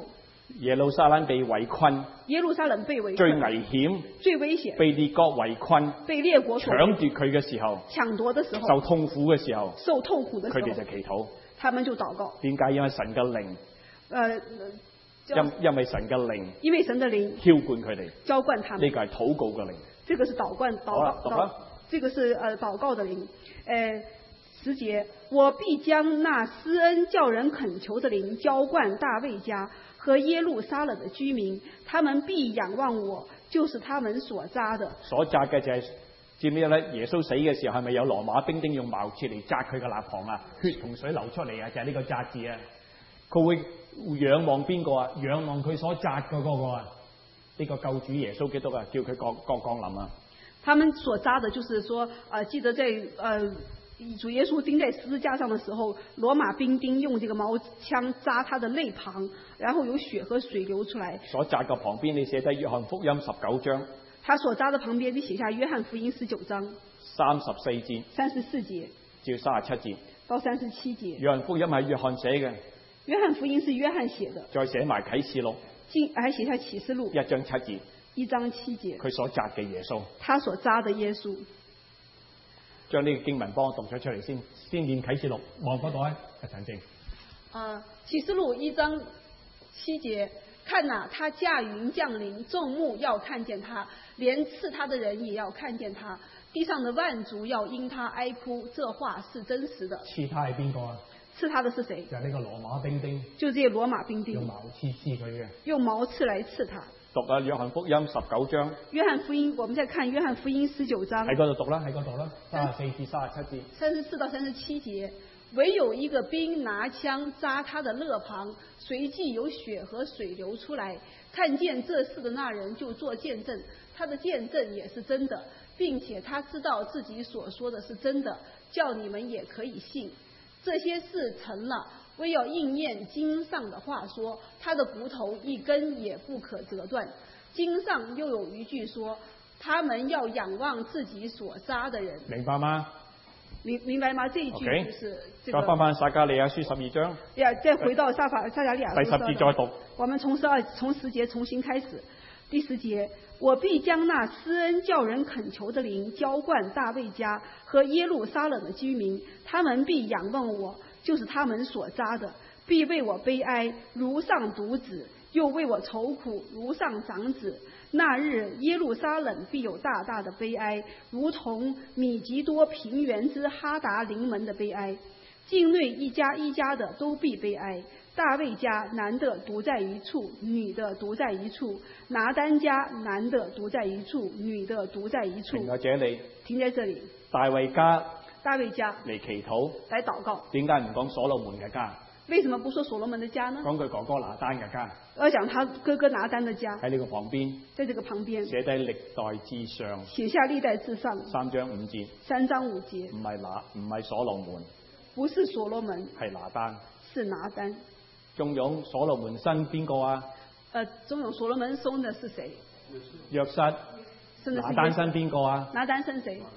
[SPEAKER 2] 耶路撒冷被圍困，
[SPEAKER 1] 耶路撒冷被圍
[SPEAKER 2] 最
[SPEAKER 1] 困，
[SPEAKER 2] 危險，
[SPEAKER 1] 最危險，
[SPEAKER 2] 被列國圍困，
[SPEAKER 1] 被列國所
[SPEAKER 2] 搶奪佢嘅時候，
[SPEAKER 1] 搶奪的時候，
[SPEAKER 2] 受痛苦嘅時候，
[SPEAKER 1] 受痛苦的時
[SPEAKER 2] 佢哋就
[SPEAKER 1] 候，
[SPEAKER 2] 祈禱。
[SPEAKER 1] 他們就禱告。
[SPEAKER 2] 點解？因為神嘅靈，
[SPEAKER 1] 呃，叫
[SPEAKER 2] 因因為神嘅靈
[SPEAKER 1] 因為神的靈
[SPEAKER 2] 澆灌佢哋，
[SPEAKER 1] 澆灌他們。
[SPEAKER 2] 呢個係禱告嘅靈。
[SPEAKER 1] 這個是禱灌禱
[SPEAKER 2] 好啦
[SPEAKER 1] 告，
[SPEAKER 2] 讀啦
[SPEAKER 1] 禱這個是呃禱告的靈。呃，十節，我必將那施恩叫人懇求的靈澆灌大衛家和耶路撒冷的居民，他們必仰望我，就是他們所扎的。
[SPEAKER 2] 所扎嘅就係、是、知唔知咧？耶穌死嘅時候係咪有羅馬兵丁用矛切嚟扎佢嘅肋旁啊？血同水流出嚟啊！就係、是、呢個扎字啊！佢會仰望邊個啊？仰望佢所扎嘅嗰個啊！呢、這個救主耶穌基督啊，叫佢降降降臨啊！
[SPEAKER 1] 他們所扎的，就是說，呃，記得在呃主耶穌釘在十字架上的時候，羅馬兵丁用這個矛槍扎他的肋旁，然後有血和水流出來。
[SPEAKER 2] 所扎嘅旁邊，你寫低約翰福音十九章。
[SPEAKER 1] 他所扎的旁邊，你寫下約翰福音十九章
[SPEAKER 2] 三十四節，
[SPEAKER 1] 三十四節
[SPEAKER 2] 至三十七節
[SPEAKER 1] 到三十七節。
[SPEAKER 2] 約翰福音係約翰寫嘅，
[SPEAKER 1] 約翰福音是約翰寫的，
[SPEAKER 2] 再寫埋啟示錄，
[SPEAKER 1] 經還寫下啟示錄
[SPEAKER 2] 一章七節，
[SPEAKER 1] 一章七節，
[SPEAKER 2] 佢所扎嘅耶穌，
[SPEAKER 1] 他所扎的耶穌。
[SPEAKER 2] 將呢個經文幫我讀咗出嚟先，先見啟示錄望嗰度啊，陳正。
[SPEAKER 1] 啊，啟示錄一章七節，看哪，他駕雲降臨，眾目要看見他，連刺他的人也要看見他，地上的萬族要因他哀哭。這話是真實的。
[SPEAKER 4] 刺他係邊個啊？
[SPEAKER 1] 刺他的是誰？
[SPEAKER 4] 就係呢個羅馬兵丁，
[SPEAKER 1] 就這些羅馬兵丁
[SPEAKER 4] 用矛刺刺佢嘅。
[SPEAKER 1] 用矛刺來刺他。
[SPEAKER 2] 讀啊，約翰福音十九章。
[SPEAKER 1] 約翰福音，我們再看約翰福音十九章。
[SPEAKER 2] 喺嗰度讀啦，喺嗰度啦，
[SPEAKER 4] 三十四至三十七節。
[SPEAKER 1] 三十四到三十七節，唯有一個兵拿槍扎他的肋旁，隨即有血和水流出來。看見這事的那人就作見證，他的見證也是真的，並且他知道自己所說的是真的，叫你們也可以信。這些事成了，為要應驗經上的話說，他的骨頭一根也不可折斷。經上又有一句說，他們要仰望自己所殺的人。
[SPEAKER 2] 明白嗎？
[SPEAKER 1] 明明白嗎？這一句就是這個。
[SPEAKER 2] 再翻翻撒迦利亞書十二章。
[SPEAKER 1] 呀，再回到撒法撒迦利亞書
[SPEAKER 2] 第十節再讀。
[SPEAKER 1] 我們從十二從十節重新開始。第十節，我必將那施恩叫人懇求的靈澆灌大衛家和耶路撒冷的居民，他們必仰望我，就是他們所扎的，必為我悲哀，如上獨子，又為我愁苦，如上長子。那日耶路撒冷必有大大的悲哀，如同米吉多平原之哈達臨門的悲哀。境內一家一家的都必悲哀。大衛家男的獨在一處，女的獨在一處；拿單家男的獨在一處，女的獨在一處。
[SPEAKER 2] 停在這裡。
[SPEAKER 1] 停在這裡。
[SPEAKER 2] 大衛家。
[SPEAKER 1] 大衛家。
[SPEAKER 2] 嚟祈禱。
[SPEAKER 1] 來禱告。點
[SPEAKER 2] 解唔講所羅門嘅家？
[SPEAKER 1] 為什麼不說所羅門的家呢？
[SPEAKER 2] 講佢哥哥拿單嘅家。
[SPEAKER 1] 要講他哥哥拿單的家。
[SPEAKER 2] 喺呢個旁邊。
[SPEAKER 1] 在這個旁邊。
[SPEAKER 2] 寫低歷代志上。
[SPEAKER 1] 寫下歷代志上。
[SPEAKER 2] 三章五節。
[SPEAKER 1] 三章五節。
[SPEAKER 2] 唔係拿，唔係所羅門。
[SPEAKER 1] 不是所羅門。
[SPEAKER 2] 係拿單。
[SPEAKER 1] 是拿單。
[SPEAKER 2] 仲有所羅門生邊個啊？
[SPEAKER 1] 呃，仲有所羅門生的是誰？
[SPEAKER 2] 約瑟。拿單生邊個啊？
[SPEAKER 1] 拿單生誰？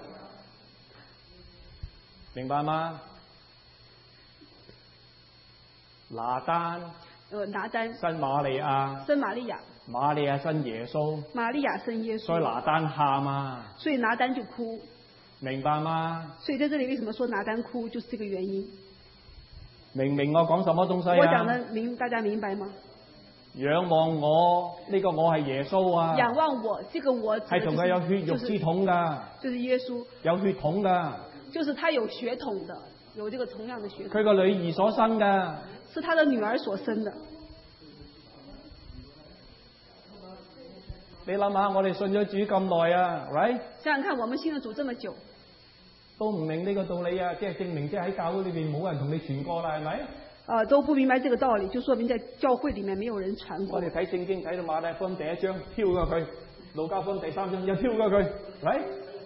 [SPEAKER 2] 明白嗎？拿單。
[SPEAKER 1] 呃，拿單。
[SPEAKER 2] 生瑪利亞。
[SPEAKER 1] 生瑪利亞。
[SPEAKER 2] 瑪利亞生耶穌。
[SPEAKER 1] 瑪利亞生耶穌。
[SPEAKER 2] 所以拿單喊啊。
[SPEAKER 1] 所以拿單就哭。
[SPEAKER 2] 明白嗎？
[SPEAKER 1] 所以在這裡為什麼說拿單哭，就是這個原因。
[SPEAKER 2] 明明我講什麼東西啊？
[SPEAKER 1] 我講得明，大家明白嗎？
[SPEAKER 2] 仰望我，呢、這個我係耶穌啊！
[SPEAKER 1] 仰望我，這個我係
[SPEAKER 2] 同佢有血肉之統噶、
[SPEAKER 1] 就是，就是耶穌。
[SPEAKER 2] 有血統噶。
[SPEAKER 1] 就是他有血統的，有這個同樣的血統。
[SPEAKER 2] 佢個女兒所生噶。
[SPEAKER 1] 是他的女兒所生的。
[SPEAKER 2] 你諗下，我哋信咗主咁耐啊 ，right？
[SPEAKER 1] 想想看，我們信咗主這麼久。
[SPEAKER 2] 都唔明呢個道理啊，即係證明即係喺教會裏邊冇人同你傳過啦，係咪？
[SPEAKER 1] 啊，都不明白這個道理，就說明在教會裏面沒有人傳過。
[SPEAKER 2] 我哋睇聖經睇到馬太福音第一章，挑過佢；路加福音第三章又挑過佢，嚟。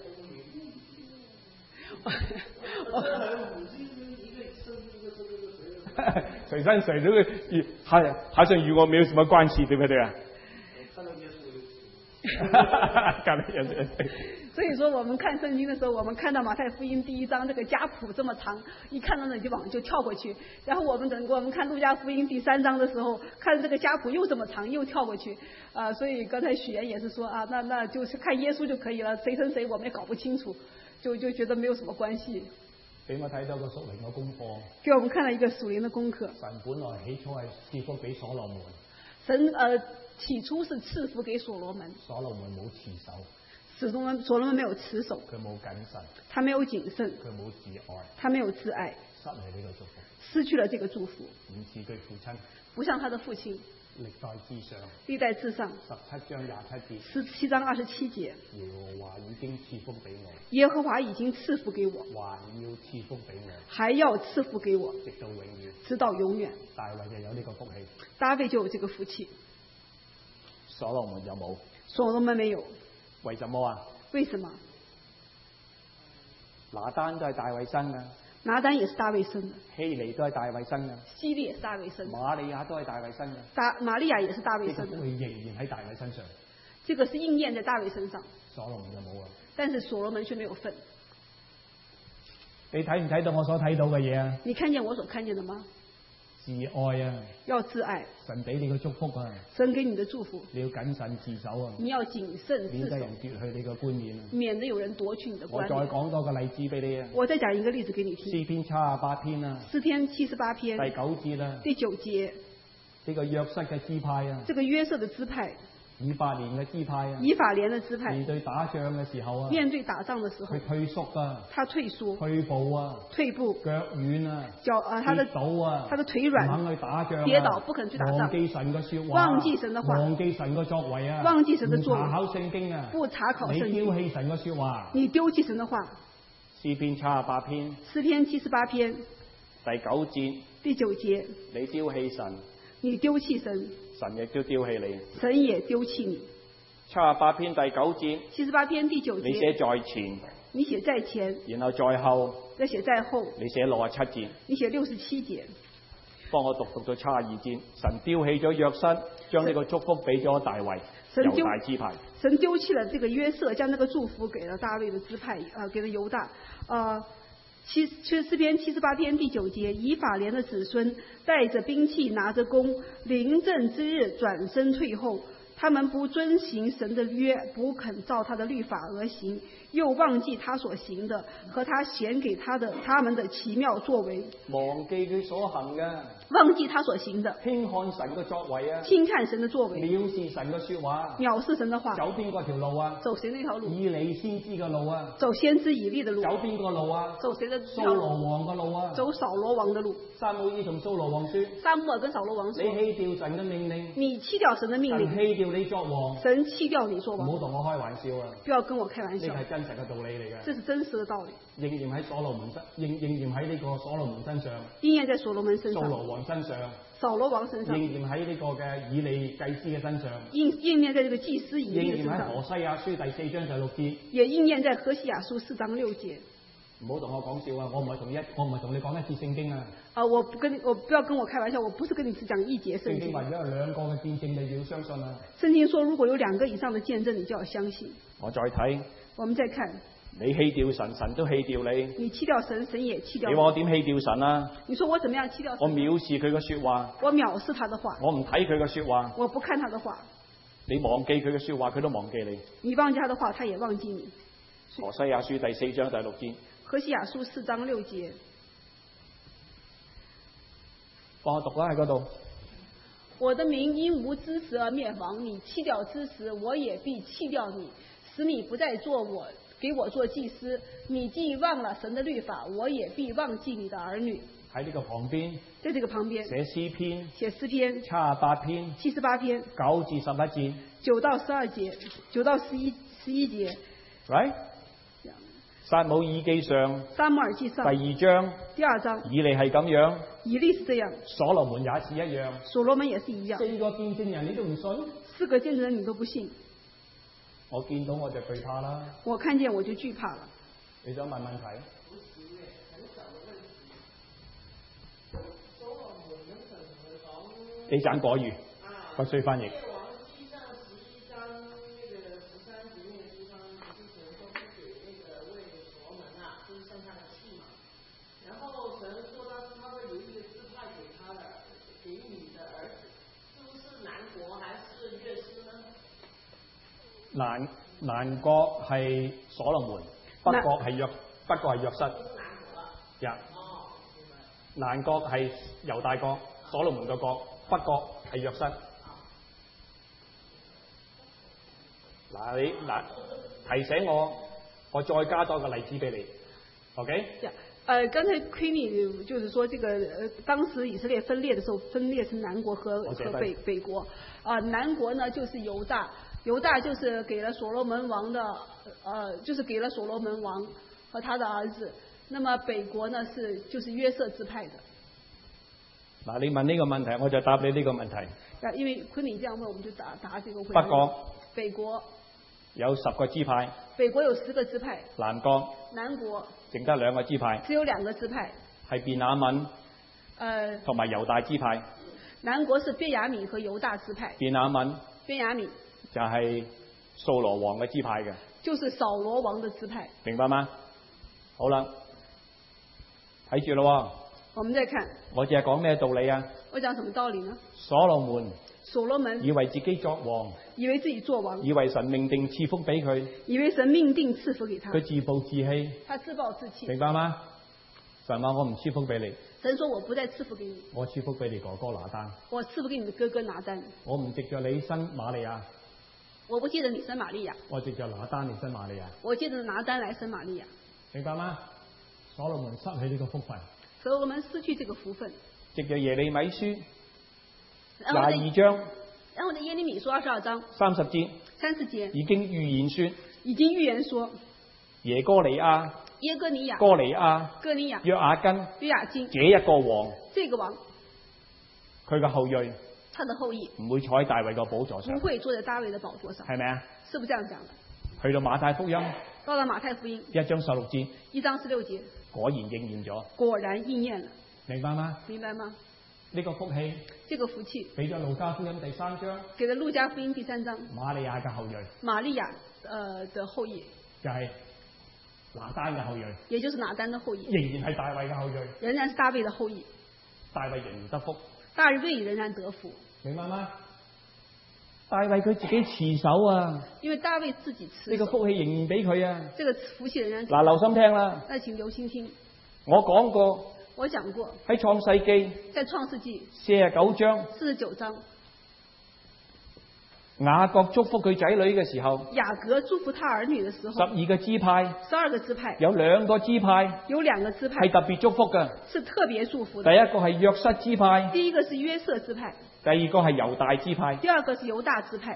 [SPEAKER 2] 水山水這個與好好像與我沒有什麼關係，對不對啊？
[SPEAKER 1] 所以说我们看圣经的时候，我们看到马太福音第一章这个家谱这么长，一看到那就往就跳过去。然后我们等我们看路加福音第三章的时候，看这个家谱又这么长，又跳过去。啊，所以刚才许言也是说啊，那那就是看耶稣就可以了，谁生谁我们也搞不清楚，就就觉得没有什么关系。
[SPEAKER 4] 俾我睇到個屬靈嘅功課。
[SPEAKER 1] 給我們看了一個屬靈的功課。
[SPEAKER 4] 神本來起初係賜福俾所羅門。
[SPEAKER 1] 神呃起初是賜福給所羅門。
[SPEAKER 4] 所羅門冇持守。
[SPEAKER 1] 所羅門所羅門沒有持守。
[SPEAKER 4] 佢冇謹慎。
[SPEAKER 1] 他沒有謹慎。
[SPEAKER 4] 佢冇自愛。
[SPEAKER 1] 他沒有自愛。
[SPEAKER 4] 失去呢個祝福。
[SPEAKER 1] 失去了這個祝福。
[SPEAKER 4] 唔似佢父親。
[SPEAKER 1] 不像他的父親。
[SPEAKER 4] 歷代至上。
[SPEAKER 1] 歷代至上。
[SPEAKER 4] 十七章廿七節。
[SPEAKER 1] 十七章二十七節。
[SPEAKER 4] 耶和華已經賜福俾我。
[SPEAKER 1] 耶和華已經賜福給我。
[SPEAKER 4] 還要賜福俾我。
[SPEAKER 1] 還要賜福給我。
[SPEAKER 4] 直到永遠。
[SPEAKER 1] 直到永遠。
[SPEAKER 4] 大衛就有呢個福氣。
[SPEAKER 1] 大衛就有這個福氣。
[SPEAKER 2] 所羅門有冇？
[SPEAKER 1] 所羅門沒有。
[SPEAKER 2] 為什麼啊？
[SPEAKER 1] 為什麼？
[SPEAKER 2] 拿單都係大衛生嘅。
[SPEAKER 1] 拿單也是大衛生的。
[SPEAKER 2] 希利都係大衛生嘅。
[SPEAKER 1] 希利也是大衛生的。
[SPEAKER 2] 瑪利亞都係大衛生嘅。
[SPEAKER 1] 大瑪利亞也是大衛生的。
[SPEAKER 4] 呢個會仍然喺大衛身上。
[SPEAKER 1] 這個是應驗在大衛身上。
[SPEAKER 4] 所羅門就冇啊。
[SPEAKER 1] 但是所羅門卻沒有份。
[SPEAKER 4] 你睇唔睇到我所睇到嘅嘢啊？
[SPEAKER 1] 你看見我所看見的嗎？
[SPEAKER 4] 自愛啊！
[SPEAKER 1] 要自愛。
[SPEAKER 4] 神俾你個祝福啊！
[SPEAKER 1] 神給你的祝福。
[SPEAKER 4] 你要謹慎自守啊！
[SPEAKER 1] 你要謹慎自守。
[SPEAKER 4] 免得人奪去你個冠冕啊！
[SPEAKER 1] 免得有人奪去你的冠冕。
[SPEAKER 4] 我再講多個例子俾你啊！
[SPEAKER 1] 我再講一個例子給你聽。
[SPEAKER 4] 詩篇七十八篇啊！
[SPEAKER 1] 詩篇七十八篇
[SPEAKER 4] 第九節啦。
[SPEAKER 1] 第九節。
[SPEAKER 4] 呢個約瑟嘅支派啊！
[SPEAKER 1] 這個約瑟的支派。
[SPEAKER 4] 以法蓮嘅支派啊！
[SPEAKER 1] 以法蓮的支派。
[SPEAKER 4] 面對打仗嘅時候啊！
[SPEAKER 1] 面對打仗的時候。
[SPEAKER 4] 佢退縮啊！
[SPEAKER 1] 他退縮。
[SPEAKER 4] 退步啊！
[SPEAKER 1] 退步。
[SPEAKER 4] 腳軟啊！
[SPEAKER 1] 腳啊，他的
[SPEAKER 4] 跌倒啊！
[SPEAKER 1] 他的腿軟。
[SPEAKER 4] 唔肯去打仗啊！
[SPEAKER 1] 跌倒不肯去打仗。
[SPEAKER 4] 忘記神嘅說話。
[SPEAKER 1] 忘記神的話。
[SPEAKER 4] 忘記神嘅作為啊！
[SPEAKER 1] 忘記神的作為。
[SPEAKER 4] 唔查考聖經啊！
[SPEAKER 1] 不查考聖經。
[SPEAKER 4] 你丟棄神嘅說話。
[SPEAKER 1] 你丟棄神的話。
[SPEAKER 2] 詩篇七十八篇。
[SPEAKER 1] 詩篇七十八篇。
[SPEAKER 2] 第九節。
[SPEAKER 1] 第九節。
[SPEAKER 2] 你丟棄神。
[SPEAKER 1] 你丟棄神。
[SPEAKER 2] 神亦都丟棄你。
[SPEAKER 1] 神也丟棄你。
[SPEAKER 2] 七十八篇第九節。
[SPEAKER 1] 七十八篇第九節。
[SPEAKER 2] 你寫在前。
[SPEAKER 1] 你寫在前。
[SPEAKER 2] 然後在後。
[SPEAKER 1] 再寫在後。
[SPEAKER 2] 你寫六十七節。
[SPEAKER 1] 你寫六十七節。
[SPEAKER 2] 幫我讀讀到七十二節。神丟棄咗約瑟，將呢個祝福俾咗大衛。猶大支派。
[SPEAKER 1] 神丟棄了這個約瑟，將呢個祝福給了大衛的支派，啊、呃，給了猶大。啊、呃，七七詩篇七十八篇第九節，以法蓮的子孫帶着兵器，拿着弓，臨陣之日轉身退後。他們不遵行神的約，不肯照他的律法而行，又忘記他所行的和他顯給他的他們的奇妙作為。
[SPEAKER 2] 忘記佢所行嘅。
[SPEAKER 1] 忘記他所行的。
[SPEAKER 2] 輕看神嘅作為啊。
[SPEAKER 1] 輕看神的作為。
[SPEAKER 2] 藐視神嘅說話。
[SPEAKER 1] 藐視神的話。
[SPEAKER 2] 走邊個條路啊？
[SPEAKER 1] 走誰那條路？
[SPEAKER 2] 以利先知嘅路啊。
[SPEAKER 1] 走先知以利的路。
[SPEAKER 2] 走邊個路啊？
[SPEAKER 1] 走誰的？
[SPEAKER 2] 掃羅王嘅路啊。
[SPEAKER 1] 走掃羅王的路。
[SPEAKER 2] 撒母耳同掃羅王說。
[SPEAKER 1] 撒母耳跟掃羅王說。
[SPEAKER 2] 你棄掉神嘅命令。
[SPEAKER 1] 你棄掉神的命令。
[SPEAKER 2] 神棄掉你作王。
[SPEAKER 1] 神棄掉你作王。
[SPEAKER 2] 唔好同我開玩笑啊！
[SPEAKER 1] 不要跟我開玩笑。
[SPEAKER 2] 呢個係真實嘅道理嚟嘅。
[SPEAKER 1] 這是真實的道理。
[SPEAKER 2] 應驗喺所羅門身，應應驗喺呢個所羅門身上。
[SPEAKER 1] 應驗在所羅門身上。
[SPEAKER 2] 掃羅王身上。
[SPEAKER 1] 掃羅王身上。
[SPEAKER 2] 應驗喺呢個嘅以利祭司嘅身上。
[SPEAKER 1] 應應驗在這個祭司以利嘅身上。
[SPEAKER 2] 應驗喺何西亞書第四章第六節。
[SPEAKER 1] 也應驗在何西亞書四章六節。
[SPEAKER 2] 唔好同我講笑啊！我唔係同一，我唔係同你講一次聖經啊！
[SPEAKER 1] 啊，我不跟我不要跟我開玩笑，我不是跟你只講一節聖經。
[SPEAKER 2] 聖經話如果有兩個嘅見證，你要相信啊！
[SPEAKER 1] 聖經說如果有兩個以上的見證，你就要相信。
[SPEAKER 2] 我再睇。
[SPEAKER 1] 我們再看。
[SPEAKER 2] 你棄掉神，神都棄掉你。
[SPEAKER 1] 你棄掉神，神也棄掉你。
[SPEAKER 2] 你話我點棄掉神啊？
[SPEAKER 1] 你說我怎麼樣棄掉神？
[SPEAKER 2] 我藐視佢嘅說話。
[SPEAKER 1] 我藐視他的話。
[SPEAKER 2] 我唔睇佢嘅說話。
[SPEAKER 1] 我不看他的話。
[SPEAKER 2] 你忘記佢嘅說話，佢都忘記你。
[SPEAKER 1] 你忘記他的話，他也忘記你。
[SPEAKER 2] 何西亞書第四章第六節。
[SPEAKER 1] 何西亞書四章六節。
[SPEAKER 2] 幫我讀啦喺嗰度。
[SPEAKER 1] 我的民因無知識而滅亡，你棄掉知識，我也必棄掉你，使你不再做我給我做祭司。你既忘了神的律法，我也必忘記你的兒女。
[SPEAKER 2] 喺呢個旁邊。
[SPEAKER 1] 在這個旁邊。
[SPEAKER 2] 寫詩篇。
[SPEAKER 1] 寫詩篇。
[SPEAKER 2] 七十八篇。
[SPEAKER 1] 七十八篇。
[SPEAKER 2] 九至十一節。
[SPEAKER 1] 九到十二節，九到十一十一節。
[SPEAKER 2] Right？撒母耳記上。
[SPEAKER 1] 撒母耳記上。
[SPEAKER 2] 第二章。
[SPEAKER 1] 第二章。
[SPEAKER 2] 以利係咁樣。
[SPEAKER 1] 以利是這樣。
[SPEAKER 2] 所羅門也是一樣。
[SPEAKER 1] 所羅門也是一樣。
[SPEAKER 2] 四個見證人你都唔信？
[SPEAKER 1] 四個見證人你都不信？
[SPEAKER 2] 我見到我就懼怕啦。
[SPEAKER 1] 我看見我就懼怕了。
[SPEAKER 2] 你想問問題？地盞果魚，不需翻譯。
[SPEAKER 4] 南南國係所羅門，北國係約北國係約瑟。呀，南國係猶大國，所羅門嘅國，北國係約瑟。嗱，你嗱提醒我，我再加多個例子俾你 ，OK？
[SPEAKER 1] 呀，呃，剛才 Queenie 就是說，這個呃，當時以色列分裂的時候，分裂成南國和和北北國。啊、呃，南國呢就是猶大，猶大就是給了所羅門王的，呃，就是給了所羅門王和他的兒子。那麼北國呢是就是約瑟支派的。
[SPEAKER 4] 嗱，你問呢個問題，我就答你呢個問題。
[SPEAKER 1] 啊，因為 Queenie 這樣問，我們就答答這個問題。
[SPEAKER 4] 北國。
[SPEAKER 1] 北國。
[SPEAKER 4] 有十個支派。
[SPEAKER 1] 北國有十個支派。
[SPEAKER 4] 南國。
[SPEAKER 1] 南國。
[SPEAKER 4] 剩得兩個支派。
[SPEAKER 1] 只有兩個支派。
[SPEAKER 4] 係便雅憫。
[SPEAKER 1] 呃。
[SPEAKER 4] 同埋猶大支派。
[SPEAKER 1] 南國是便雅憫和猶大支派。
[SPEAKER 4] 便雅憫。
[SPEAKER 1] 便雅憫。
[SPEAKER 4] 就係掃羅王嘅支派嘅。
[SPEAKER 1] 就是掃羅王嘅支派。
[SPEAKER 4] 明白嗎？好啦，睇住咯。
[SPEAKER 1] 我們再看。
[SPEAKER 4] 我淨係講咩道理啊？
[SPEAKER 1] 我講什麼道理呢？
[SPEAKER 4] 所羅門。
[SPEAKER 1] 所羅門
[SPEAKER 4] 以為自己作王，
[SPEAKER 1] 以為自己作王，
[SPEAKER 4] 以為神命定賜福俾佢，
[SPEAKER 1] 以為神命定賜福給他，
[SPEAKER 4] 佢自暴自棄，
[SPEAKER 1] 他自暴自棄，
[SPEAKER 4] 明白嗎？神話我唔賜福俾你，
[SPEAKER 1] 神說我不再賜福給你，
[SPEAKER 4] 我賜福俾你哥哥拿單，
[SPEAKER 1] 我賜福給你的哥哥拿單，
[SPEAKER 4] 我唔藉着你生瑪利亞，
[SPEAKER 1] 我不借着你生瑪利亞，
[SPEAKER 4] 我藉着拿單嚟生瑪利亞，
[SPEAKER 1] 我借着拿單來生瑪利亞，
[SPEAKER 4] 明白嗎？所羅門失去呢個福分，
[SPEAKER 1] 所羅門失去這個福分，
[SPEAKER 4] 藉着耶利米書廿二章。
[SPEAKER 1] 然後在耶利米書二十二章
[SPEAKER 4] 三十節，
[SPEAKER 1] 三十節
[SPEAKER 4] 已經預言說，
[SPEAKER 1] 已經預言說
[SPEAKER 4] 耶哥尼亞、
[SPEAKER 1] 耶哥尼亞、
[SPEAKER 4] 哥尼亞、
[SPEAKER 1] 哥尼亞、
[SPEAKER 4] 約雅斤、
[SPEAKER 1] 約雅斤，
[SPEAKER 4] 這一個王，
[SPEAKER 1] 這個王，
[SPEAKER 4] 佢嘅後裔，
[SPEAKER 1] 他的後裔
[SPEAKER 4] 唔會坐喺大衛個寶座上，
[SPEAKER 1] 不會坐在大衛的寶座上，
[SPEAKER 4] 係咪啊？
[SPEAKER 1] 是不是這樣講的？
[SPEAKER 4] 去到馬太福音，
[SPEAKER 1] 到了馬太福音
[SPEAKER 4] 一章十六節，
[SPEAKER 1] 一章十六節，
[SPEAKER 4] 果然應驗咗，
[SPEAKER 1] 果然應驗了，
[SPEAKER 4] 明白嗎？
[SPEAKER 1] 明白嗎？
[SPEAKER 4] 呢個福氣，
[SPEAKER 1] 這個福氣
[SPEAKER 4] 俾咗路加福音第三章，
[SPEAKER 1] 給了路加福音第三章，
[SPEAKER 4] 瑪利亞嘅後裔，
[SPEAKER 1] 瑪利亞呃的後裔，
[SPEAKER 4] 就係拿單嘅後裔，
[SPEAKER 1] 也就是拿單的後裔，
[SPEAKER 4] 仍然係大衛嘅後裔，
[SPEAKER 1] 仍然是大衛的後裔，
[SPEAKER 4] 大衛仍然得福，
[SPEAKER 1] 大衛仍然得福，
[SPEAKER 4] 明白嗎？大衛佢自己持守啊，
[SPEAKER 1] 因為大衛自己持守，
[SPEAKER 4] 呢個福氣仍然俾佢啊，
[SPEAKER 1] 這個福氣仍然
[SPEAKER 4] 嗱，留心聽啦，
[SPEAKER 1] 那請留心聽，
[SPEAKER 4] 我講過。
[SPEAKER 1] 我講過
[SPEAKER 4] 喺創世記，
[SPEAKER 1] 在創世記
[SPEAKER 4] 四十九章，
[SPEAKER 1] 四十九章，
[SPEAKER 4] 雅各祝福佢仔女嘅時候，
[SPEAKER 1] 雅各祝福他兒女嘅時候，
[SPEAKER 4] 十二個支派，
[SPEAKER 1] 十二個支派，
[SPEAKER 4] 有兩個支派，
[SPEAKER 1] 有兩個支派
[SPEAKER 4] 係特別祝福嘅，
[SPEAKER 1] 是特別祝福的。
[SPEAKER 4] 第一個係約瑟支派，
[SPEAKER 1] 第一個是約瑟支派，
[SPEAKER 4] 第二個係猶大支派，
[SPEAKER 1] 第二個是猶大支派。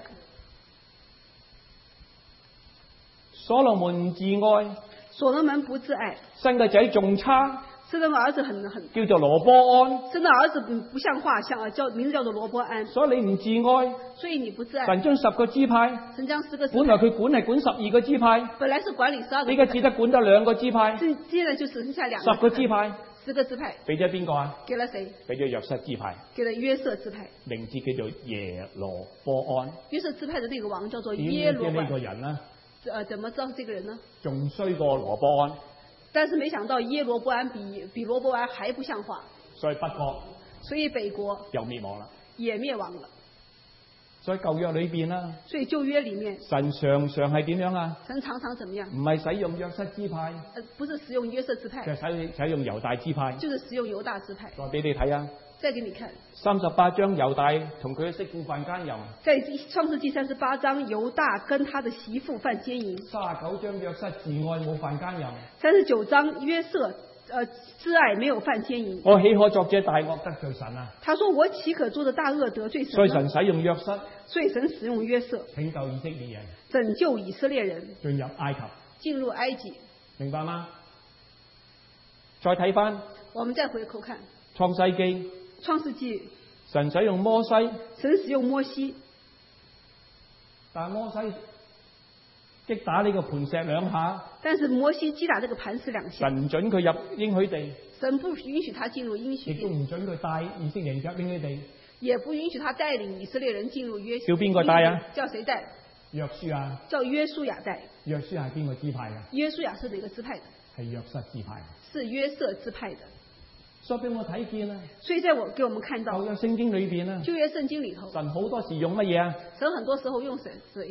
[SPEAKER 4] 所羅門唔自愛，
[SPEAKER 1] 所羅門不自愛，
[SPEAKER 4] 生個仔仲差。
[SPEAKER 1] 生個兒子很很
[SPEAKER 4] 叫做羅波安，
[SPEAKER 1] 生的兒子不不像話，像叫名字叫做羅波安。
[SPEAKER 4] 所以你唔自愛，
[SPEAKER 1] 所以你不自愛。
[SPEAKER 4] 神將十個支派，
[SPEAKER 1] 神將十個支派，
[SPEAKER 4] 本來佢管係管十二個支派，
[SPEAKER 1] 本來是管理十二個，
[SPEAKER 4] 呢個只得管得兩個支派，
[SPEAKER 1] 現現在就剩下兩個
[SPEAKER 4] 十個支派，
[SPEAKER 1] 十個支派，
[SPEAKER 4] 俾咗邊個啊？
[SPEAKER 1] 給了誰？
[SPEAKER 4] 俾咗約瑟支派，
[SPEAKER 1] 給了約瑟支派，
[SPEAKER 4] 名字叫做耶羅波安。
[SPEAKER 1] 約瑟支派的那個王叫做耶羅波安。
[SPEAKER 4] 呢個人呢？
[SPEAKER 1] 呃，怎麼知道這個人呢？
[SPEAKER 4] 仲衰過羅波安。
[SPEAKER 1] 但是沒想到耶羅波安比比羅波安還不像話，
[SPEAKER 4] 所以北國，
[SPEAKER 1] 所以北國
[SPEAKER 4] 又滅亡啦，
[SPEAKER 1] 也滅亡了。
[SPEAKER 4] 所以舊約裏邊啦，
[SPEAKER 1] 所以舊約裏面，
[SPEAKER 4] 神常常係點樣啊？
[SPEAKER 1] 神常常怎麼樣？
[SPEAKER 4] 唔係使用約瑟支派，
[SPEAKER 1] 呃，不是使用約瑟支派，
[SPEAKER 4] 就係使使用猶大支派，
[SPEAKER 1] 就是使用猶大支派。
[SPEAKER 4] 再俾你睇啊！
[SPEAKER 1] 再給你看，
[SPEAKER 4] 三十八章猶大同佢嘅媳婦犯奸淫。
[SPEAKER 1] 在創世記三十八章，猶大跟他的媳婦犯奸淫。
[SPEAKER 4] 三十九章約瑟自愛冇犯奸淫。
[SPEAKER 1] 三十九章約瑟，呃，自愛沒有犯奸淫。
[SPEAKER 4] 我豈可作這大惡得罪神啊？
[SPEAKER 1] 他說我豈可做這大惡得罪神？
[SPEAKER 4] 所以神使用約瑟，
[SPEAKER 1] 所以神使用約瑟
[SPEAKER 4] 拯救以色列人，
[SPEAKER 1] 拯救以色列人
[SPEAKER 4] 進入埃及，
[SPEAKER 1] 進入埃及，
[SPEAKER 4] 明白嗎？再睇翻，
[SPEAKER 1] 我們再回頭看
[SPEAKER 4] 創世記。
[SPEAKER 1] 創世記，
[SPEAKER 4] 神使用摩西，
[SPEAKER 1] 神使用摩西，
[SPEAKER 4] 但摩西擊打呢個磐石兩下，
[SPEAKER 1] 但是摩西擊打這個磐石兩下，
[SPEAKER 4] 神唔准佢入應許地，
[SPEAKER 1] 神不允許他進入應許地，
[SPEAKER 4] 亦都唔准佢帶以色列人入應許地，
[SPEAKER 1] 也不允許他帶領以色列人進入約。
[SPEAKER 4] 叫邊個帶啊？
[SPEAKER 1] 叫誰帶？
[SPEAKER 4] 約書亞。
[SPEAKER 1] 叫約書亞帶。
[SPEAKER 4] 約書亞係邊個支派嘅？
[SPEAKER 1] 約書亞是哪個支派的？
[SPEAKER 4] 係約瑟支派。
[SPEAKER 1] 是約瑟支派的。
[SPEAKER 4] 所以俾我睇見啊！
[SPEAKER 1] 所以在我給我們看到
[SPEAKER 4] 舊約聖經裏邊啊，
[SPEAKER 1] 舊約聖經裏頭，
[SPEAKER 4] 神好多時用乜嘢啊？
[SPEAKER 1] 神很多時候用誰？誰？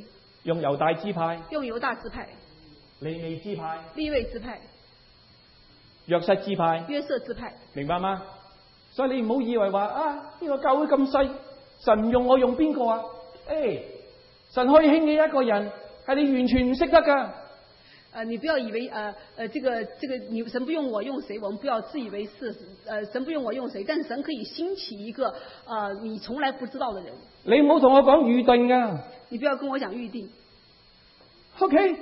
[SPEAKER 4] 用猶大支派、
[SPEAKER 1] 用猶大支派、
[SPEAKER 4] 利未支派、
[SPEAKER 1] 利未支派、
[SPEAKER 4] 約瑟支派、
[SPEAKER 1] 約瑟支派，
[SPEAKER 4] 明白嗎？所以你唔好以為話啊，呢個教會咁細，神唔用我用邊個啊？誒，神可以興起一個人，係你完全唔識得㗎。
[SPEAKER 1] 呃，你不要以為呃呃這個這個你神不用我用誰，我們不要自以為是，呃神不用我用誰，但是神可以興起一個呃你從來不知道的人。
[SPEAKER 4] 你唔好同我講預定㗎。
[SPEAKER 1] 你不要跟我講預定。
[SPEAKER 4] OK，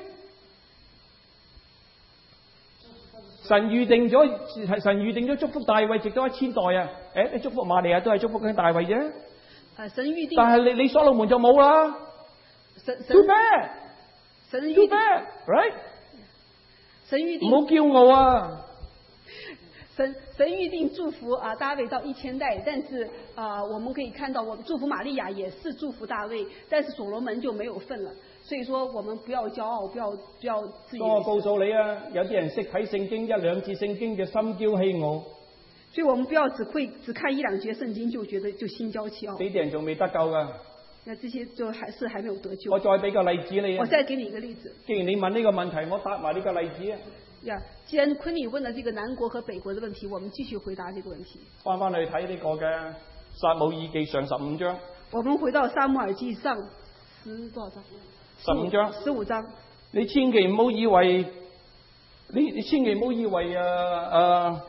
[SPEAKER 4] 神預定咗，神預定咗祝福大衛直到一千代啊！誒，你祝福瑪利亞都係祝福緊大衛啫。
[SPEAKER 1] 呃，神預定。
[SPEAKER 4] 但係你你所羅門就冇啦。
[SPEAKER 1] 神神
[SPEAKER 4] Too bad，
[SPEAKER 1] 神預
[SPEAKER 4] Too
[SPEAKER 1] 定
[SPEAKER 4] bad，right？
[SPEAKER 1] 神預定。
[SPEAKER 4] 唔好驕傲啊！
[SPEAKER 1] 神神預定祝福啊大衛到一千代，但是啊我們可以看到，我們祝福瑪利亞也是祝福大衛，但是所羅門就沒有份了。所以說我們不要驕傲，不要不要自以為是。
[SPEAKER 4] 我告訴你啊，有啲人識睇聖經一兩節聖經就心驕氣傲。
[SPEAKER 1] 所以我們不要只會只看一兩節聖經就覺得就心驕氣傲。
[SPEAKER 4] 呢啲人仲未得救噶。
[SPEAKER 1] 那這些就還是還沒有得救。
[SPEAKER 4] 我再俾個例子你啊。
[SPEAKER 1] 我再給你一個例子。
[SPEAKER 4] 既然你問呢個問題，我答埋呢個例子啊。
[SPEAKER 1] 呀，既然昆尼問了這個南國和北國的問題，我們繼續回答這個問題。
[SPEAKER 4] 翻翻去睇呢個嘅撒母耳記上十五章。
[SPEAKER 1] 我們回到撒母耳記上十多少章？
[SPEAKER 4] 十五章。
[SPEAKER 1] 十五章。
[SPEAKER 4] 你千祈唔好以為，你你千祈唔好以為啊啊，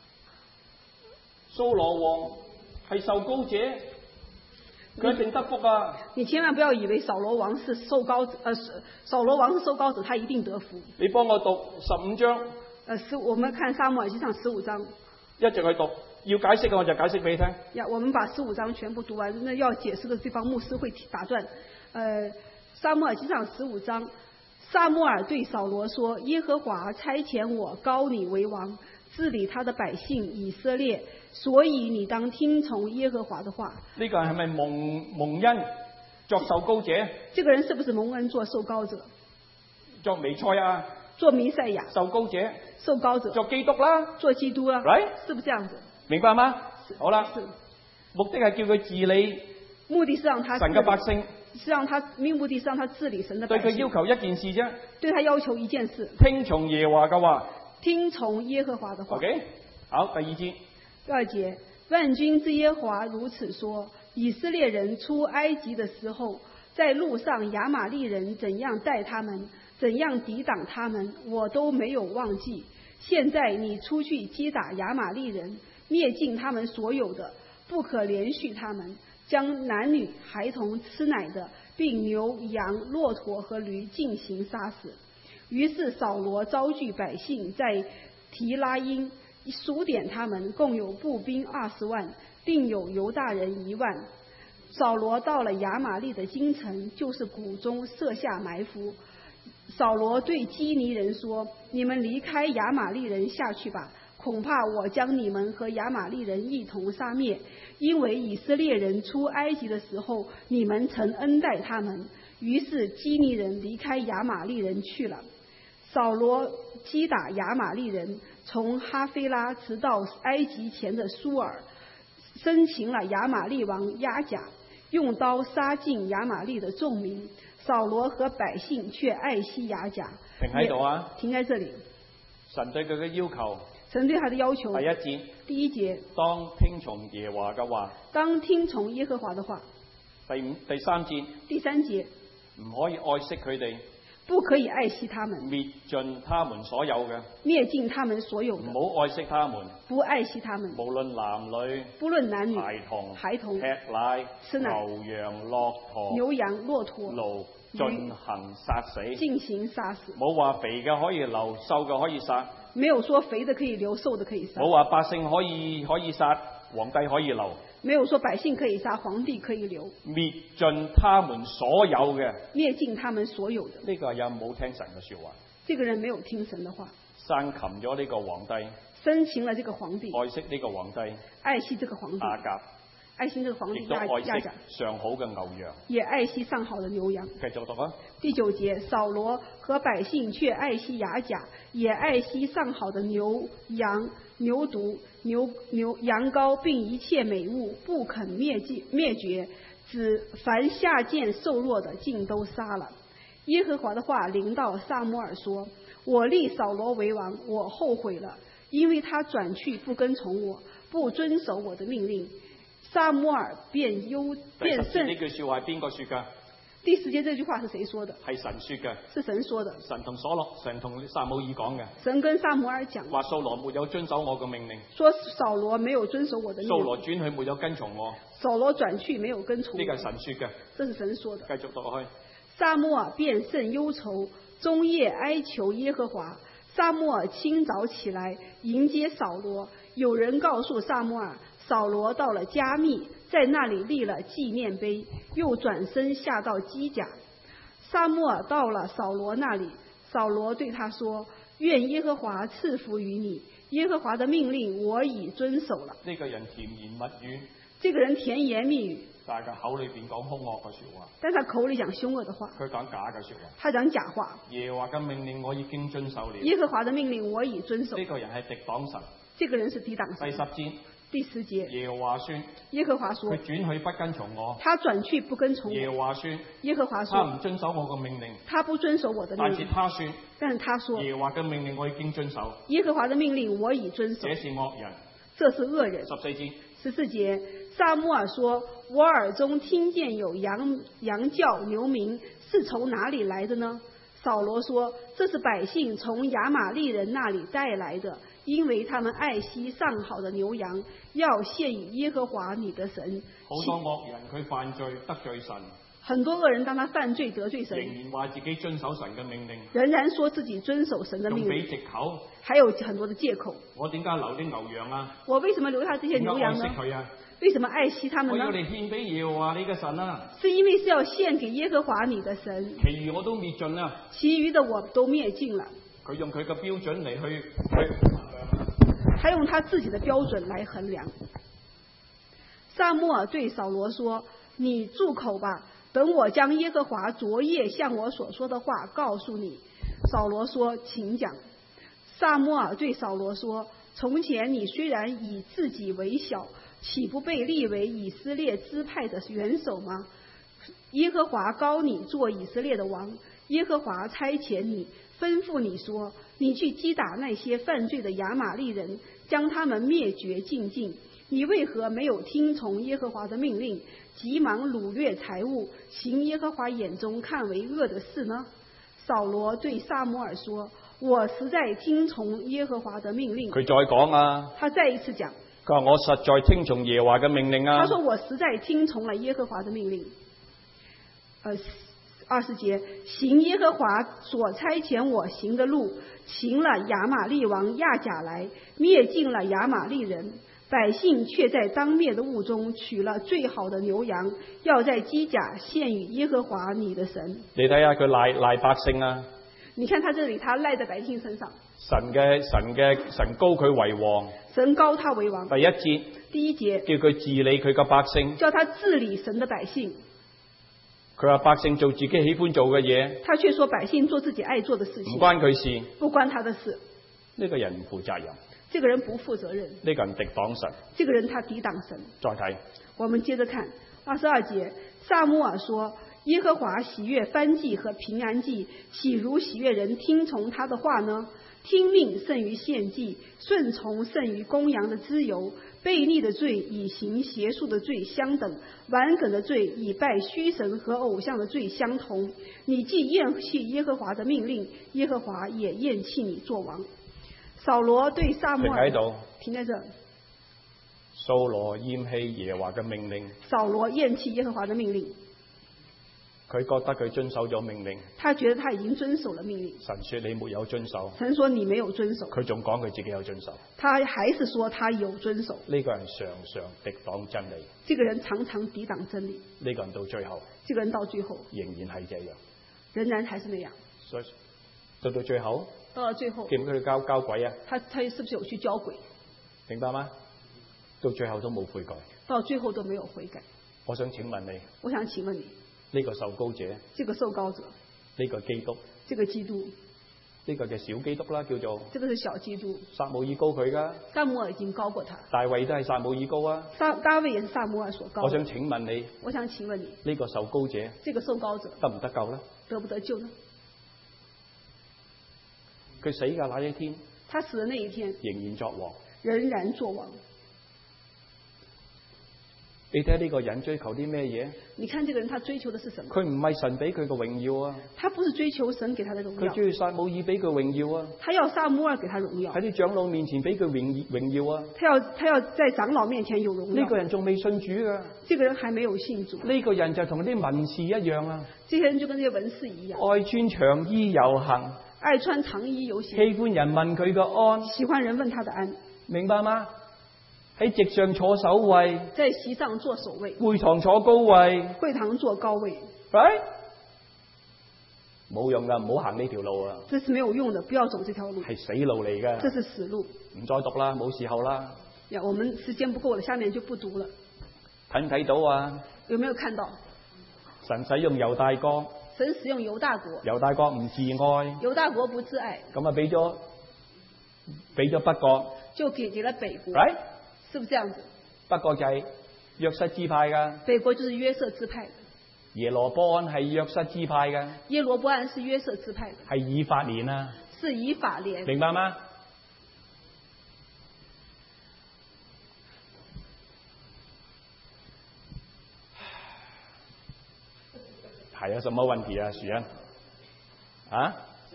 [SPEAKER 4] 掃羅王係受膏者，佢一定得福啊！
[SPEAKER 1] 你千萬不要以為掃羅王是受膏者，呃，掃羅王是受膏者，他一定得福。
[SPEAKER 4] 你幫我讀十五章。
[SPEAKER 1] 呃，十我們看撒母耳記上十五章。
[SPEAKER 4] 一直去讀，要解釋嘅我就解釋俾你聽。
[SPEAKER 1] 呀，我們把十五章全部讀完，那要解釋的地方牧師會打斷。呃，撒母耳記上十五章，撒母耳對掃羅說：耶和華差遣我膏你為王，治理他的百姓以色列，所以你當聽從耶和華的話。
[SPEAKER 4] 呢個人係咪蒙蒙恩作受膏者？
[SPEAKER 1] 這個人是不是蒙恩做受膏者？
[SPEAKER 4] 作彌賽亞？
[SPEAKER 1] 做彌賽亞？
[SPEAKER 4] 受膏者？
[SPEAKER 1] 受膏者？
[SPEAKER 4] 做基督啦？
[SPEAKER 1] 做基督啦？
[SPEAKER 4] Right？
[SPEAKER 1] 是不是這樣子？
[SPEAKER 4] 明白嗎？好啦，
[SPEAKER 1] 是
[SPEAKER 4] 目的係叫佢治理，
[SPEAKER 1] 目的是讓他
[SPEAKER 4] 神嘅百姓，
[SPEAKER 1] 是讓他目的是讓他治理神的百姓。
[SPEAKER 4] 對佢要求一件事啫，
[SPEAKER 1] 對他要求一件事，
[SPEAKER 4] 聽從耶和華嘅話，
[SPEAKER 1] 聽從耶和華的話。
[SPEAKER 4] OK， 好，第二節。
[SPEAKER 1] 第二節，萬軍之耶和華如此說：以色列人出埃及的時候，在路上亞瑪力人怎樣待他們，怎樣抵擋他們，我都沒有忘記。現在你出去擊打亞瑪力人，滅盡他們所有的，不可憐恤他們，將男女孩童吃奶的，並牛羊駱駝和驢進行殺死。於是掃羅招聚百姓，在提拉因數點他們，共有步兵二十萬，並有猶大人一萬。掃羅到了亞瑪力的京城，就是谷中設下埋伏。掃羅對基尼人說：你們離開亞瑪力人下去吧，恐怕我將你們和亞瑪力人一同殺滅，因為以色列人出埃及的時候，你們曾恩待他們。於是基尼人離開亞瑪力人去了。掃羅擊打亞瑪力人，從哈菲拉直到埃及前的蘇爾，生擒了亞瑪力王亞甲，用刀殺盡亞瑪力的眾民。掃羅和百姓卻愛惜亞甲。
[SPEAKER 4] 停喺度啊！
[SPEAKER 1] 停在這裡。
[SPEAKER 4] 神對佢嘅要求。
[SPEAKER 1] 神對他的要求。
[SPEAKER 4] 第一節。
[SPEAKER 1] 第一節。
[SPEAKER 4] 當聽從耶和華嘅話。
[SPEAKER 1] 當聽從耶和華的話。
[SPEAKER 4] 第五、第三節。
[SPEAKER 1] 第三節。
[SPEAKER 4] 唔可以愛惜佢哋。
[SPEAKER 1] 不可以愛惜他們。
[SPEAKER 4] 滅盡他們所有嘅。
[SPEAKER 1] 滅盡他們所有的。
[SPEAKER 4] 唔好愛惜他們。
[SPEAKER 1] 不愛惜他們。
[SPEAKER 4] 無論男女。
[SPEAKER 1] 不論男女。
[SPEAKER 4] 孩童。
[SPEAKER 1] 孩童。
[SPEAKER 4] 吃奶。
[SPEAKER 1] 吃奶。
[SPEAKER 4] 牛羊駱駝。
[SPEAKER 1] 牛羊駱駝。
[SPEAKER 4] 驢。進行殺死。
[SPEAKER 1] 進行殺死。
[SPEAKER 4] 冇話肥嘅可以留，瘦嘅可以殺。
[SPEAKER 1] 沒有說肥的可以留，瘦的可以殺。
[SPEAKER 4] 冇話百姓可以可以殺，皇帝可以留。
[SPEAKER 1] 沒有說百姓可以殺，皇帝可以留。
[SPEAKER 4] 滅盡他們所有嘅。
[SPEAKER 1] 滅盡他們所有的。
[SPEAKER 4] 呢個有冇聽神嘅說話？
[SPEAKER 1] 這個人沒有聽神的話。
[SPEAKER 4] 生擒咗呢個皇帝。
[SPEAKER 1] 生擒了這個皇帝。
[SPEAKER 4] 愛惜呢個皇帝。
[SPEAKER 1] 愛惜這個皇帝。
[SPEAKER 4] 亞甲。
[SPEAKER 1] 愛惜這個皇帝。
[SPEAKER 4] 亦都愛惜上好嘅牛羊。也
[SPEAKER 1] 愛惜上好的牛羊。
[SPEAKER 4] 繼續讀啊。
[SPEAKER 1] 第九節，掃羅和百姓卻愛惜亞甲，也愛惜上好的牛羊、牛犢、牛牛羊羔，並一切美物，不肯滅盡滅絕，只凡下賤瘦弱的，盡都殺了。 耶和华的话临到撒母耳说：我立扫罗为王，我后悔了，因为他转去不跟從我，不遵守我的命令。撒母耳便憂
[SPEAKER 4] 第
[SPEAKER 1] 便
[SPEAKER 4] 十節呢
[SPEAKER 1] 甚。
[SPEAKER 4] 句說話係邊個說㗎？
[SPEAKER 1] 第十節這句話是誰說的？
[SPEAKER 4] 係神說嘅，
[SPEAKER 1] 是神說的。
[SPEAKER 4] 神同所羅，神同撒母耳講嘅，
[SPEAKER 1] 神跟撒母耳講，
[SPEAKER 4] 話掃羅沒有遵守我嘅命令，
[SPEAKER 1] 說掃羅沒有遵守我的命令，
[SPEAKER 4] 掃羅轉去沒有跟從我，
[SPEAKER 1] 掃羅轉去沒有跟從我。
[SPEAKER 4] 呢個係神說嘅。
[SPEAKER 1] 這是神說的。
[SPEAKER 4] 繼續讀落去。
[SPEAKER 1] 撒母耳便甚憂愁，終夜哀求耶和華。撒母耳清早起來迎接掃羅，有人告訴撒母耳，掃羅到了加密，在那裡立了紀念碑，又轉身下到基甲。撒母耳到了掃羅那裡，掃羅對他說：願耶和華賜福於你，耶和華的命令我已遵守了。
[SPEAKER 4] 呢個人甜言蜜語，
[SPEAKER 1] 這個人甜言蜜語，
[SPEAKER 4] 但係佢口裏邊講兇惡嘅説話，
[SPEAKER 1] 但他口裡講兇惡的話，
[SPEAKER 4] 佢講假嘅説話。
[SPEAKER 1] 他講假話。
[SPEAKER 4] 耶和華嘅命令我已經遵守了。
[SPEAKER 1] 耶和華的命令我已遵守。
[SPEAKER 4] 呢個人係敵擋神。
[SPEAKER 1] 這個人是抵擋
[SPEAKER 4] 第十
[SPEAKER 1] 神。
[SPEAKER 4] 節，
[SPEAKER 1] 第十節，
[SPEAKER 4] 耶和華說，
[SPEAKER 1] 耶和華說
[SPEAKER 4] 佢轉去不跟從我。
[SPEAKER 1] 他轉去不跟從我。
[SPEAKER 4] 耶和華說，
[SPEAKER 1] 耶和華
[SPEAKER 4] 他唔
[SPEAKER 1] 說
[SPEAKER 4] 遵守我嘅命令。
[SPEAKER 1] 他不遵守我的
[SPEAKER 4] 但是
[SPEAKER 1] 命令。
[SPEAKER 4] 他說，
[SPEAKER 1] 但是他說
[SPEAKER 4] 耶和華嘅命令我已經遵守。
[SPEAKER 1] 耶和華的命令我已遵守。
[SPEAKER 4] 這是惡人。
[SPEAKER 1] 這是惡人。
[SPEAKER 4] 十四節，
[SPEAKER 1] 十四節，撒母耳說：我耳中聽見有羊羊叫牛鳴，是從哪裡來的呢？掃羅說：這是百姓從亞瑪利人那裡帶來的，因為他們愛惜上好的牛羊，要獻與耶和華你的神。
[SPEAKER 4] 好多惡人佢犯罪得罪神，
[SPEAKER 1] 很多惡人當他犯罪得罪神，
[SPEAKER 4] 仍然話自己遵守神嘅命令，
[SPEAKER 1] 仍然說自己遵守神的
[SPEAKER 4] 仲俾
[SPEAKER 1] 命令，
[SPEAKER 4] 藉口。
[SPEAKER 1] 還有很多的借口。
[SPEAKER 4] 我點解留啲牛羊啊？
[SPEAKER 1] 我為什麼留下這些
[SPEAKER 4] 點解愛
[SPEAKER 1] 牛羊呢？
[SPEAKER 4] 惜佢啊？
[SPEAKER 1] 為什麼愛惜他們呢
[SPEAKER 4] 我要？嚟獻俾耶和華你嘅神啊！
[SPEAKER 1] 是因為是要獻給耶和華你的神，
[SPEAKER 4] 其餘我都滅盡啦。
[SPEAKER 1] 其餘的我都滅盡了。
[SPEAKER 4] 佢用佢嘅標準嚟去去。
[SPEAKER 1] 他用他自己的標準來衡量。撒母耳對掃羅說：你住口吧，等我將耶和華昨夜向我所說的話告訴你。掃羅說：請講。撒母耳對掃羅說：從前你雖然以自己為小，豈不被立為以色列支派的元首嗎？耶和華膏你做以色列的王，耶和華差遣你，吩咐你說：你去擊打那些犯罪的亞瑪利人，將他們滅絕淨盡。你為何沒有聽從耶和華的命令，急忙擄掠財物，行耶和華眼中看為惡的事呢？掃羅對撒母耳說：我實在聽從耶和華的命令。
[SPEAKER 4] 佢再講啊，
[SPEAKER 1] 他再一次講，
[SPEAKER 4] 佢話我實在聽從耶和華嘅命令啊。
[SPEAKER 1] 他說我實在聽從了耶和華的命令。呃，二十節，行耶和華所差遣我行的路，擒了亞瑪利王亞甲來，滅盡了亞瑪利人。百姓卻在當滅的物中取了最好的牛羊，要在基甲獻與耶和華你的神。
[SPEAKER 4] 你睇下佢賴賴百姓啊！
[SPEAKER 1] 你看他這裡，他賴在百姓身上。
[SPEAKER 4] 神嘅神嘅神高佢為王。
[SPEAKER 1] 神高他為王。
[SPEAKER 4] 第一節，
[SPEAKER 1] 第一節
[SPEAKER 4] 叫佢治理佢嘅百姓，
[SPEAKER 1] 叫他治理神的百姓。
[SPEAKER 4] 佢話百姓做自己喜歡做嘅嘢，
[SPEAKER 1] 他卻說百姓做自己愛做的事情，
[SPEAKER 4] 唔關佢事，
[SPEAKER 1] 不關他的事。
[SPEAKER 4] 呢個人唔負責任，
[SPEAKER 1] 這個人不負責任，
[SPEAKER 4] 呢個人敵擋神。
[SPEAKER 1] 這個人他抵擋神。
[SPEAKER 4] 再睇，
[SPEAKER 1] 我們接着看二十二節，撒母耳說：耶和華喜悅燔祭和平安祭，豈如喜悅人聽從他的話呢？聽命勝於獻祭，順從勝於公羊的脂油。悖逆的罪與行邪術的罪相等，頑梗的罪與拜虛神和偶像的罪相同。你既厭棄耶和華的命令，耶和華也厭棄你做王。掃羅對撒母耳，
[SPEAKER 4] 停喺度，
[SPEAKER 1] 停在這。
[SPEAKER 4] 掃羅厭棄耶和華嘅命令，
[SPEAKER 1] 掃羅厭棄耶和華的命令。
[SPEAKER 4] 佢覺得佢遵守咗命令，
[SPEAKER 1] 他覺得他已經遵守了命令。
[SPEAKER 4] 神說你沒有遵守，
[SPEAKER 1] 神說你沒有遵守，
[SPEAKER 4] 佢仲講佢自己有遵守。
[SPEAKER 1] 他還是說他有遵守。
[SPEAKER 4] 呢個人常常敵擋真理，
[SPEAKER 1] 這個人常常抵擋真理。
[SPEAKER 4] 呢個人到最後，
[SPEAKER 1] 這個人到最後
[SPEAKER 4] 仍然係這樣，
[SPEAKER 1] 仍然還是那樣。
[SPEAKER 4] 所以到到最後，
[SPEAKER 1] 到了最後，
[SPEAKER 4] 記唔記得佢交交鬼啊？
[SPEAKER 1] 他他是不是有去交鬼？
[SPEAKER 4] 明白嗎？到最後都冇悔改，
[SPEAKER 1] 到最後都沒有悔改。
[SPEAKER 4] 我想請問你，
[SPEAKER 1] 我想請問你，
[SPEAKER 4] 呢個受膏者，
[SPEAKER 1] 這個受膏者，
[SPEAKER 4] 呢個基督，
[SPEAKER 1] 這個基督，
[SPEAKER 4] 呢個嘅小基督啦，叫做
[SPEAKER 1] 這個是小基督。
[SPEAKER 4] 撒母耳膏佢噶，
[SPEAKER 1] 撒母耳已經高過他，
[SPEAKER 4] 大衛都係撒母耳膏啊。
[SPEAKER 1] 撒大衛也是撒母耳所高。
[SPEAKER 4] 我想請問你，
[SPEAKER 1] 我想請問你，
[SPEAKER 4] 呢個受膏者
[SPEAKER 1] 這個受膏者
[SPEAKER 4] 得唔得救呢？
[SPEAKER 1] 得不得救呢？
[SPEAKER 2] 佢死嘅那一天，
[SPEAKER 1] 他死的那一天，
[SPEAKER 2] 仍然作王。
[SPEAKER 1] 仍然作王。
[SPEAKER 2] 你睇呢個人追求啲咩嘢？
[SPEAKER 1] 你看這個人，他追求的是什麼？
[SPEAKER 2] 佢唔係神俾佢嘅榮耀啊！
[SPEAKER 1] 他不是追求神給他的榮耀，
[SPEAKER 2] 佢中意撒母耳俾佢榮耀啊！
[SPEAKER 1] 他要撒母耳給他榮耀，
[SPEAKER 2] 喺啲長老面前俾佢榮榮耀啊！
[SPEAKER 1] 他要他要在長老面前有榮耀。
[SPEAKER 2] 呢個人仲未信主噶，
[SPEAKER 1] 這個人還沒有信主。
[SPEAKER 2] 呢個人就同啲文士一樣啊！
[SPEAKER 1] 這些人就跟這些文士一樣，
[SPEAKER 2] 愛穿長衣遊行，
[SPEAKER 1] 愛穿長衣遊行，
[SPEAKER 2] 喜歡人問佢個安，
[SPEAKER 1] 喜歡人問他的安，
[SPEAKER 2] 明白嗎？喺席上坐首位，
[SPEAKER 1] 在席上坐首位，
[SPEAKER 2] 會堂坐高位，
[SPEAKER 1] 會堂坐高位，
[SPEAKER 2] right？冇用噶，唔好行呢條路啊！
[SPEAKER 1] 這是沒有用的，不要走這條路，
[SPEAKER 2] 係死路嚟噶。
[SPEAKER 1] 這是死路。
[SPEAKER 2] 唔再讀啦，冇時候啦。
[SPEAKER 1] 呀，我們時間不夠了，下面就不讀了。
[SPEAKER 2] 睇唔睇到啊？
[SPEAKER 1] 有沒有看到？
[SPEAKER 2] 神使用猶大國，
[SPEAKER 1] 神使用猶大國，
[SPEAKER 2] 猶大國唔自愛，
[SPEAKER 1] 猶大國不自愛，
[SPEAKER 2] 咁啊俾咗俾咗北國，
[SPEAKER 1] 就給給了北國。
[SPEAKER 2] right？
[SPEAKER 1] 是不是這樣子？
[SPEAKER 2] 北國就係約瑟支派噶，
[SPEAKER 1] 北國就是約瑟支派的。
[SPEAKER 2] 耶羅波安係約瑟支派噶，
[SPEAKER 1] 耶羅波安是約瑟支派的，
[SPEAKER 2] 係以法蓮啊，
[SPEAKER 1] 是以法蓮，
[SPEAKER 2] 明白嗎？還有什麼問題啊，許安？啊？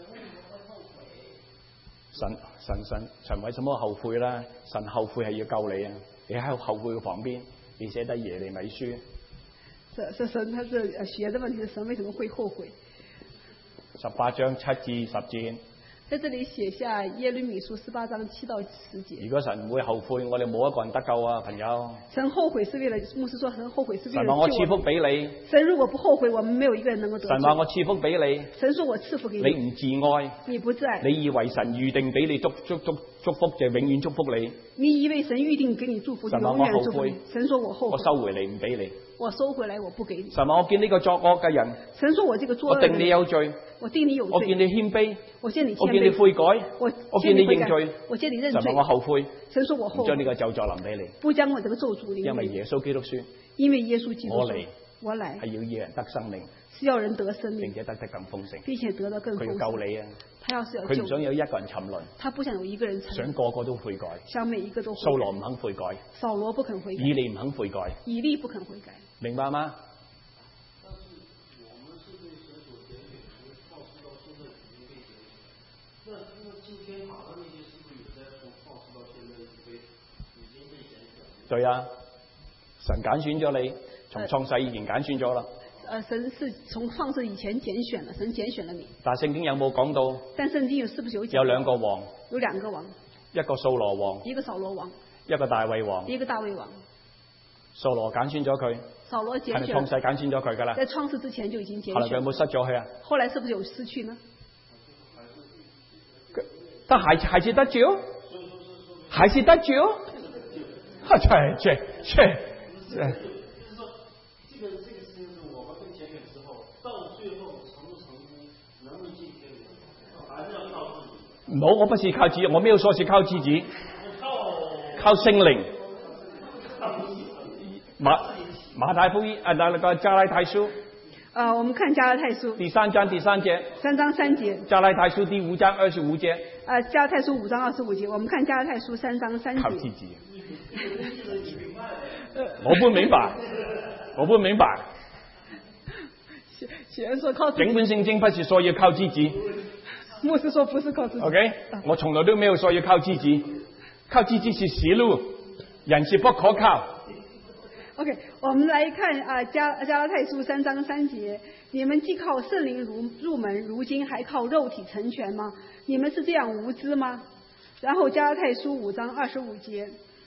[SPEAKER 2] 神神神神為什麼後悔啦？神後悔係要救你啊！你喺後悔嘅旁邊，你寫得耶利米書。
[SPEAKER 1] 是是神，他是學的問題，神為什麼會後悔？
[SPEAKER 2] 十八章七至十節。
[SPEAKER 1] 在這裡寫下耶利米書十八章七到十節。
[SPEAKER 2] 如果神唔會後悔，我哋冇一個人得救啊，朋友。
[SPEAKER 1] 神後悔是為了，牧師說神後悔是為了。
[SPEAKER 2] 神話我賜福俾你。
[SPEAKER 1] 神如果不後悔，我們沒有一個人能夠得救。
[SPEAKER 2] 神話我賜福俾你。
[SPEAKER 1] 神說我賜福給你。
[SPEAKER 2] 你唔自愛。
[SPEAKER 1] 你不自愛。
[SPEAKER 2] 你以為神預定俾你祝祝祝祝福就永遠祝福你？
[SPEAKER 1] 你以為神預定給你祝福就永遠祝福你？神說我後悔。
[SPEAKER 2] 我收回你唔俾你。
[SPEAKER 1] 我收回來，我不給你。
[SPEAKER 2] 神話我見呢個作惡嘅人。
[SPEAKER 1] 神說我這個作惡。
[SPEAKER 2] 我定你有罪。
[SPEAKER 1] 我定你有罪。
[SPEAKER 2] 我見你謙卑。
[SPEAKER 1] 我見你謙卑。
[SPEAKER 2] 我見你悔改。
[SPEAKER 1] 我
[SPEAKER 2] 我見你認罪。
[SPEAKER 1] 我見你認罪。
[SPEAKER 2] 神話我後悔。
[SPEAKER 1] 神說我後悔。
[SPEAKER 2] 將呢個咒詛臨俾你。
[SPEAKER 1] 不將我這個咒詛臨。
[SPEAKER 2] 因為耶穌基督說。
[SPEAKER 1] 因為耶穌基督說。
[SPEAKER 2] 我嚟。
[SPEAKER 1] 我來。
[SPEAKER 2] 係要讓人得生命。
[SPEAKER 1] 是要人得生命，
[SPEAKER 2] 並且得得更豐盛，
[SPEAKER 1] 並且得得更豐盛。
[SPEAKER 2] 佢要救你啊！
[SPEAKER 1] 他要是要
[SPEAKER 2] 佢唔想有一個人沉淪，
[SPEAKER 1] 他不想有一個人沉淪，
[SPEAKER 2] 想個個都悔改，
[SPEAKER 1] 想每一個都悔改。
[SPEAKER 2] 掃羅唔肯悔改，
[SPEAKER 1] 掃羅不肯悔改，
[SPEAKER 2] 以利唔肯悔改，
[SPEAKER 1] 以利不肯悔改，
[SPEAKER 2] 明白嗎？對啊，神揀選咗你，從創世以前揀選咗啦。
[SPEAKER 1] 呃，神是從創世以前揀選了，神揀選了你。
[SPEAKER 2] 但聖經有冇講到？
[SPEAKER 1] 但聖經有是不是有講？
[SPEAKER 2] 有兩個王。
[SPEAKER 1] 有兩個王。
[SPEAKER 2] 一個掃羅王。
[SPEAKER 1] 一個掃羅王。
[SPEAKER 2] 一個大衛王。
[SPEAKER 1] 一個大衛王。
[SPEAKER 2] 掃羅揀選咗佢。
[SPEAKER 1] 掃羅揀選。係咪
[SPEAKER 2] 創世揀選咗佢噶啦？
[SPEAKER 1] 在創世之前就已經揀選。
[SPEAKER 2] 後來佢有冇失咗佢啊？
[SPEAKER 1] 後來是不是有失去呢？
[SPEAKER 2] 但還還是得救，還是得救。哈，切切切。
[SPEAKER 5] 就是說，這個這個事情是我們跟前面之後，到最後成不成功，能不能進天國，還是要靠自己。
[SPEAKER 2] 冇，我不是靠自己，我沒有說是靠自己，靠聖靈。馬馬太福音啊，那那個加拉太書。
[SPEAKER 1] 啊、呃，我們看加拉太書
[SPEAKER 2] 第三章第三節。
[SPEAKER 1] 三章三節。
[SPEAKER 2] 加拉太書第五章二十五節。
[SPEAKER 1] 啊、呃，加拉太書五章二十五節，我們看加拉太書三章三節。
[SPEAKER 2] 靠自己。我不明白，我不明白。
[SPEAKER 1] 寫人說靠自己。
[SPEAKER 2] 整本聖經不是說要靠自己。
[SPEAKER 1] 牧師說不是靠自己。
[SPEAKER 2] OK，、啊、我從來都沒有說要靠自己，靠自己是死路，人是不可靠。
[SPEAKER 1] OK， 我們來看啊加加拉太書三章三節，你們既靠聖靈入入門，如今還靠肉體成全嗎？你們是這樣無知嗎？然後加拉太書五章二十五節。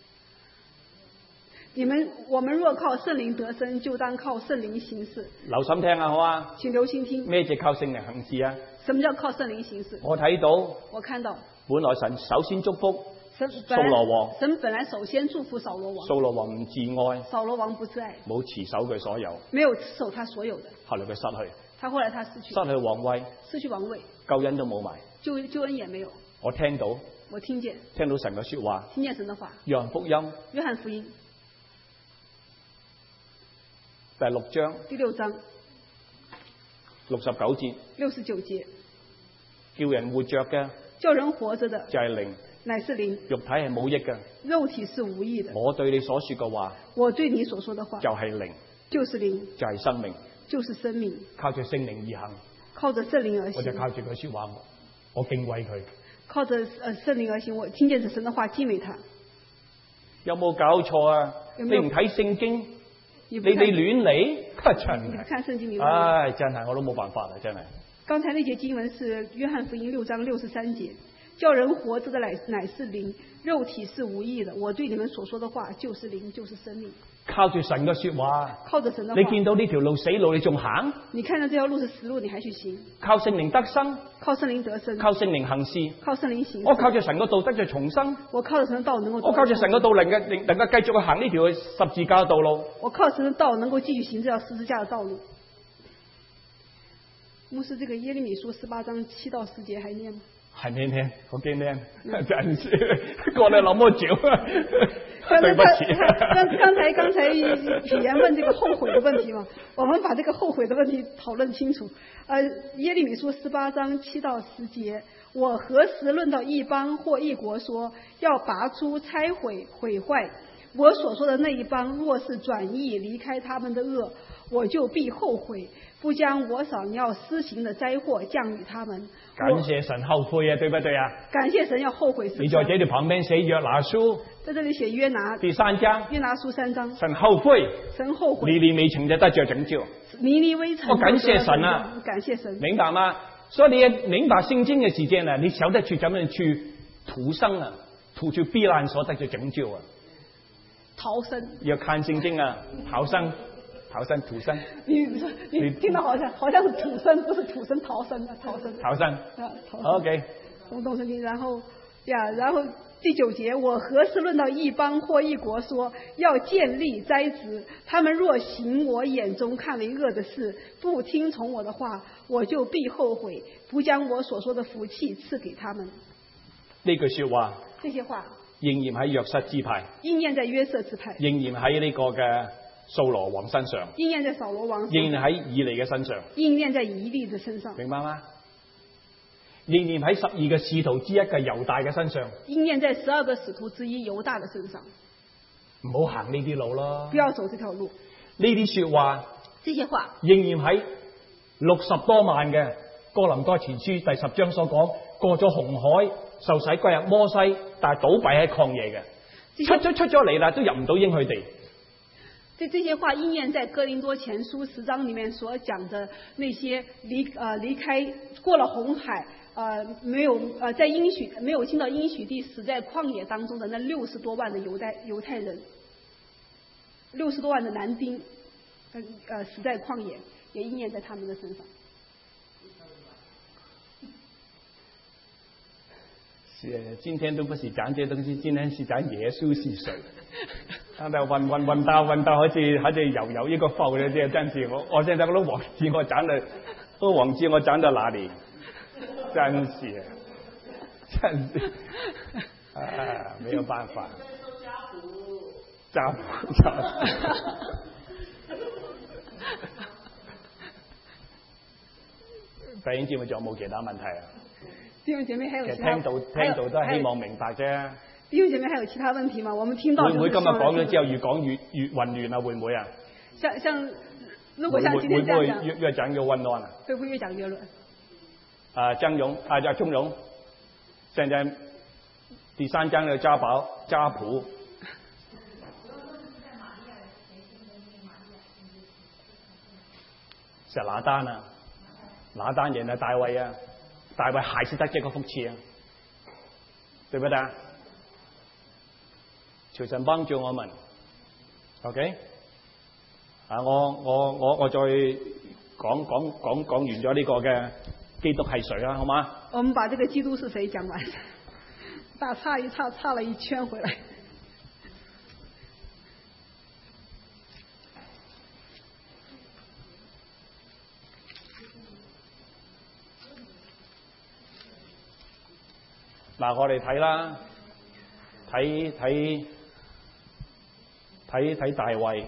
[SPEAKER 1] 你們我們若靠聖靈得生，就當靠聖靈行事。
[SPEAKER 2] 留心聽啊，好啊。
[SPEAKER 1] 請留心聽。
[SPEAKER 2] 咩叫靠聖靈行事啊？
[SPEAKER 1] 什麼叫靠聖靈行事？
[SPEAKER 2] 我睇到。
[SPEAKER 1] 我看到。
[SPEAKER 2] 本來神首先祝福掃羅王。
[SPEAKER 1] 神本來首先祝福掃羅王。
[SPEAKER 2] 掃羅王唔自愛。
[SPEAKER 1] 掃羅王不自愛。
[SPEAKER 2] 冇持守佢所有。
[SPEAKER 1] 沒有持守他所有的。
[SPEAKER 2] 後來佢失去。
[SPEAKER 1] 他後來他失去。
[SPEAKER 2] 失去王位。
[SPEAKER 1] 失去王位。
[SPEAKER 2] 救恩都冇埋。
[SPEAKER 1] 救救恩也沒有。
[SPEAKER 2] 我聽到。
[SPEAKER 1] 我聽見。
[SPEAKER 2] 聽到神嘅說話。
[SPEAKER 1] 聽見神的話。
[SPEAKER 2] 約翰福音。
[SPEAKER 1] 約翰福音。
[SPEAKER 2] 第六章。
[SPEAKER 1] 第六章。
[SPEAKER 2] 六十九節，
[SPEAKER 1] 六十九節，
[SPEAKER 2] 叫人活着嘅
[SPEAKER 1] 叫人活着的
[SPEAKER 2] 就係靈，
[SPEAKER 1] 乃是靈，
[SPEAKER 2] 肉體係冇益嘅。
[SPEAKER 1] 肉體是無益的。
[SPEAKER 2] 我對你所說嘅話
[SPEAKER 1] 我對你所說的話
[SPEAKER 2] 就係靈，
[SPEAKER 1] 就是靈，
[SPEAKER 2] 就係生命。
[SPEAKER 1] 就是生命。
[SPEAKER 4] 靠住聖靈而行，
[SPEAKER 1] 靠着聖靈而行，
[SPEAKER 4] 我就靠住佢說話，我敬畏佢。
[SPEAKER 1] 靠着呃聖靈而行，我聽見是神的話，敬畏他。
[SPEAKER 2] 有冇搞錯啊？
[SPEAKER 1] 有沒有
[SPEAKER 2] 你唔睇聖經，你
[SPEAKER 1] 你不看
[SPEAKER 2] 你亂嚟，真
[SPEAKER 1] 你不
[SPEAKER 2] 係，
[SPEAKER 1] 看聖經你
[SPEAKER 2] 唉，真係我都冇辦法啦，真係。
[SPEAKER 1] 剛才那節經文是約翰福音六章六十三節，叫人活着的乃乃是靈，肉體是無益的。我對你們所說的話就是靈，就是生命。
[SPEAKER 4] 靠住神嘅說話，
[SPEAKER 1] 靠着神的話，
[SPEAKER 4] 你見到呢條路死路，你仲行？
[SPEAKER 1] 你看到這條路是死路，你還去行？
[SPEAKER 4] 靠聖靈得生，
[SPEAKER 1] 靠聖靈得生，
[SPEAKER 2] 靠聖靈行事，
[SPEAKER 1] 靠聖靈行事。
[SPEAKER 2] 我靠住神嘅道得着重生，
[SPEAKER 1] 我靠着神的道能夠，
[SPEAKER 2] 我靠住神嘅道能夠能夠繼續去行呢條十字架嘅道路。
[SPEAKER 1] 我靠神的道能夠繼續行這條十字架的道路。牧師，這個耶利米書十八章七到十節還念嗎？
[SPEAKER 4] 係念念，我驚念，真是過了那麼久，對不起。
[SPEAKER 1] 剛剛才剛才體言問這個後悔的問題嘛，我們把這個後悔的問題討論清楚。呃，耶利米書十八章七到十節，我何時論到一邦或一國說要拔出、拆毀、毀壞？我所說的那一邦，若是轉意離開他們的惡，我就必後悔，不將我想要施行的災禍降與他們。
[SPEAKER 4] 感謝神後悔啊，對不對啊？
[SPEAKER 1] 感謝神要後悔。
[SPEAKER 4] 你在這裏旁邊寫約拿書，
[SPEAKER 1] 在這裏寫約拿
[SPEAKER 4] 第三章，
[SPEAKER 1] 約拿書三章，
[SPEAKER 4] 神後悔，
[SPEAKER 1] 神後悔，
[SPEAKER 4] 尼尼微城就得着拯救。
[SPEAKER 1] 尼尼微城，
[SPEAKER 4] 我感謝神啊，
[SPEAKER 1] 感謝神，
[SPEAKER 4] 明白嗎？所以你要明白聖經嘅時間啊，你曉得去怎樣去逃生啊，逃出避難所得着拯救啊。
[SPEAKER 1] 逃生
[SPEAKER 4] 要看聖經啊，逃生、逃生、逃生。
[SPEAKER 1] 你你聽到好像好像是土生，不是土生逃生啊，逃生。
[SPEAKER 4] 逃生。
[SPEAKER 1] 啊，逃生。
[SPEAKER 4] OK。
[SPEAKER 1] 動動聖經，然後呀，然後第九節，我何時論到一邦或一國說要建立栽植，他們若行我眼中看為惡的事，不聽從我的話，我就必後悔，不將我所說的福氣賜給他們。
[SPEAKER 4] 呢句說話。
[SPEAKER 1] 這些話。
[SPEAKER 4] 應驗喺約瑟支派，
[SPEAKER 1] 應驗在約瑟支派，
[SPEAKER 4] 應驗喺呢個嘅掃羅王身上，
[SPEAKER 1] 應驗在掃羅王身上，
[SPEAKER 4] 應驗喺以利嘅身上，
[SPEAKER 1] 應驗在以利嘅身上，
[SPEAKER 4] 明白嗎？應驗喺十二個使徒之一嘅猶大嘅身上，
[SPEAKER 1] 應驗在十二個使徒之一猶大嘅身上。
[SPEAKER 4] 唔好行呢啲路咯，
[SPEAKER 1] 不要走這條路。
[SPEAKER 4] 呢啲說話，
[SPEAKER 1] 這些話
[SPEAKER 4] 應驗喺六十多萬嘅哥林多前書第十章所講，過咗紅海。受洗歸入摩西，但係倒閉喺曠野嘅，出咗出咗嚟啦，都入唔到應許地。
[SPEAKER 1] 這這些話應驗在哥林多前書十章裏面所講的那些離呃離開過了紅海，呃沒有呃在應許沒有進到應許地，死在曠野當中的那六十多萬的猶太猶太人，六十多萬的男丁，呃呃死在曠野，也應驗在他們的身上。
[SPEAKER 4] 今天都不是講這東西，今天是講耶穌是誰。剛才問問問到問到好似好似又有一個浮嘅，這真是我我現在我都忘記我講的，都忘記我講到哪裡，真是，真是，啊，沒有辦法。家譜，家譜。弟兄姊妹仲有冇其他問題啊？
[SPEAKER 1] 弟兄姐妹還有其他，
[SPEAKER 4] 聽到聽到都係希望明白啫。
[SPEAKER 1] 弟兄姐妹還有其他問題嗎？我們聽到。
[SPEAKER 4] 會唔會今日講咗之後越講越越混亂啊？會唔會啊？
[SPEAKER 1] 像像如果像今天這樣講，
[SPEAKER 4] 會唔會越越講越混亂啊？
[SPEAKER 1] 會不會越講越亂？
[SPEAKER 4] 啊，張勇啊，叫鐘勇，現在第三章嘅家寶家譜。是拿單啊，拿單人啊，大衛啊。大衛還是得這個福氣啊，對不對？求神幫助我們 ，OK？啊，我我我我再講講講講完咗呢個嘅基督係誰啦，好嗎？
[SPEAKER 1] 我們把這個基督是誰講完，打岔一岔，岔了一圈回來。
[SPEAKER 4] 嗱，我哋睇啦，睇睇睇睇大衛。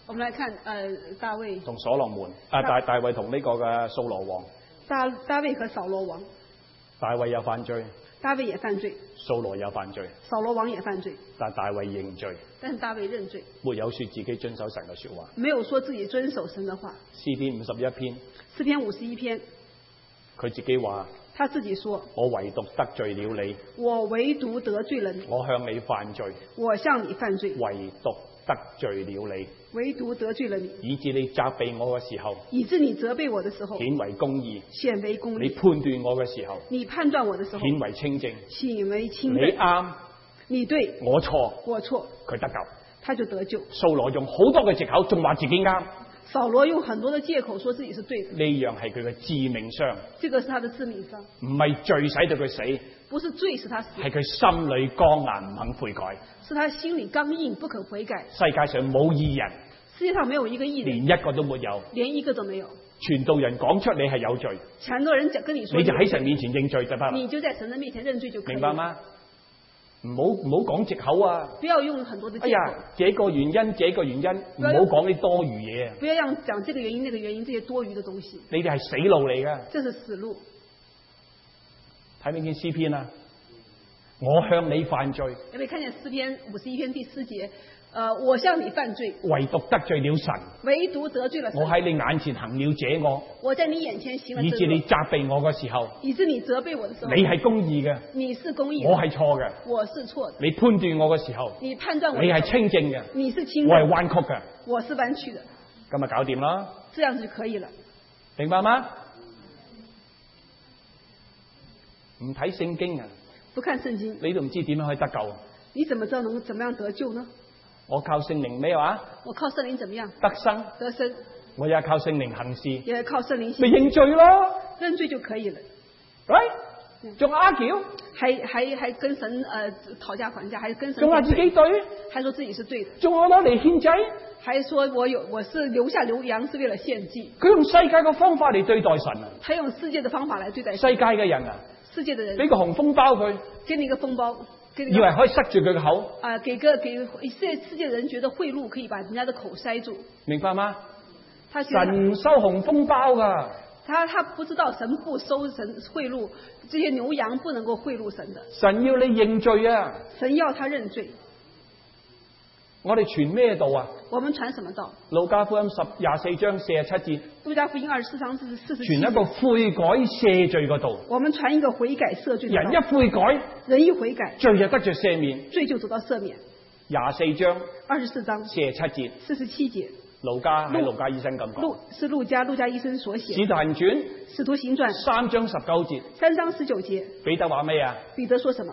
[SPEAKER 1] 我們來看，呃，大衛
[SPEAKER 4] 同所羅門啊，大大衛同呢個嘅掃羅王，
[SPEAKER 1] 大大衛和掃羅王，
[SPEAKER 4] 大衛有犯罪，
[SPEAKER 1] 大衛也犯罪，
[SPEAKER 4] 掃羅有犯罪，
[SPEAKER 1] 掃羅王也犯罪，
[SPEAKER 4] 但大衛認罪，
[SPEAKER 1] 但是大衛認罪，
[SPEAKER 4] 沒有說自己遵守神嘅說話。
[SPEAKER 1] 沒有說自己遵守神的話。
[SPEAKER 4] 詩篇五十一篇，
[SPEAKER 1] 詩篇五十一篇，
[SPEAKER 4] 佢自己話：
[SPEAKER 1] 他自己說，
[SPEAKER 4] 我唯獨得罪了你，
[SPEAKER 1] 我唯獨得罪了你，
[SPEAKER 4] 我向你犯罪，
[SPEAKER 1] 我向你犯罪，
[SPEAKER 4] 唯獨得罪了你，
[SPEAKER 1] 唯獨得罪了你，
[SPEAKER 4] 以致你責備我嘅時候，
[SPEAKER 1] 以致你責備我的時候，
[SPEAKER 4] 顯為公義；
[SPEAKER 1] 顯為公義，
[SPEAKER 4] 你判斷我嘅時候，
[SPEAKER 1] 你判斷我的時候，
[SPEAKER 4] 顯為清正。
[SPEAKER 1] 顯為清
[SPEAKER 4] 你
[SPEAKER 1] 正。
[SPEAKER 4] 啱，
[SPEAKER 1] 你對，
[SPEAKER 4] 我錯，
[SPEAKER 1] 我錯，
[SPEAKER 4] 佢得救。
[SPEAKER 1] 他就得救。
[SPEAKER 4] 掃羅用好多嘅藉口，仲話自己啱，
[SPEAKER 1] 掃羅用很多的借口說自己是對的，
[SPEAKER 4] 呢樣係佢嘅致命傷，
[SPEAKER 1] 這個是他的致命傷，
[SPEAKER 4] 唔係罪使到佢死，
[SPEAKER 1] 不是罪使他死，
[SPEAKER 4] 係佢心裏剛硬唔肯悔改。
[SPEAKER 1] 是他心裏剛硬不肯悔改。
[SPEAKER 4] 世界上冇義人，
[SPEAKER 1] 世界上沒有一個義人，
[SPEAKER 4] 連一個都沒有。
[SPEAKER 1] 連一個都沒有。
[SPEAKER 4] 傳道人講出你係有罪，
[SPEAKER 1] 傳道人講跟你說，
[SPEAKER 4] 你就喺神面前認罪就得啦。
[SPEAKER 1] 你就在神的面前認罪就可以了。
[SPEAKER 4] 明白嗎？唔好唔好講藉口啊！
[SPEAKER 1] 不要用很多的
[SPEAKER 4] 哎
[SPEAKER 1] 借口。
[SPEAKER 4] 呀，這個原因，這個原因，唔好講啲多餘嘢啊！
[SPEAKER 1] 不要讓講這個原因、那個原因這些多餘的東西。
[SPEAKER 4] 你哋係死路嚟噶。
[SPEAKER 1] 這是死路。
[SPEAKER 4] 睇邊件詩篇啊？我向你犯罪。
[SPEAKER 1] 有沒有看見詩篇五十一篇第四節？呃，我向你犯罪，
[SPEAKER 4] 唯獨得罪了神，
[SPEAKER 1] 唯獨得罪了神。
[SPEAKER 4] 我喺你眼前行了這惡，
[SPEAKER 1] 我在你眼前行了這惡，
[SPEAKER 4] 以致你責備我嘅時候，
[SPEAKER 1] 以致你責備我的時候，
[SPEAKER 4] 你係公義嘅，
[SPEAKER 1] 你是公義的，
[SPEAKER 4] 我係錯嘅，
[SPEAKER 1] 我是錯的。
[SPEAKER 4] 你判斷我嘅時候，
[SPEAKER 1] 你判斷我，
[SPEAKER 4] 你係清正嘅，
[SPEAKER 1] 你是清
[SPEAKER 4] 我係
[SPEAKER 1] 正，
[SPEAKER 4] 彎曲嘅，
[SPEAKER 1] 我是彎曲的，
[SPEAKER 4] 咁咪搞掂啦，
[SPEAKER 1] 這樣子就可以了，
[SPEAKER 4] 明白嗎？唔睇聖經啊，
[SPEAKER 1] 不看聖經，
[SPEAKER 4] 你都唔知點樣可以得救。
[SPEAKER 1] 你怎麼知道能怎麼樣得救呢？
[SPEAKER 4] 我靠聖靈咩話？
[SPEAKER 1] 我靠聖靈怎麼樣
[SPEAKER 4] 得生，
[SPEAKER 1] 得生？
[SPEAKER 4] 我也靠聖靈行事，
[SPEAKER 1] 也靠聖靈行
[SPEAKER 4] 咪認罪咯，
[SPEAKER 1] 認罪就可以了。
[SPEAKER 4] 喂，仲 argue，
[SPEAKER 1] 還還還跟神呃討價還價，還跟神
[SPEAKER 4] 仲話自己對，
[SPEAKER 1] 還說自己是對的，
[SPEAKER 4] 仲我攞嚟獻祭，
[SPEAKER 1] 還說我有我是留下牛羊是為了獻祭。
[SPEAKER 4] 佢用世界嘅方法嚟對待神啊！
[SPEAKER 1] 他用世界的方法來對待神
[SPEAKER 4] 世界嘅人啊，
[SPEAKER 1] 世界的人
[SPEAKER 4] 俾個紅封包佢，
[SPEAKER 1] 給你一個封包，給你
[SPEAKER 4] 以為可以塞住佢嘅口，
[SPEAKER 1] 啊、呃，給個給世世界的人覺得賄賂可以把人家的口塞住，
[SPEAKER 4] 明白嗎？
[SPEAKER 1] 他覺得
[SPEAKER 4] 神收紅封包噶，
[SPEAKER 1] 他他不知道神不收神賄賂，這些牛羊不能夠賄賂神的。
[SPEAKER 4] 神要你認罪啊！
[SPEAKER 1] 神要他認罪。
[SPEAKER 4] 我哋傳咩道啊？
[SPEAKER 1] 我們傳什麼道？
[SPEAKER 4] 路加福音十廿四章四十七節，
[SPEAKER 1] 路加福音二十四章四十四十七節，
[SPEAKER 4] 傳一個悔改赦罪嘅道。
[SPEAKER 1] 我們傳一個悔改赦罪的道。
[SPEAKER 4] 人一悔改，
[SPEAKER 1] 人一悔改，
[SPEAKER 4] 罪就得着赦免，
[SPEAKER 1] 罪就得到赦免。
[SPEAKER 4] 廿四章
[SPEAKER 1] 二十四章
[SPEAKER 4] 四十七節，
[SPEAKER 1] 四十七節，
[SPEAKER 4] 路加喺路加醫生咁講。
[SPEAKER 1] 路是路加路加醫生所寫。
[SPEAKER 4] 使徒行傳
[SPEAKER 1] 使徒行傳
[SPEAKER 4] 三章十九節，
[SPEAKER 1] 三章十九節，
[SPEAKER 4] 彼得話咩啊？
[SPEAKER 1] 彼得說什麼？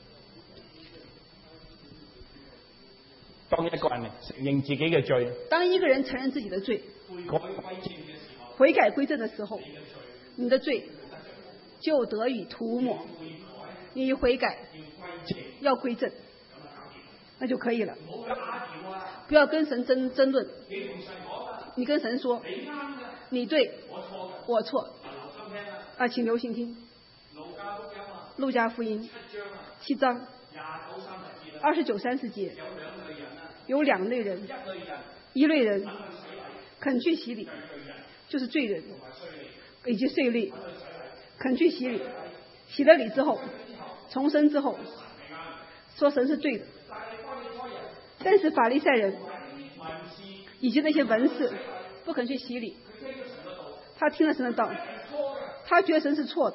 [SPEAKER 4] 當一個人承認自己嘅罪，
[SPEAKER 1] 當一個人承認自己的罪，
[SPEAKER 4] 悔改歸正嘅時候，
[SPEAKER 1] 悔改歸正的時候，你的罪就得以塗抹。你一悔改要歸正，那就可以了。不要跟神爭爭論，你跟神說，你對，我錯。啊，請留心聽。路加福音七章二十九三十節，有兩類人，一類人肯去洗禮，就是罪人以及稅吏，肯去洗禮，洗了禮之後重生之後說神是對的，但是法利賽人以及那些文士不肯去洗禮，他聽了神的道，他覺得神是錯的，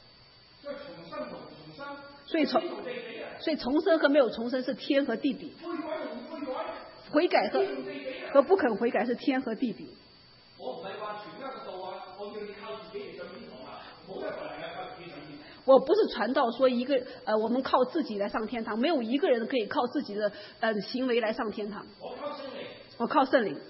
[SPEAKER 1] 所以重所以重生和沒有重生是天和地比，悔改和和不肯悔改是天和地比。我不是傳道說一個呃，我們靠自己來上天堂，沒有一個人可以靠自己的呃行為來上天堂。我靠聖靈，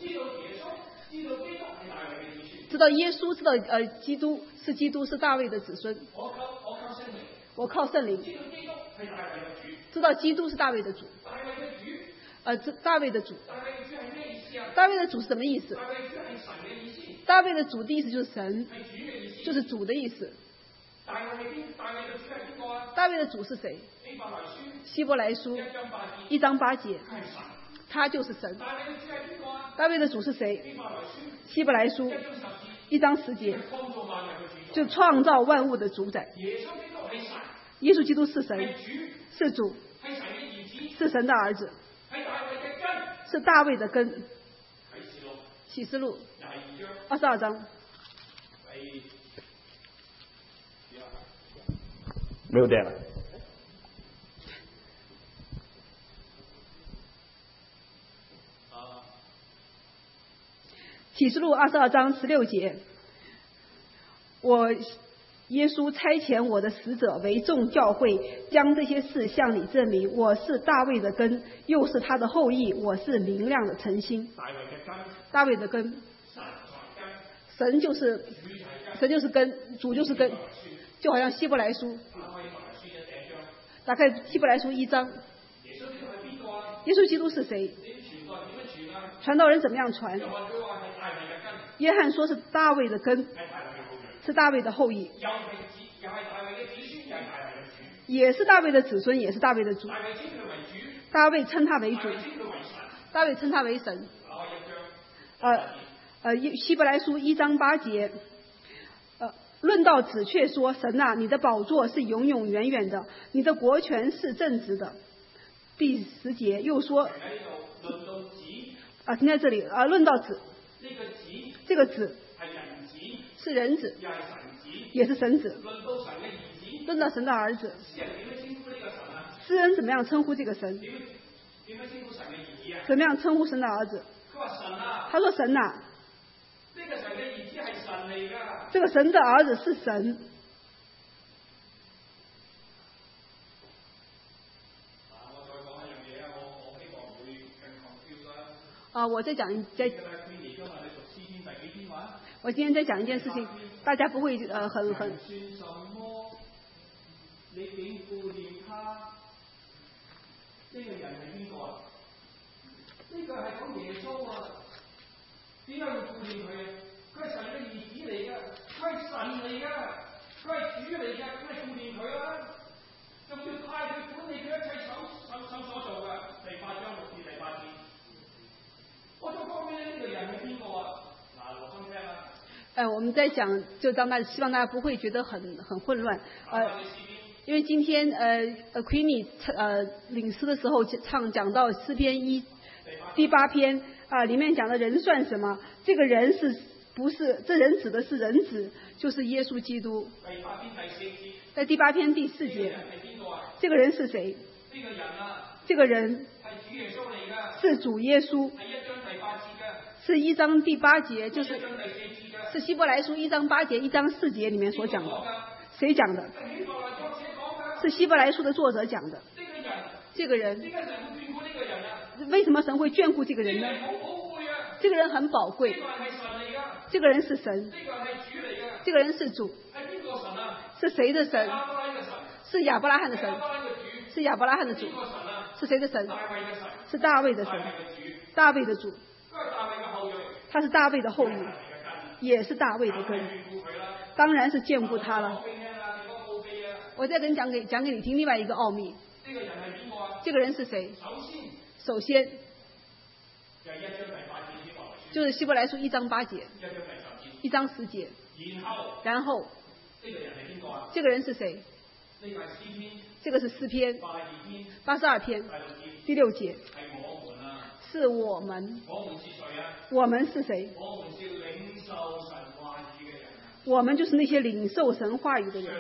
[SPEAKER 1] 知道耶穌，知道呃基督是基督是大衛的子孫。我靠聖靈，知道基督是大衛的主。呃，大衛的主，大衛的主是什麼意思？大衛的主的意思就是神，就是主的意思。大衛的主是誰？希伯來書一章八節， 他就是神。
[SPEAKER 5] 大衛嘅主係邊個啊？
[SPEAKER 1] 大衛的主是誰？
[SPEAKER 5] 希伯來書
[SPEAKER 1] 希伯來書
[SPEAKER 5] 一章十節，
[SPEAKER 1] 一章十節，
[SPEAKER 5] 創造萬物嘅主宰。
[SPEAKER 1] 就創造萬物的主宰。
[SPEAKER 5] 耶穌基督係神，
[SPEAKER 1] 耶穌基督是神，
[SPEAKER 5] 係主，
[SPEAKER 1] 是主，
[SPEAKER 5] 係神嘅兒子，
[SPEAKER 1] 是神的兒子，
[SPEAKER 5] 係大衛嘅根。
[SPEAKER 1] 是大衛的根。
[SPEAKER 5] 啟示錄
[SPEAKER 1] 啟示錄
[SPEAKER 5] 廿二章
[SPEAKER 1] 二十二章。
[SPEAKER 5] 係
[SPEAKER 4] 沒有電了。
[SPEAKER 5] 啊，
[SPEAKER 1] 啟示錄二十二章十六節，我耶穌差遣我的使者為眾教會，將這些事向你證明。我是大衛的根，又是他的後裔，我是明亮的晨星。
[SPEAKER 5] 大衛嘅根，
[SPEAKER 1] 大衛的根，
[SPEAKER 5] 神才根，
[SPEAKER 1] 神就是
[SPEAKER 5] 主係根。
[SPEAKER 1] 神就是根，主就是根，就好像希伯來書，
[SPEAKER 5] 打開希伯來書嘅第一章，
[SPEAKER 1] 打開希伯來書一章，
[SPEAKER 5] 耶穌基督係邊個啊？
[SPEAKER 1] 耶穌基督是誰？
[SPEAKER 5] 你傳道點樣傳啊？
[SPEAKER 1] 傳道人怎麼樣傳？
[SPEAKER 5] 約翰佢話係大衛嘅根，
[SPEAKER 1] 約翰說是大衛的根，
[SPEAKER 5] 係大衛嘅後裔，
[SPEAKER 1] 是大衛的後裔，
[SPEAKER 5] 又係子，又係大衛嘅子孫，又係大衛嘅主。
[SPEAKER 1] 也是大衛的子孫，也是大衛的主。
[SPEAKER 5] 大衛稱佢為主，
[SPEAKER 1] 大衛稱他為主，
[SPEAKER 5] 大衛稱佢為神。
[SPEAKER 1] 大衛稱他為神。
[SPEAKER 5] 打開一章，
[SPEAKER 1] 呃呃，希伯來書一章八節，呃，論到子卻說：神啊，你的寶座是永永遠遠的，你的國權是正直的。第十節又說，
[SPEAKER 5] 喺呢度論到子，
[SPEAKER 1] 啊，停在這裡啊，論到子，
[SPEAKER 5] 呢個子
[SPEAKER 1] 這個子
[SPEAKER 5] 係人子，
[SPEAKER 1] 是人子，
[SPEAKER 5] 又係神子，
[SPEAKER 1] 也是神子。
[SPEAKER 5] 論到神嘅兒子，
[SPEAKER 1] 論到神的兒子，
[SPEAKER 5] 詩人點樣稱呼呢個神啊？
[SPEAKER 1] 詩人怎麼樣稱呼這個神？
[SPEAKER 5] 點樣點樣稱呼神嘅兒子啊？
[SPEAKER 1] 怎麼樣稱呼神的兒子？
[SPEAKER 5] 佢話神啊，
[SPEAKER 1] 他說神啊，
[SPEAKER 5] 呢個神嘅兒子係神嚟㗎。
[SPEAKER 1] 這個神的兒子是神。
[SPEAKER 5] 啊，我再講一樣嘢啊，我我希望會更 confuse 啦。
[SPEAKER 1] 啊，我再講再，
[SPEAKER 5] 今日今日你讀詩篇第幾篇話？
[SPEAKER 1] 我今天再講一件事情，大家不會呃很很
[SPEAKER 5] 人算什麼？你竟顧念他？呢、這個人係邊個啊？呢、這個係講耶穌啊！點解要顧念佢啊？佢係神嘅兒子嚟㗎，佢係神嚟㗎，佢係主嚟㗎，咁你顧念佢啦。仲要派佢管理佢一切手手手所做㗎。第八章六至第八節，我想講咩呢？呢、這個人係邊個啊？嗱，留心聽啊！
[SPEAKER 1] 呃，我們在講，就讓大家希望大家不會覺得很很混亂，呃，因為今天呃呃 Queenie 呃領詩的時候唱講到詩篇一第八篇啊、呃，裡面講的人算什麼？這個人是不是這人指的是人子，就是耶穌基督。
[SPEAKER 5] 第八篇第四節，
[SPEAKER 1] 在第八篇第四節，
[SPEAKER 5] 係邊個啊？
[SPEAKER 1] 這個人是誰？
[SPEAKER 5] 呢個人啊，
[SPEAKER 1] 這個人
[SPEAKER 5] 係主耶穌嚟㗎，
[SPEAKER 1] 是主耶穌，
[SPEAKER 5] 係一章第八節㗎，
[SPEAKER 1] 是一章第八節，就是
[SPEAKER 5] 一章第四節㗎。
[SPEAKER 1] 是希伯來書一章八節、一章四節裡面所講的。誰講的？
[SPEAKER 5] 係希伯來作者講㗎。
[SPEAKER 1] 是希伯來書的作者講的。
[SPEAKER 5] 呢個人，
[SPEAKER 1] 這個人，
[SPEAKER 5] 點解神會眷顧呢個人啊？
[SPEAKER 1] 為什麼神會眷顧這個人呢？
[SPEAKER 5] 呢個人好寶貴啊！
[SPEAKER 1] 這個人很寶貴。
[SPEAKER 5] 呢個人係神嚟㗎。
[SPEAKER 1] 這個人是神。
[SPEAKER 5] 呢個人係主嚟㗎。
[SPEAKER 1] 這個人是主。
[SPEAKER 5] 係邊個神啊？
[SPEAKER 1] 是誰的神？
[SPEAKER 5] 亞伯拉嘅神。
[SPEAKER 1] 是亞伯拉罕的神。
[SPEAKER 5] 亞伯拉嘅主。
[SPEAKER 1] 是亞伯拉罕的主。
[SPEAKER 5] 邊個神啊？
[SPEAKER 1] 是誰的神？
[SPEAKER 5] 大衛嘅神。
[SPEAKER 1] 是大衛的神。
[SPEAKER 5] 大衛嘅主。
[SPEAKER 1] 大衛的主。
[SPEAKER 5] 佢係大衛嘅後裔。
[SPEAKER 1] 他是大衛的後裔，也是大衛的根。當然是眷顧他了。我再跟你講給講給你聽另外一個奧秘。
[SPEAKER 5] 呢個人係邊個啊？
[SPEAKER 1] 這個人是誰？
[SPEAKER 5] 首先，
[SPEAKER 1] 首先
[SPEAKER 5] 就係一章第八節希伯來書。
[SPEAKER 1] 就是希伯來書一章八節。
[SPEAKER 5] 一章第十節。
[SPEAKER 1] 一章十節。
[SPEAKER 5] 然後。
[SPEAKER 1] 然後。
[SPEAKER 5] 呢個人係邊個啊？
[SPEAKER 1] 這個人是誰？
[SPEAKER 5] 呢個係詩篇。
[SPEAKER 1] 這個是詩篇。
[SPEAKER 5] 八十二篇。
[SPEAKER 1] 八十二篇。第六節。
[SPEAKER 5] 係我們啊。
[SPEAKER 1] 是我們。
[SPEAKER 5] 我們是誰啊？
[SPEAKER 1] 我們是誰？
[SPEAKER 5] 我們是領受神話語嘅人。
[SPEAKER 1] 我們就是那些領受神話語的人。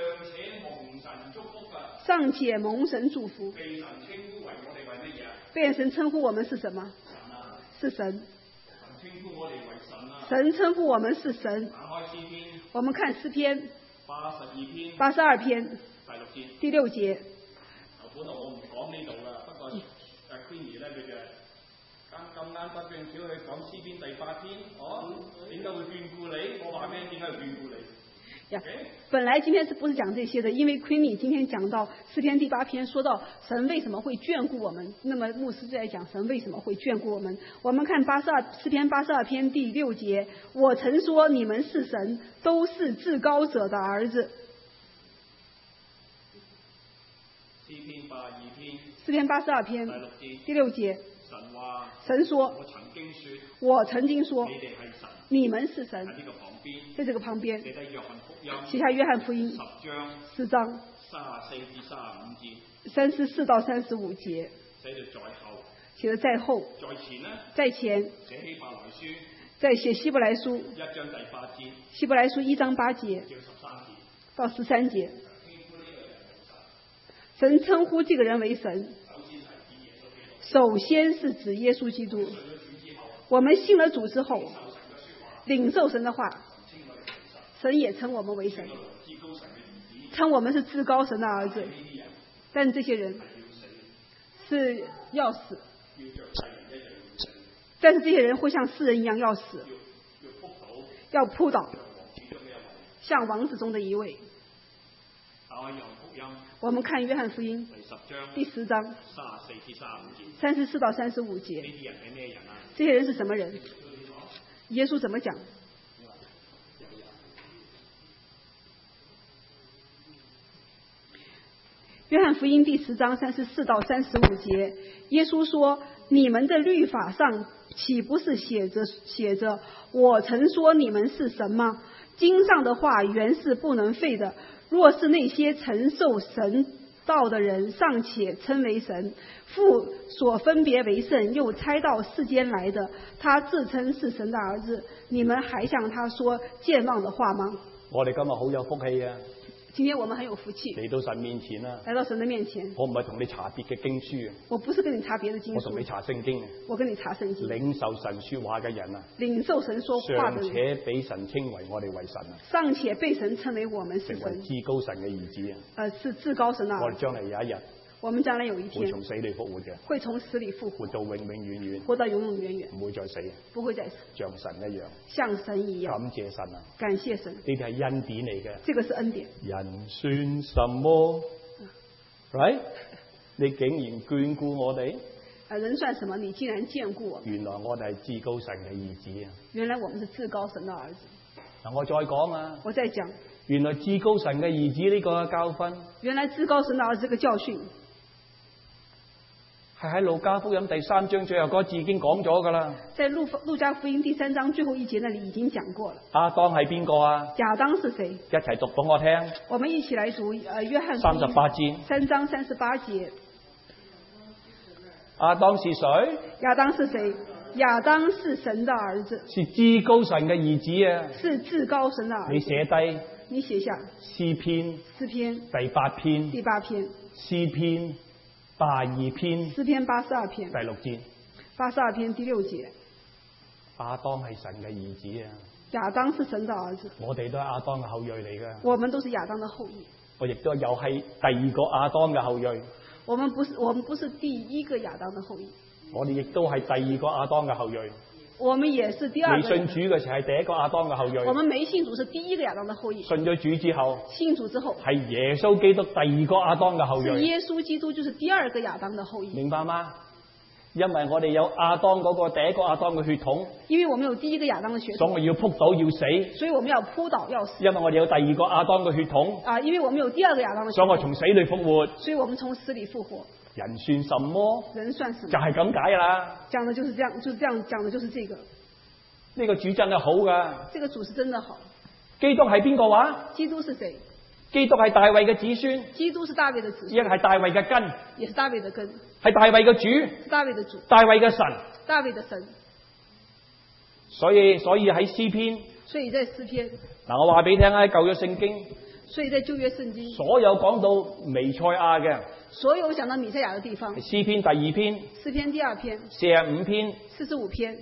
[SPEAKER 1] 尚且蒙神祝福。
[SPEAKER 5] 被神稱呼為我哋為乜嘢啊？
[SPEAKER 1] 被神稱呼我們是什麼？
[SPEAKER 5] 神啊。
[SPEAKER 1] 是神。
[SPEAKER 5] 神稱呼我哋為神啊。
[SPEAKER 1] 神稱呼我們是神。
[SPEAKER 5] 打開詩篇。
[SPEAKER 1] 我們看詩篇。
[SPEAKER 5] 八十二篇。
[SPEAKER 1] 八十二篇。
[SPEAKER 5] 第六節。
[SPEAKER 1] 第六節。
[SPEAKER 5] 本來我唔講呢度啦，不過阿 Queenie 咧佢就咁咁啱得咁少去講詩篇第八篇，哦，點解會眷顧你？我話俾你點解會眷顧你？
[SPEAKER 1] 呀、yeah, 本來今天是不是講這些的？因為 Queenie 今天講到詩篇第八篇，說到神為什麼會眷顧我們，那麼牧師就在講神為什麼會眷顧我們。我們看八十二詩篇八十二篇第六節，我曾說你們是神，都是至高者的兒子。
[SPEAKER 5] 詩篇八十二篇。
[SPEAKER 1] 詩篇八十二篇。第六節。
[SPEAKER 5] 神話
[SPEAKER 1] 神說
[SPEAKER 5] 我曾經說
[SPEAKER 1] 我曾經說
[SPEAKER 5] 你哋係神，
[SPEAKER 1] 你們是神。
[SPEAKER 5] 喺呢個旁邊，
[SPEAKER 1] 在這個旁邊
[SPEAKER 5] 寫低約翰福音
[SPEAKER 1] 寫下約翰福音
[SPEAKER 5] 十章
[SPEAKER 1] 四章
[SPEAKER 5] 三十四至三十五節，
[SPEAKER 1] 三十四到三十五節，
[SPEAKER 5] 寫到在後，
[SPEAKER 1] 寫的在後，
[SPEAKER 5] 在前呢，
[SPEAKER 1] 在前
[SPEAKER 5] 寫希伯來書
[SPEAKER 1] 在寫希伯來書
[SPEAKER 5] 一章第八節
[SPEAKER 1] 希伯來書一章八節
[SPEAKER 5] 至十三節，
[SPEAKER 1] 到十三節，神稱呼這個人為神，首先是指耶穌基督。我們信了主之後，領受神的話，神也稱我們為神，稱我們是至高神的兒子。但這些人是要死，但是這些人會像世人一樣要死，要撲倒，像王子中的一位。我們看約翰福音第十章三十四到三十五節，這些人是什麼人？耶穌怎麼講？約翰福音第十章三十四到三十五節，耶穌說：你們的律法上豈不是寫着寫着我曾說你們是神嗎？經上的話原是不能廢的。若是那些承受神道的人尚且稱為神，父所分別為聖又差到世間來的，他自稱是神的兒子，你們還向他說僭妄的話嗎？
[SPEAKER 4] 我哋今日好有福氣啊！
[SPEAKER 1] 今天我們很有福氣，
[SPEAKER 4] 嚟到神面前啊！
[SPEAKER 1] 來到神的面前。
[SPEAKER 4] 我唔係同你查別嘅經書啊！
[SPEAKER 1] 我不是跟你查別的經書，
[SPEAKER 4] 我同你查聖經。
[SPEAKER 1] 我跟你查聖經。
[SPEAKER 4] 領受神說話嘅人啊！
[SPEAKER 1] 領受神說話的人，
[SPEAKER 4] 尚且俾神稱為我哋為神啊！
[SPEAKER 1] 尚且被神稱為我們是
[SPEAKER 4] 成為
[SPEAKER 1] 神，
[SPEAKER 4] 至高神嘅兒子啊！
[SPEAKER 1] 呃，是至高神的兒子。
[SPEAKER 4] 我哋將來有一日，
[SPEAKER 1] 我們將來有一天
[SPEAKER 4] 會從死裏復活嘅，
[SPEAKER 1] 會從死裏復活，
[SPEAKER 4] 活到永永遠遠，
[SPEAKER 1] 活到永永遠遠，
[SPEAKER 4] 唔會再死，
[SPEAKER 1] 不會再死，
[SPEAKER 4] 像神一樣，
[SPEAKER 1] 像神一樣。
[SPEAKER 4] 感謝神啊！
[SPEAKER 1] 感謝神，
[SPEAKER 4] 呢啲係恩典嚟嘅。
[SPEAKER 1] 這個是恩典。
[SPEAKER 4] 人算什麼？Right？你竟然眷顧我哋？
[SPEAKER 1] 啊，人算什麼？你竟然眷顧我們？
[SPEAKER 4] 原來我哋係至高神嘅兒子啊！
[SPEAKER 1] 原來我們是至高神的兒子。
[SPEAKER 4] 嗱，我再講啊！
[SPEAKER 1] 我再講，
[SPEAKER 4] 原來至高神嘅兒子呢個教訓，
[SPEAKER 1] 原來至高神的兒子這個教訓，
[SPEAKER 4] 係喺路加福音第三章最後嗰字已經講咗噶啦。
[SPEAKER 1] 在路路加福音第三章最後一節那裡已經講過了。
[SPEAKER 4] 亞當係邊個啊？
[SPEAKER 1] 亞當是誰？
[SPEAKER 4] 一齊讀俾我聽。
[SPEAKER 1] 我們一起來讀，呃，約翰
[SPEAKER 4] 三十八節。
[SPEAKER 1] 三章三十八節。
[SPEAKER 4] 亞當是誰？
[SPEAKER 1] 亞當是誰？亞當是神的兒子，
[SPEAKER 4] 是至高神嘅兒子啊！
[SPEAKER 1] 是至高神的兒子。
[SPEAKER 4] 你寫低。
[SPEAKER 1] 你寫下。
[SPEAKER 4] 詩篇。
[SPEAKER 1] 詩篇。
[SPEAKER 4] 第八篇。
[SPEAKER 1] 第八篇。
[SPEAKER 4] 詩篇。八二篇，
[SPEAKER 1] 詩篇八十二篇
[SPEAKER 4] 第六節，
[SPEAKER 1] 八十二篇第六節，
[SPEAKER 4] 亞當係神嘅兒子啊！
[SPEAKER 1] 亞當是神的兒子，
[SPEAKER 4] 我哋都係亞當嘅後裔嚟㗎。
[SPEAKER 1] 我們都是亞當的後裔。
[SPEAKER 4] 我亦都又係第二個亞當嘅後裔。
[SPEAKER 1] 我們不是，我們不是第一個亞當的後裔。
[SPEAKER 4] 我哋亦都係第二個亞當嘅後裔。
[SPEAKER 1] 我們也是第二個。
[SPEAKER 4] 未信主嘅時候係第一個亞當嘅後裔。
[SPEAKER 1] 我們沒信主是第一個亞當的後裔。
[SPEAKER 4] 信咗主之後，
[SPEAKER 1] 信主之後
[SPEAKER 4] 係耶穌基督第二個亞當嘅後裔。
[SPEAKER 1] 是耶穌基督就是第二個亞當的後裔。
[SPEAKER 4] 明白嗎？因為我哋有亞當嗰個第一個亞當嘅血統。
[SPEAKER 1] 因為我們有第一個亞當嘅血統。
[SPEAKER 4] 所以我要撲倒要死。
[SPEAKER 1] 所以我們要撲倒要死。
[SPEAKER 4] 因為我哋有第二個亞當嘅血統。
[SPEAKER 1] 啊，因為我們有第二個亞當嘅血統。
[SPEAKER 4] 所以我從死裏復活。
[SPEAKER 1] 所以我們從死裏復活。
[SPEAKER 4] 人算什麼？
[SPEAKER 1] 人算什麼？
[SPEAKER 4] 就係咁解啦。
[SPEAKER 1] 講的就是這樣，就是這樣講的，就是這個。
[SPEAKER 4] 呢個主真係好噶，
[SPEAKER 1] 這個主是真的好。
[SPEAKER 4] 基督係邊個話？
[SPEAKER 1] 基督是誰？
[SPEAKER 4] 基督係大衛嘅子孫。
[SPEAKER 1] 基督是大衛的子孫。
[SPEAKER 4] 亦係大衛嘅根。
[SPEAKER 1] 也是大衛的根。
[SPEAKER 4] 係大衛嘅主。
[SPEAKER 1] 是大衛的主。
[SPEAKER 4] 大衛嘅神。
[SPEAKER 1] 大衛的神。
[SPEAKER 4] 所以所以喺詩篇。
[SPEAKER 1] 所以在詩篇。
[SPEAKER 4] 嗱，我話俾你聽喺舊約聖經。
[SPEAKER 1] 所以在舊約聖經。
[SPEAKER 4] 所有講到彌賽亞嘅。
[SPEAKER 1] 所有講到彌賽亞嘅地方。
[SPEAKER 4] 詩篇第二篇。
[SPEAKER 1] 詩篇第二篇。
[SPEAKER 4] 四十五篇。
[SPEAKER 1] 四十五篇。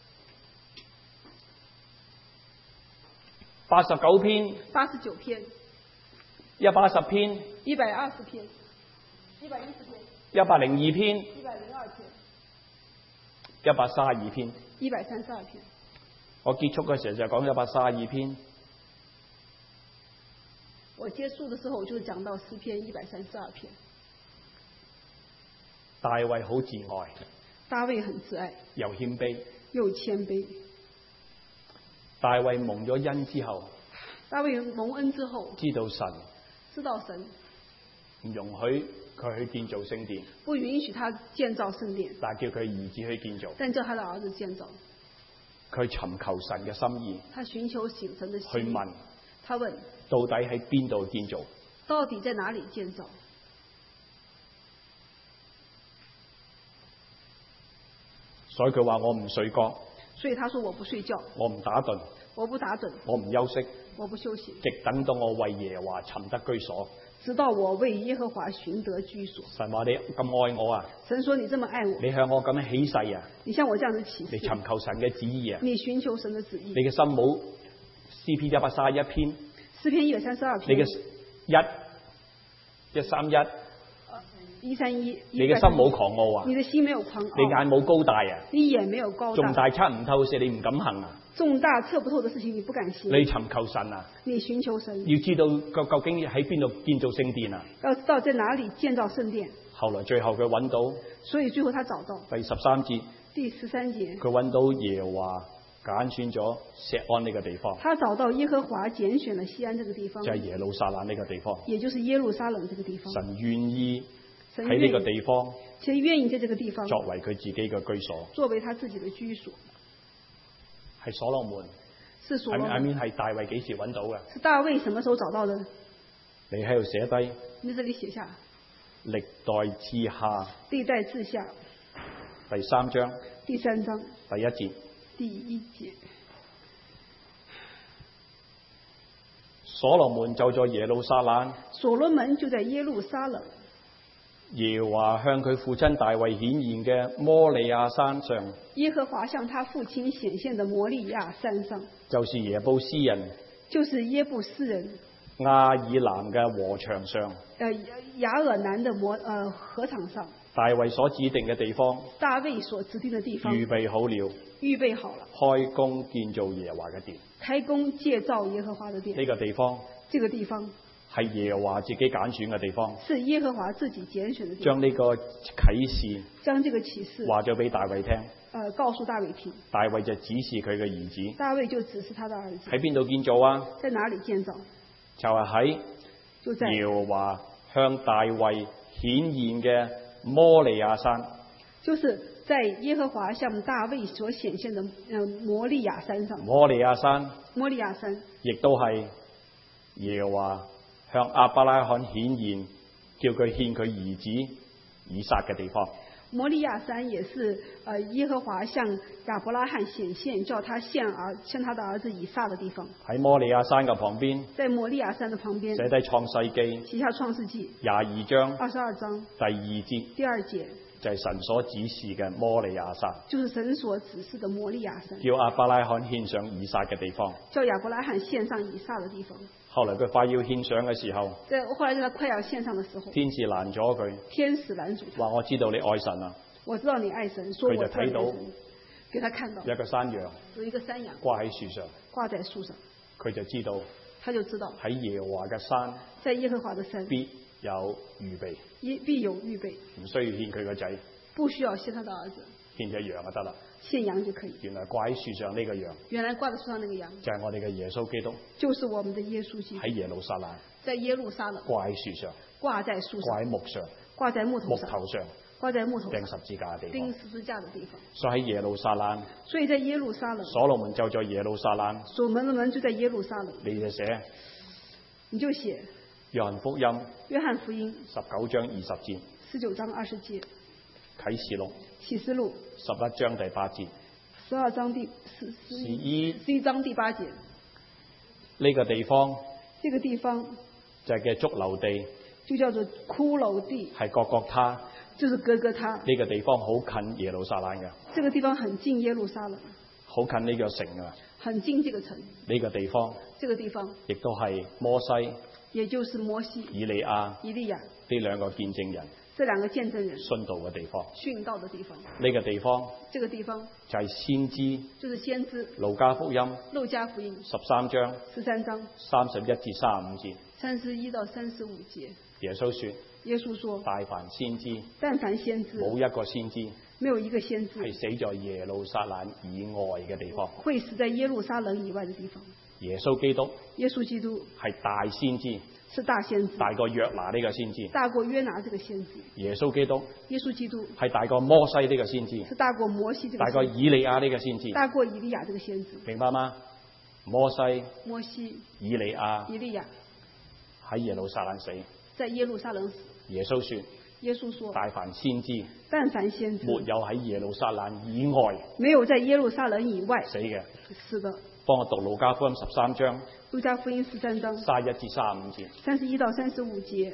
[SPEAKER 4] 八十九篇，
[SPEAKER 1] 八十九篇，
[SPEAKER 4] 一百十篇，
[SPEAKER 1] 一百二十篇，一百一十篇，
[SPEAKER 4] 一百零二篇，
[SPEAKER 1] 一百零二篇，
[SPEAKER 4] 一百三十二篇，
[SPEAKER 1] 一百三十二篇。
[SPEAKER 4] 我結束嘅時候就講一百三十二篇。
[SPEAKER 1] 我結束嘅時候就講到詩篇一百三十二篇。
[SPEAKER 4] 大衛好自愛，
[SPEAKER 1] 大衛很自愛，
[SPEAKER 4] 又謙卑，
[SPEAKER 1] 又謙卑。
[SPEAKER 4] 大衛蒙咗恩之後，
[SPEAKER 1] 大衛蒙恩之後，
[SPEAKER 4] 知道神，
[SPEAKER 1] 知道神
[SPEAKER 4] 唔容許佢去建造聖殿，
[SPEAKER 1] 不允許他建造聖殿，
[SPEAKER 4] 但係叫佢兒子去建造。
[SPEAKER 1] 但叫他的兒子建造。
[SPEAKER 4] 佢尋求神嘅心意，
[SPEAKER 1] 他尋求神的心意。
[SPEAKER 4] 去問
[SPEAKER 1] 他問
[SPEAKER 4] 到底喺邊度建造？
[SPEAKER 1] 到底在哪裡建造？
[SPEAKER 4] 所以佢話我唔睡覺，
[SPEAKER 1] 所以他說我不睡覺，
[SPEAKER 4] 我唔打盹，
[SPEAKER 1] 我不打盹，
[SPEAKER 4] 我唔休息，
[SPEAKER 1] 我不休息，
[SPEAKER 4] 直等到我為耶和華尋得居所。
[SPEAKER 1] 直到我為耶和華尋得居所。
[SPEAKER 4] 神話你咁愛我啊！
[SPEAKER 1] 神說你這麼愛我，
[SPEAKER 4] 你向我咁樣起誓啊！
[SPEAKER 1] 你像我這樣子起誓，
[SPEAKER 4] 你尋求神嘅旨意啊！
[SPEAKER 1] 你尋求神的旨意。
[SPEAKER 4] 你嘅心冇詩篇一百三十一篇，
[SPEAKER 1] 詩篇一百三十二
[SPEAKER 4] 你
[SPEAKER 1] 篇，
[SPEAKER 4] 嘅一一三一，
[SPEAKER 1] 一三一，
[SPEAKER 4] 你嘅心冇狂傲啊！
[SPEAKER 1] 你的心沒有狂傲，
[SPEAKER 4] 你眼冇高大啊！
[SPEAKER 1] 你眼沒有高大，
[SPEAKER 4] 重大測唔透嘅事你唔敢行啊！
[SPEAKER 1] 重大測不透的事情你不敢行。
[SPEAKER 4] 你尋求神啊！
[SPEAKER 1] 你尋求神，
[SPEAKER 4] 要知道究究竟喺邊度建造聖殿啊！
[SPEAKER 1] 要知道在哪裡建造聖殿。
[SPEAKER 4] 後來最後佢揾到，
[SPEAKER 1] 所以最後他找到
[SPEAKER 4] 第十三節，
[SPEAKER 1] 第十三節，
[SPEAKER 4] 佢揾到耶和華揀選咗錫安呢個地方，
[SPEAKER 1] 他找到耶和華揀選了錫安這個地方，
[SPEAKER 4] 就係耶路撒冷呢個地方。
[SPEAKER 1] 也就是耶路撒冷這個地方。
[SPEAKER 4] 神願意
[SPEAKER 1] 神
[SPEAKER 4] 喺呢個地方
[SPEAKER 1] 其實願意在這個地方
[SPEAKER 4] 作為佢自己嘅居所，
[SPEAKER 1] 作為他自己的居所。
[SPEAKER 4] 係所羅門。
[SPEAKER 1] 是所羅門。
[SPEAKER 4] I mean 係大衛幾時揾到嘅？
[SPEAKER 1] 是大衛什麼時候找到的？
[SPEAKER 4] 你喺度寫低。
[SPEAKER 1] 你在這裡寫下。
[SPEAKER 4] 歷代志下。
[SPEAKER 1] 歷代志下。
[SPEAKER 4] 第三章。
[SPEAKER 1] 第三章。
[SPEAKER 4] 第一節。
[SPEAKER 1] 第一節。
[SPEAKER 4] 所羅門就在耶路撒冷。
[SPEAKER 1] 所羅門就在耶路撒冷。
[SPEAKER 4] 耶和華向佢父親大衛顯現嘅摩利亞山上，
[SPEAKER 1] 耶和華向他父親顯現的摩利亞山上，
[SPEAKER 4] 就是耶布斯人，
[SPEAKER 1] 就是耶布斯人
[SPEAKER 4] 亞爾南嘅禾場上，
[SPEAKER 1] 呃亞爾南的摩呃禾場上，
[SPEAKER 4] 大衛所指定嘅地方，
[SPEAKER 1] 大衛所指定的地方，
[SPEAKER 4] 預備好了，
[SPEAKER 1] 預備好了，
[SPEAKER 4] 開工建造耶和華嘅殿，
[SPEAKER 1] 開工建造耶和華的殿，
[SPEAKER 4] 呢個地方，
[SPEAKER 1] 這個地方。
[SPEAKER 4] 係耶和華自己揀選嘅地方，
[SPEAKER 1] 是耶和華自己揀選嘅地方。
[SPEAKER 4] 將呢個啟示，
[SPEAKER 1] 將這個啟示
[SPEAKER 4] 話咗俾大衛聽。
[SPEAKER 1] 呃，告訴大衛聽。
[SPEAKER 4] 大衛就指示佢嘅兒子。
[SPEAKER 1] 大衛就指示他的兒子。
[SPEAKER 4] 喺邊度建造啊？
[SPEAKER 1] 在哪裡建造？
[SPEAKER 4] 就係喺
[SPEAKER 1] 就在
[SPEAKER 4] 耶和華向大衛顯現嘅摩利亞山。
[SPEAKER 1] 就是在耶和華向大衛所顯現的呃摩利亞山上。
[SPEAKER 4] 摩利亞山。
[SPEAKER 1] 摩利亞山。亦
[SPEAKER 4] 都係耶和華向亞伯拉罕顯現，叫佢獻佢兒子以撒嘅地方。
[SPEAKER 1] 摩利亞山也是，呃，耶和華向亞伯拉罕顯現，叫他獻兒獻他的兒子以撒的地方。
[SPEAKER 4] 喺摩利亞山嘅旁邊，
[SPEAKER 1] 在摩利亞山的旁邊，
[SPEAKER 4] 寫低創世記，
[SPEAKER 1] 寫下創世記
[SPEAKER 4] 廿二章，
[SPEAKER 1] 二十二章
[SPEAKER 4] 第二節，
[SPEAKER 1] 第二節。
[SPEAKER 4] 就係神所指示嘅摩利亞山，
[SPEAKER 1] 就是神所指示的摩利亞山，
[SPEAKER 4] 叫亞伯拉罕獻上以撒嘅地方，
[SPEAKER 1] 叫亞伯拉罕獻上以撒的地方。
[SPEAKER 4] 後來佢快要獻上嘅時候，
[SPEAKER 1] 在後來在他快要獻上的時候，
[SPEAKER 4] 天使攔咗佢，
[SPEAKER 1] 天使攔住他，
[SPEAKER 4] 話我知道你愛神啊，
[SPEAKER 1] 我知道你愛神，說我
[SPEAKER 4] 佢就睇到，
[SPEAKER 1] 給他看到
[SPEAKER 4] 一個山羊，
[SPEAKER 1] 有一個山羊
[SPEAKER 4] 掛喺樹上，
[SPEAKER 1] 掛在樹上，
[SPEAKER 4] 佢就知道，
[SPEAKER 1] 他就知道
[SPEAKER 4] 喺耶和華嘅山，
[SPEAKER 1] 在耶和華的山
[SPEAKER 4] 必有預備，
[SPEAKER 1] 必有預備，
[SPEAKER 4] 唔需要獻佢個仔。
[SPEAKER 1] 不需要獻他的兒子，
[SPEAKER 4] 獻隻羊就得啦。
[SPEAKER 1] 獻羊就可以。
[SPEAKER 4] 原來掛喺樹上呢個羊，
[SPEAKER 1] 原來掛在樹上那個羊，
[SPEAKER 4] 就係我哋嘅耶穌基督，
[SPEAKER 1] 就是我們的耶穌基督。
[SPEAKER 4] 喺耶路撒冷，
[SPEAKER 1] 在耶路撒冷
[SPEAKER 4] 掛喺樹上，
[SPEAKER 1] 掛在樹上，
[SPEAKER 4] 掛喺木上，
[SPEAKER 1] 掛在木頭
[SPEAKER 4] 木
[SPEAKER 1] 上，
[SPEAKER 4] 頭上，
[SPEAKER 1] 掛在木頭上，
[SPEAKER 4] 釘十字架嘅地方，
[SPEAKER 1] 釘十字架的地方。
[SPEAKER 4] 所以喺耶路撒冷，
[SPEAKER 1] 所以在耶路撒冷，
[SPEAKER 4] 所羅門就在耶路撒冷，
[SPEAKER 1] 所羅門就在耶路撒冷。
[SPEAKER 4] 你就寫，
[SPEAKER 1] 你就寫
[SPEAKER 4] 約翰福音，
[SPEAKER 1] 約翰福音
[SPEAKER 4] 十九章二十節，
[SPEAKER 1] 十九章二十節，
[SPEAKER 4] 啟示錄，
[SPEAKER 1] 啟示錄
[SPEAKER 4] 十一章第八節，
[SPEAKER 1] 十二章第十十一十一章第八節。
[SPEAKER 4] 呢個地方，
[SPEAKER 1] 這個地方
[SPEAKER 4] 就係嘅髑髏地，
[SPEAKER 1] 就叫做骷髏地，
[SPEAKER 4] 係各各他，
[SPEAKER 1] 就是哥哥他。
[SPEAKER 4] 呢個地方好近耶路撒冷嘅，
[SPEAKER 1] 這個地方很近耶路撒冷，
[SPEAKER 4] 好近呢個城啊，
[SPEAKER 1] 很近這個城。
[SPEAKER 4] 呢個地方，
[SPEAKER 1] 這個地方
[SPEAKER 4] 亦都係摩西，
[SPEAKER 1] 也就是摩西、
[SPEAKER 4] 以利亞、
[SPEAKER 1] 以利亞
[SPEAKER 4] 呢兩個見證人，
[SPEAKER 1] 這兩個見證人
[SPEAKER 4] 殉道嘅地方，
[SPEAKER 1] 殉道的地方。
[SPEAKER 4] 呢個地方，
[SPEAKER 1] 這個地方
[SPEAKER 4] 就係先知，
[SPEAKER 1] 就是先知
[SPEAKER 4] 路加福音，
[SPEAKER 1] 路加福音
[SPEAKER 4] 十三章，
[SPEAKER 1] 十三章
[SPEAKER 4] 三十一至三十五節，
[SPEAKER 1] 三十一到三十五節。
[SPEAKER 4] 耶穌說，
[SPEAKER 1] 耶穌說，
[SPEAKER 4] 大凡先知，
[SPEAKER 1] 但凡先知，
[SPEAKER 4] 冇一個先知，
[SPEAKER 1] 沒有一個先知
[SPEAKER 4] 係死在耶路撒冷以外嘅地方，
[SPEAKER 1] 會死在耶路撒冷以外的地方。
[SPEAKER 2] 耶穌基督
[SPEAKER 1] 耶穌基督
[SPEAKER 2] 係大先知，
[SPEAKER 1] 是大先知，
[SPEAKER 2] 大過約拿呢個先知。
[SPEAKER 1] 大過約拿這個先知。
[SPEAKER 2] 耶穌基督
[SPEAKER 1] 耶穌基督
[SPEAKER 2] 係大過摩西呢個先知，
[SPEAKER 1] 是大過摩西這個
[SPEAKER 2] 大過
[SPEAKER 1] 先知，
[SPEAKER 2] 以利亞呢個先知。
[SPEAKER 1] 大過以利亞這個先知。
[SPEAKER 2] 明白嗎？摩西、
[SPEAKER 1] 摩西、
[SPEAKER 2] 以利亞
[SPEAKER 1] 以利亞
[SPEAKER 2] 喺耶路撒冷死。
[SPEAKER 1] 在耶路撒冷死。
[SPEAKER 2] 耶穌說：
[SPEAKER 1] 耶穌說：
[SPEAKER 2] 大凡先知，
[SPEAKER 1] 但凡先知
[SPEAKER 2] 沒有喺耶路撒冷以外
[SPEAKER 1] 沒有在耶路撒冷以外
[SPEAKER 2] 死嘅。
[SPEAKER 1] 是的。
[SPEAKER 2] 幫我讀路加福音十三章
[SPEAKER 1] 路加福音十三章
[SPEAKER 2] 三十一至三十五節。
[SPEAKER 1] 三十一到三十五節。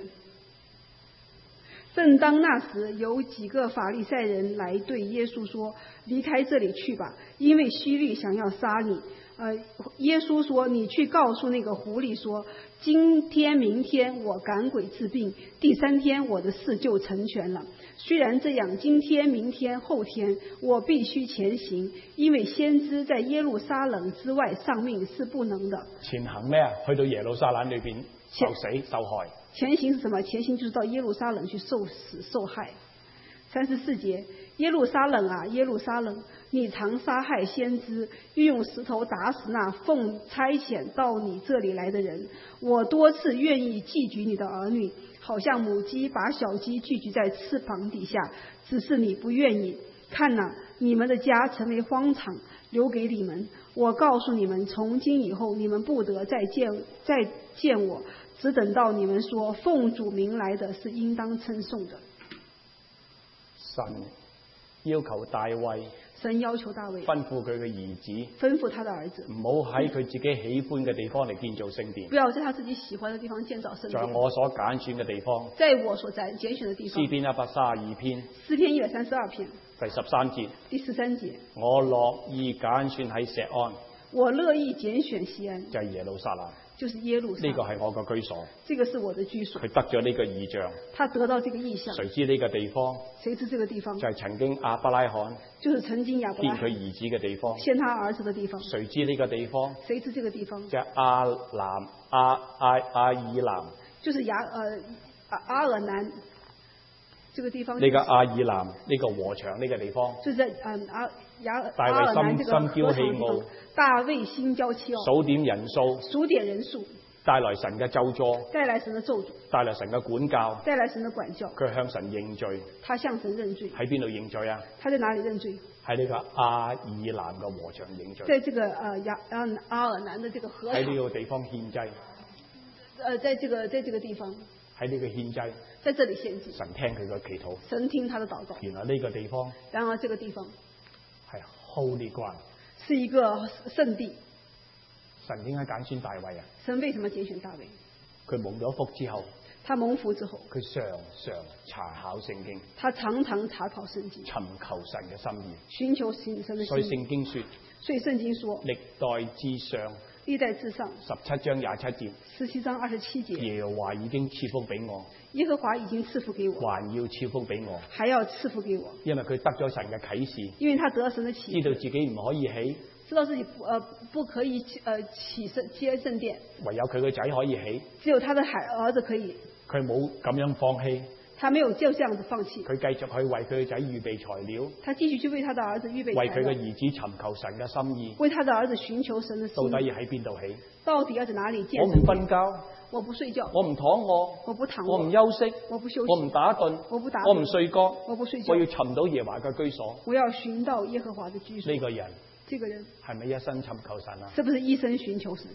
[SPEAKER 1] 正當那時，有幾個法利賽人來對耶穌說：離開這裡去吧，因為希律想要殺你。呃，耶穌說：你去告訴那個狐狸說，今天明天我趕鬼治病，第三天我的事就成全了。雖然這樣，今天明天後天我必須前行，因為先知在耶路撒冷之外喪命是不能的。
[SPEAKER 2] 前行咩啊？去到耶路撒冷裏邊受死受害。
[SPEAKER 1] 前行是什麼？前行就是到耶路撒冷去受死受害。三十四節，耶路撒冷啊，耶路撒冷，你常殺害先知，又用石頭打死那奉差遣到你這裡來的人。我多次願意寄居你的兒女，好像母雞把小雞寄居在翅膀底下，只是你不願意。看哪，你們的家成為荒場，留給你們。我告訴你們，從今以後，你們不得再見再見我，只等到你們說奉主名來的是應當稱頌的。
[SPEAKER 2] 神要求大衛，
[SPEAKER 1] 神要求大衛
[SPEAKER 2] 吩咐佢嘅兒子，
[SPEAKER 1] 吩咐他的兒子，
[SPEAKER 2] 唔好喺佢自己喜歡嘅地方嚟建造聖殿，
[SPEAKER 1] 不要在他自己喜歡的地方建造聖殿。
[SPEAKER 2] 在我所揀選嘅地方，
[SPEAKER 1] 在我所揀揀選的地方。
[SPEAKER 2] 詩篇一百三十二篇，
[SPEAKER 1] 詩篇一百三十二篇
[SPEAKER 2] 第十三節，
[SPEAKER 1] 第十三節，
[SPEAKER 2] 我樂意揀選喺錫安，
[SPEAKER 1] 我樂意揀選錫安，
[SPEAKER 2] 就係耶路撒冷，
[SPEAKER 1] 就是耶路撒冷。
[SPEAKER 2] 呢個係我個居所，
[SPEAKER 1] 這個是我的居所。
[SPEAKER 2] 佢得咗呢個異象，
[SPEAKER 1] 他得到這個異象。
[SPEAKER 2] 誰知呢個地方？
[SPEAKER 1] 誰知這個地方？
[SPEAKER 2] 就係曾經亞伯拉罕，
[SPEAKER 1] 就是曾經亞伯拉罕
[SPEAKER 2] 獻佢兒子嘅地方，
[SPEAKER 1] 獻他兒子的地方。
[SPEAKER 2] 誰知呢個地方？
[SPEAKER 1] 誰知這個地方？
[SPEAKER 2] 就係亞南亞亞亞爾南，
[SPEAKER 1] 就是亞呃阿爾南。這個地方、
[SPEAKER 2] 呢、這個阿爾南呢、這個禾場呢個地方，
[SPEAKER 1] 就是在嗯阿亞
[SPEAKER 2] 大衛心心驕氣傲，
[SPEAKER 1] 大衛心驕氣傲，
[SPEAKER 2] 數點人數，
[SPEAKER 1] 數點人數，
[SPEAKER 2] 帶來神嘅咒詛，
[SPEAKER 1] 帶來神嘅咒詛，
[SPEAKER 2] 帶來神嘅管教，
[SPEAKER 1] 帶來神嘅管教，
[SPEAKER 2] 佢向神認罪，
[SPEAKER 1] 他向神認罪，
[SPEAKER 2] 喺邊度認罪啊？
[SPEAKER 1] 他在哪裡認罪？
[SPEAKER 2] 喺呢個阿爾南嘅禾場認罪，
[SPEAKER 1] 在這個呃亞亞阿爾南的這個禾場，
[SPEAKER 2] 喺呢個地方獻祭，
[SPEAKER 1] 呃，在這個在這個地方。
[SPEAKER 2] 喺呢個獻祭，
[SPEAKER 1] 在這裡獻祭，
[SPEAKER 2] 神聽佢嘅祈禱，
[SPEAKER 1] 神聽他的禱告。
[SPEAKER 2] 原來呢個地方，
[SPEAKER 1] 然而這個地方
[SPEAKER 2] 係 Holy Ground，
[SPEAKER 1] 是一個聖地。
[SPEAKER 2] 神點解揀選大衛啊？
[SPEAKER 1] 神為什麼揀選大衛？
[SPEAKER 2] 佢蒙咗福之後，
[SPEAKER 1] 他蒙福之後，
[SPEAKER 2] 佢常常查考聖經，
[SPEAKER 1] 他常常查考聖經，
[SPEAKER 2] 尋求神嘅心意，
[SPEAKER 1] 尋求神神的心意。
[SPEAKER 2] 所以聖經說，
[SPEAKER 1] 所以聖經說，
[SPEAKER 2] 歷代之上。
[SPEAKER 1] 歷代至上
[SPEAKER 2] 十七章廿七節，
[SPEAKER 1] 十七章二十七節，
[SPEAKER 2] 耶和華已經賜福俾我，
[SPEAKER 1] 耶和華已經賜福給我，
[SPEAKER 2] 還要賜福俾我，
[SPEAKER 1] 還要賜福給我，
[SPEAKER 2] 因為佢得咗神嘅啟示，
[SPEAKER 1] 因為他得了神的啟示，
[SPEAKER 2] 知道自己唔可以起，
[SPEAKER 1] 知道自己不呃不可以呃起聖接聖殿，
[SPEAKER 2] 唯有佢個仔可以起，
[SPEAKER 1] 只有他的孩兒子可以，
[SPEAKER 2] 佢冇咁樣放棄。
[SPEAKER 1] 他沒有就這樣子放棄，
[SPEAKER 2] 佢繼續去為佢嘅仔預備材料，
[SPEAKER 1] 他繼續去為他的兒子預備材料，
[SPEAKER 2] 為佢嘅兒子尋求神嘅心意，
[SPEAKER 1] 為他的兒子尋求神的心意。
[SPEAKER 2] 到底要喺邊度起？
[SPEAKER 1] 到底要在哪裡建？
[SPEAKER 2] 我唔瞓覺，
[SPEAKER 1] 我不睡覺，
[SPEAKER 2] 我唔躺臥，
[SPEAKER 1] 我不躺臥，
[SPEAKER 2] 我唔休息，
[SPEAKER 1] 我不休息，
[SPEAKER 2] 我唔打盹，
[SPEAKER 1] 我不打盹，
[SPEAKER 2] 我唔睡覺，
[SPEAKER 1] 我不睡覺，
[SPEAKER 2] 我要尋到耶和華嘅居所，
[SPEAKER 1] 我要尋到耶和華的居所。
[SPEAKER 2] 呢個人，
[SPEAKER 1] 這個人
[SPEAKER 2] 係咪一生尋求神啊？
[SPEAKER 1] 是不是一生尋求神？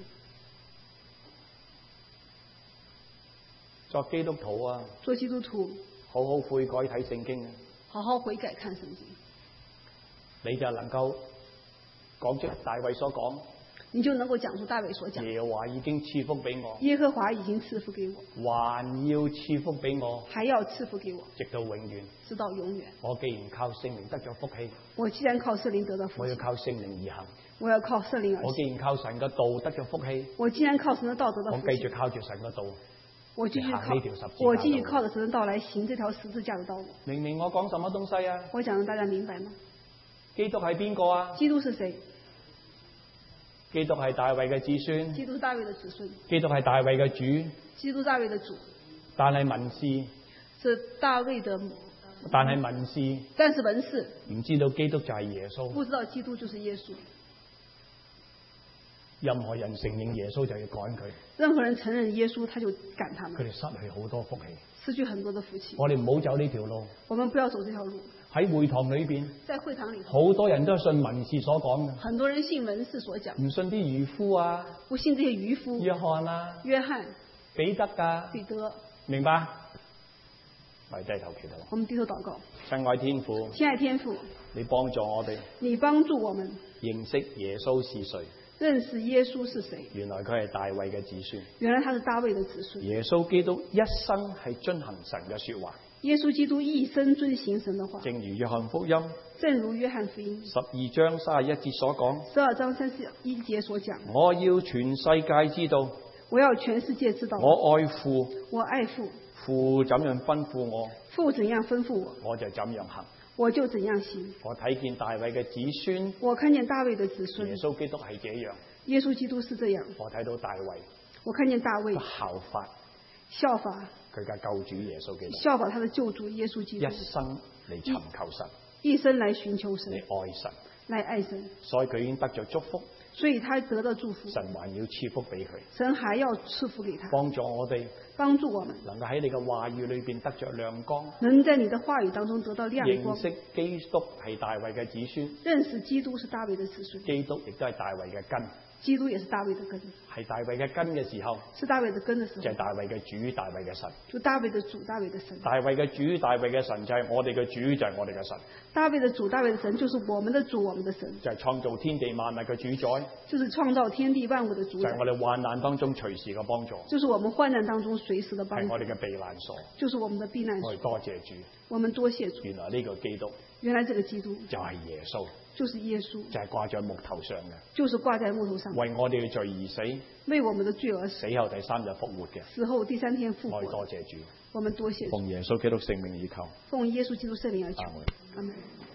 [SPEAKER 2] 作基督徒啊，
[SPEAKER 1] 做基督徒。
[SPEAKER 2] 好好悔改睇聖經啊！
[SPEAKER 1] 好好悔改看聖經，
[SPEAKER 2] 你就能夠講出大衛所講，
[SPEAKER 1] 你就能夠講出大衛所講。
[SPEAKER 2] 耶和華已經賜福俾我，
[SPEAKER 1] 耶和華已經賜福給我，
[SPEAKER 2] 還要賜福俾我，
[SPEAKER 1] 還要賜福給我，
[SPEAKER 2] 直到永遠，
[SPEAKER 1] 直到永遠。
[SPEAKER 2] 我既然靠聖靈得咗福氣，
[SPEAKER 1] 我既然靠聖靈得到福氣，
[SPEAKER 2] 我要靠聖靈而行。
[SPEAKER 1] 我要靠聖靈而行。
[SPEAKER 2] 我既然靠神嘅道得咗福氣，
[SPEAKER 1] 我既然靠神嘅道得到福氣，
[SPEAKER 2] 我繼續靠住神嘅道。
[SPEAKER 1] 我繼續靠
[SPEAKER 2] 呢條十字架，
[SPEAKER 1] 我繼續靠着神的道來行這條十字架的道路。
[SPEAKER 2] 明明我講什麼東西啊？
[SPEAKER 1] 我講讓大家明白嗎？
[SPEAKER 2] 基督係邊個啊？
[SPEAKER 1] 基督是誰？
[SPEAKER 2] 基督係大衛嘅子孫。
[SPEAKER 1] 基督是大衛的子孫。
[SPEAKER 2] 基督係大衛嘅主。
[SPEAKER 1] 基督大衛的主。
[SPEAKER 2] 但係文士
[SPEAKER 1] 是大衛的。
[SPEAKER 2] 但係文士。
[SPEAKER 1] 但是文士
[SPEAKER 2] 唔知道基督就係耶穌。
[SPEAKER 1] 不知道基督就是耶穌。
[SPEAKER 4] 任何人承認耶穌就要趕佢，
[SPEAKER 1] 任何人承認耶穌，他就趕他們，
[SPEAKER 4] 佢哋失去好多福氣。
[SPEAKER 1] 失去很多的福氣。
[SPEAKER 4] 我哋唔好走呢條路。
[SPEAKER 1] 我們不要走這條路。
[SPEAKER 4] 喺會堂裏邊，
[SPEAKER 1] 在會堂裏頭，
[SPEAKER 4] 好多人都係信文士所講嘅，
[SPEAKER 1] 很多人信文士所講，
[SPEAKER 4] 唔信啲漁夫啊，
[SPEAKER 1] 不信這些漁夫、
[SPEAKER 4] 約翰啊、
[SPEAKER 1] 約翰、
[SPEAKER 4] 彼得啊，
[SPEAKER 1] 彼得，
[SPEAKER 4] 明白？我哋低頭祈禱。
[SPEAKER 1] 我們低頭禱告。
[SPEAKER 2] 親愛天父，
[SPEAKER 1] 親愛天父，
[SPEAKER 2] 你幫助我哋
[SPEAKER 1] 你幫助我們
[SPEAKER 2] 認識耶穌是誰。
[SPEAKER 1] 認識耶穌是誰？
[SPEAKER 2] 原來佢係大衛嘅子孫。
[SPEAKER 1] 原來他是大衛的子孫。
[SPEAKER 2] 耶穌基督一生係遵行神嘅說話。
[SPEAKER 1] 耶穌基督一生遵行神的話。
[SPEAKER 2] 正如約翰福音，
[SPEAKER 1] 正如約翰福音
[SPEAKER 2] 十二章三十一節所講。
[SPEAKER 1] 十二章三十一節所講。
[SPEAKER 2] 我要全世界知道。
[SPEAKER 1] 我要全世界知道。
[SPEAKER 2] 我愛父。
[SPEAKER 1] 我愛父。
[SPEAKER 2] 父怎樣吩咐我，
[SPEAKER 1] 父怎樣吩咐我，
[SPEAKER 2] 我就怎樣行。
[SPEAKER 1] 我就怎樣行。
[SPEAKER 2] 我睇見大衛嘅子孫，
[SPEAKER 1] 我看見大衛的子孫。
[SPEAKER 2] 耶穌基督係這樣。
[SPEAKER 1] 耶穌基督是這樣。
[SPEAKER 2] 我睇到大衛，
[SPEAKER 1] 我看見大衛
[SPEAKER 2] 效法，
[SPEAKER 1] 效法
[SPEAKER 2] 佢嘅救主耶穌基督，
[SPEAKER 1] 效法他的救主耶穌基督，
[SPEAKER 2] 一生嚟尋求神，
[SPEAKER 1] 一生嚟尋求神，
[SPEAKER 2] 嚟愛神，
[SPEAKER 1] 嚟愛神。
[SPEAKER 2] 所以佢已經得咗祝福。
[SPEAKER 1] 所以他得到祝福，
[SPEAKER 2] 神還要賜福俾佢，
[SPEAKER 1] 神還要賜福給他，
[SPEAKER 2] 幫助我哋，
[SPEAKER 1] 幫助我們
[SPEAKER 2] 能夠喺你嘅話語裏邊得着亮光，
[SPEAKER 1] 能在你的話語當中得到亮光，
[SPEAKER 2] 認識基督係大衛嘅子孫，
[SPEAKER 1] 認識基督是大衛的子孫，
[SPEAKER 2] 基督亦都係大衛嘅根，
[SPEAKER 1] 基督也是大衛的根，
[SPEAKER 2] 係大衛嘅根嘅時候，
[SPEAKER 1] 是大衛的根的時候，
[SPEAKER 2] 就係大衛嘅主，大衛嘅神，
[SPEAKER 1] 就大衛的主，大衛的神，
[SPEAKER 2] 大衛嘅主，大衛嘅神就係我哋嘅主，就係我哋嘅神，
[SPEAKER 1] 大衛的主，大衛的神就是我們的主，我們的神，
[SPEAKER 2] 就係創造天地萬物嘅主宰，
[SPEAKER 1] 就是創造天地萬物的主宰，
[SPEAKER 2] 就係我哋患難當中隨時嘅幫助，
[SPEAKER 1] 就是我們患難當中隨時的幫助，
[SPEAKER 2] 係我哋嘅避難所，
[SPEAKER 1] 就是我們的避難所。
[SPEAKER 2] 我哋多謝主，
[SPEAKER 1] 我們多謝主。
[SPEAKER 2] 原來呢個基督，
[SPEAKER 1] 原來這個基督
[SPEAKER 2] 就係耶穌，
[SPEAKER 1] 就是耶穌，
[SPEAKER 2] 就係掛在木頭上嘅，
[SPEAKER 1] 就是掛在木頭上，
[SPEAKER 2] 為我哋嘅罪而死，
[SPEAKER 1] 為我們的罪而死，
[SPEAKER 2] 死後第三日復活嘅，
[SPEAKER 1] 死後第三天復活。
[SPEAKER 2] 我哋多謝主，
[SPEAKER 1] 我們多謝主。
[SPEAKER 2] 奉耶穌基督聖名而求，
[SPEAKER 1] 奉耶穌基督聖名而求。
[SPEAKER 2] 阿門。
[SPEAKER 1] 阿門。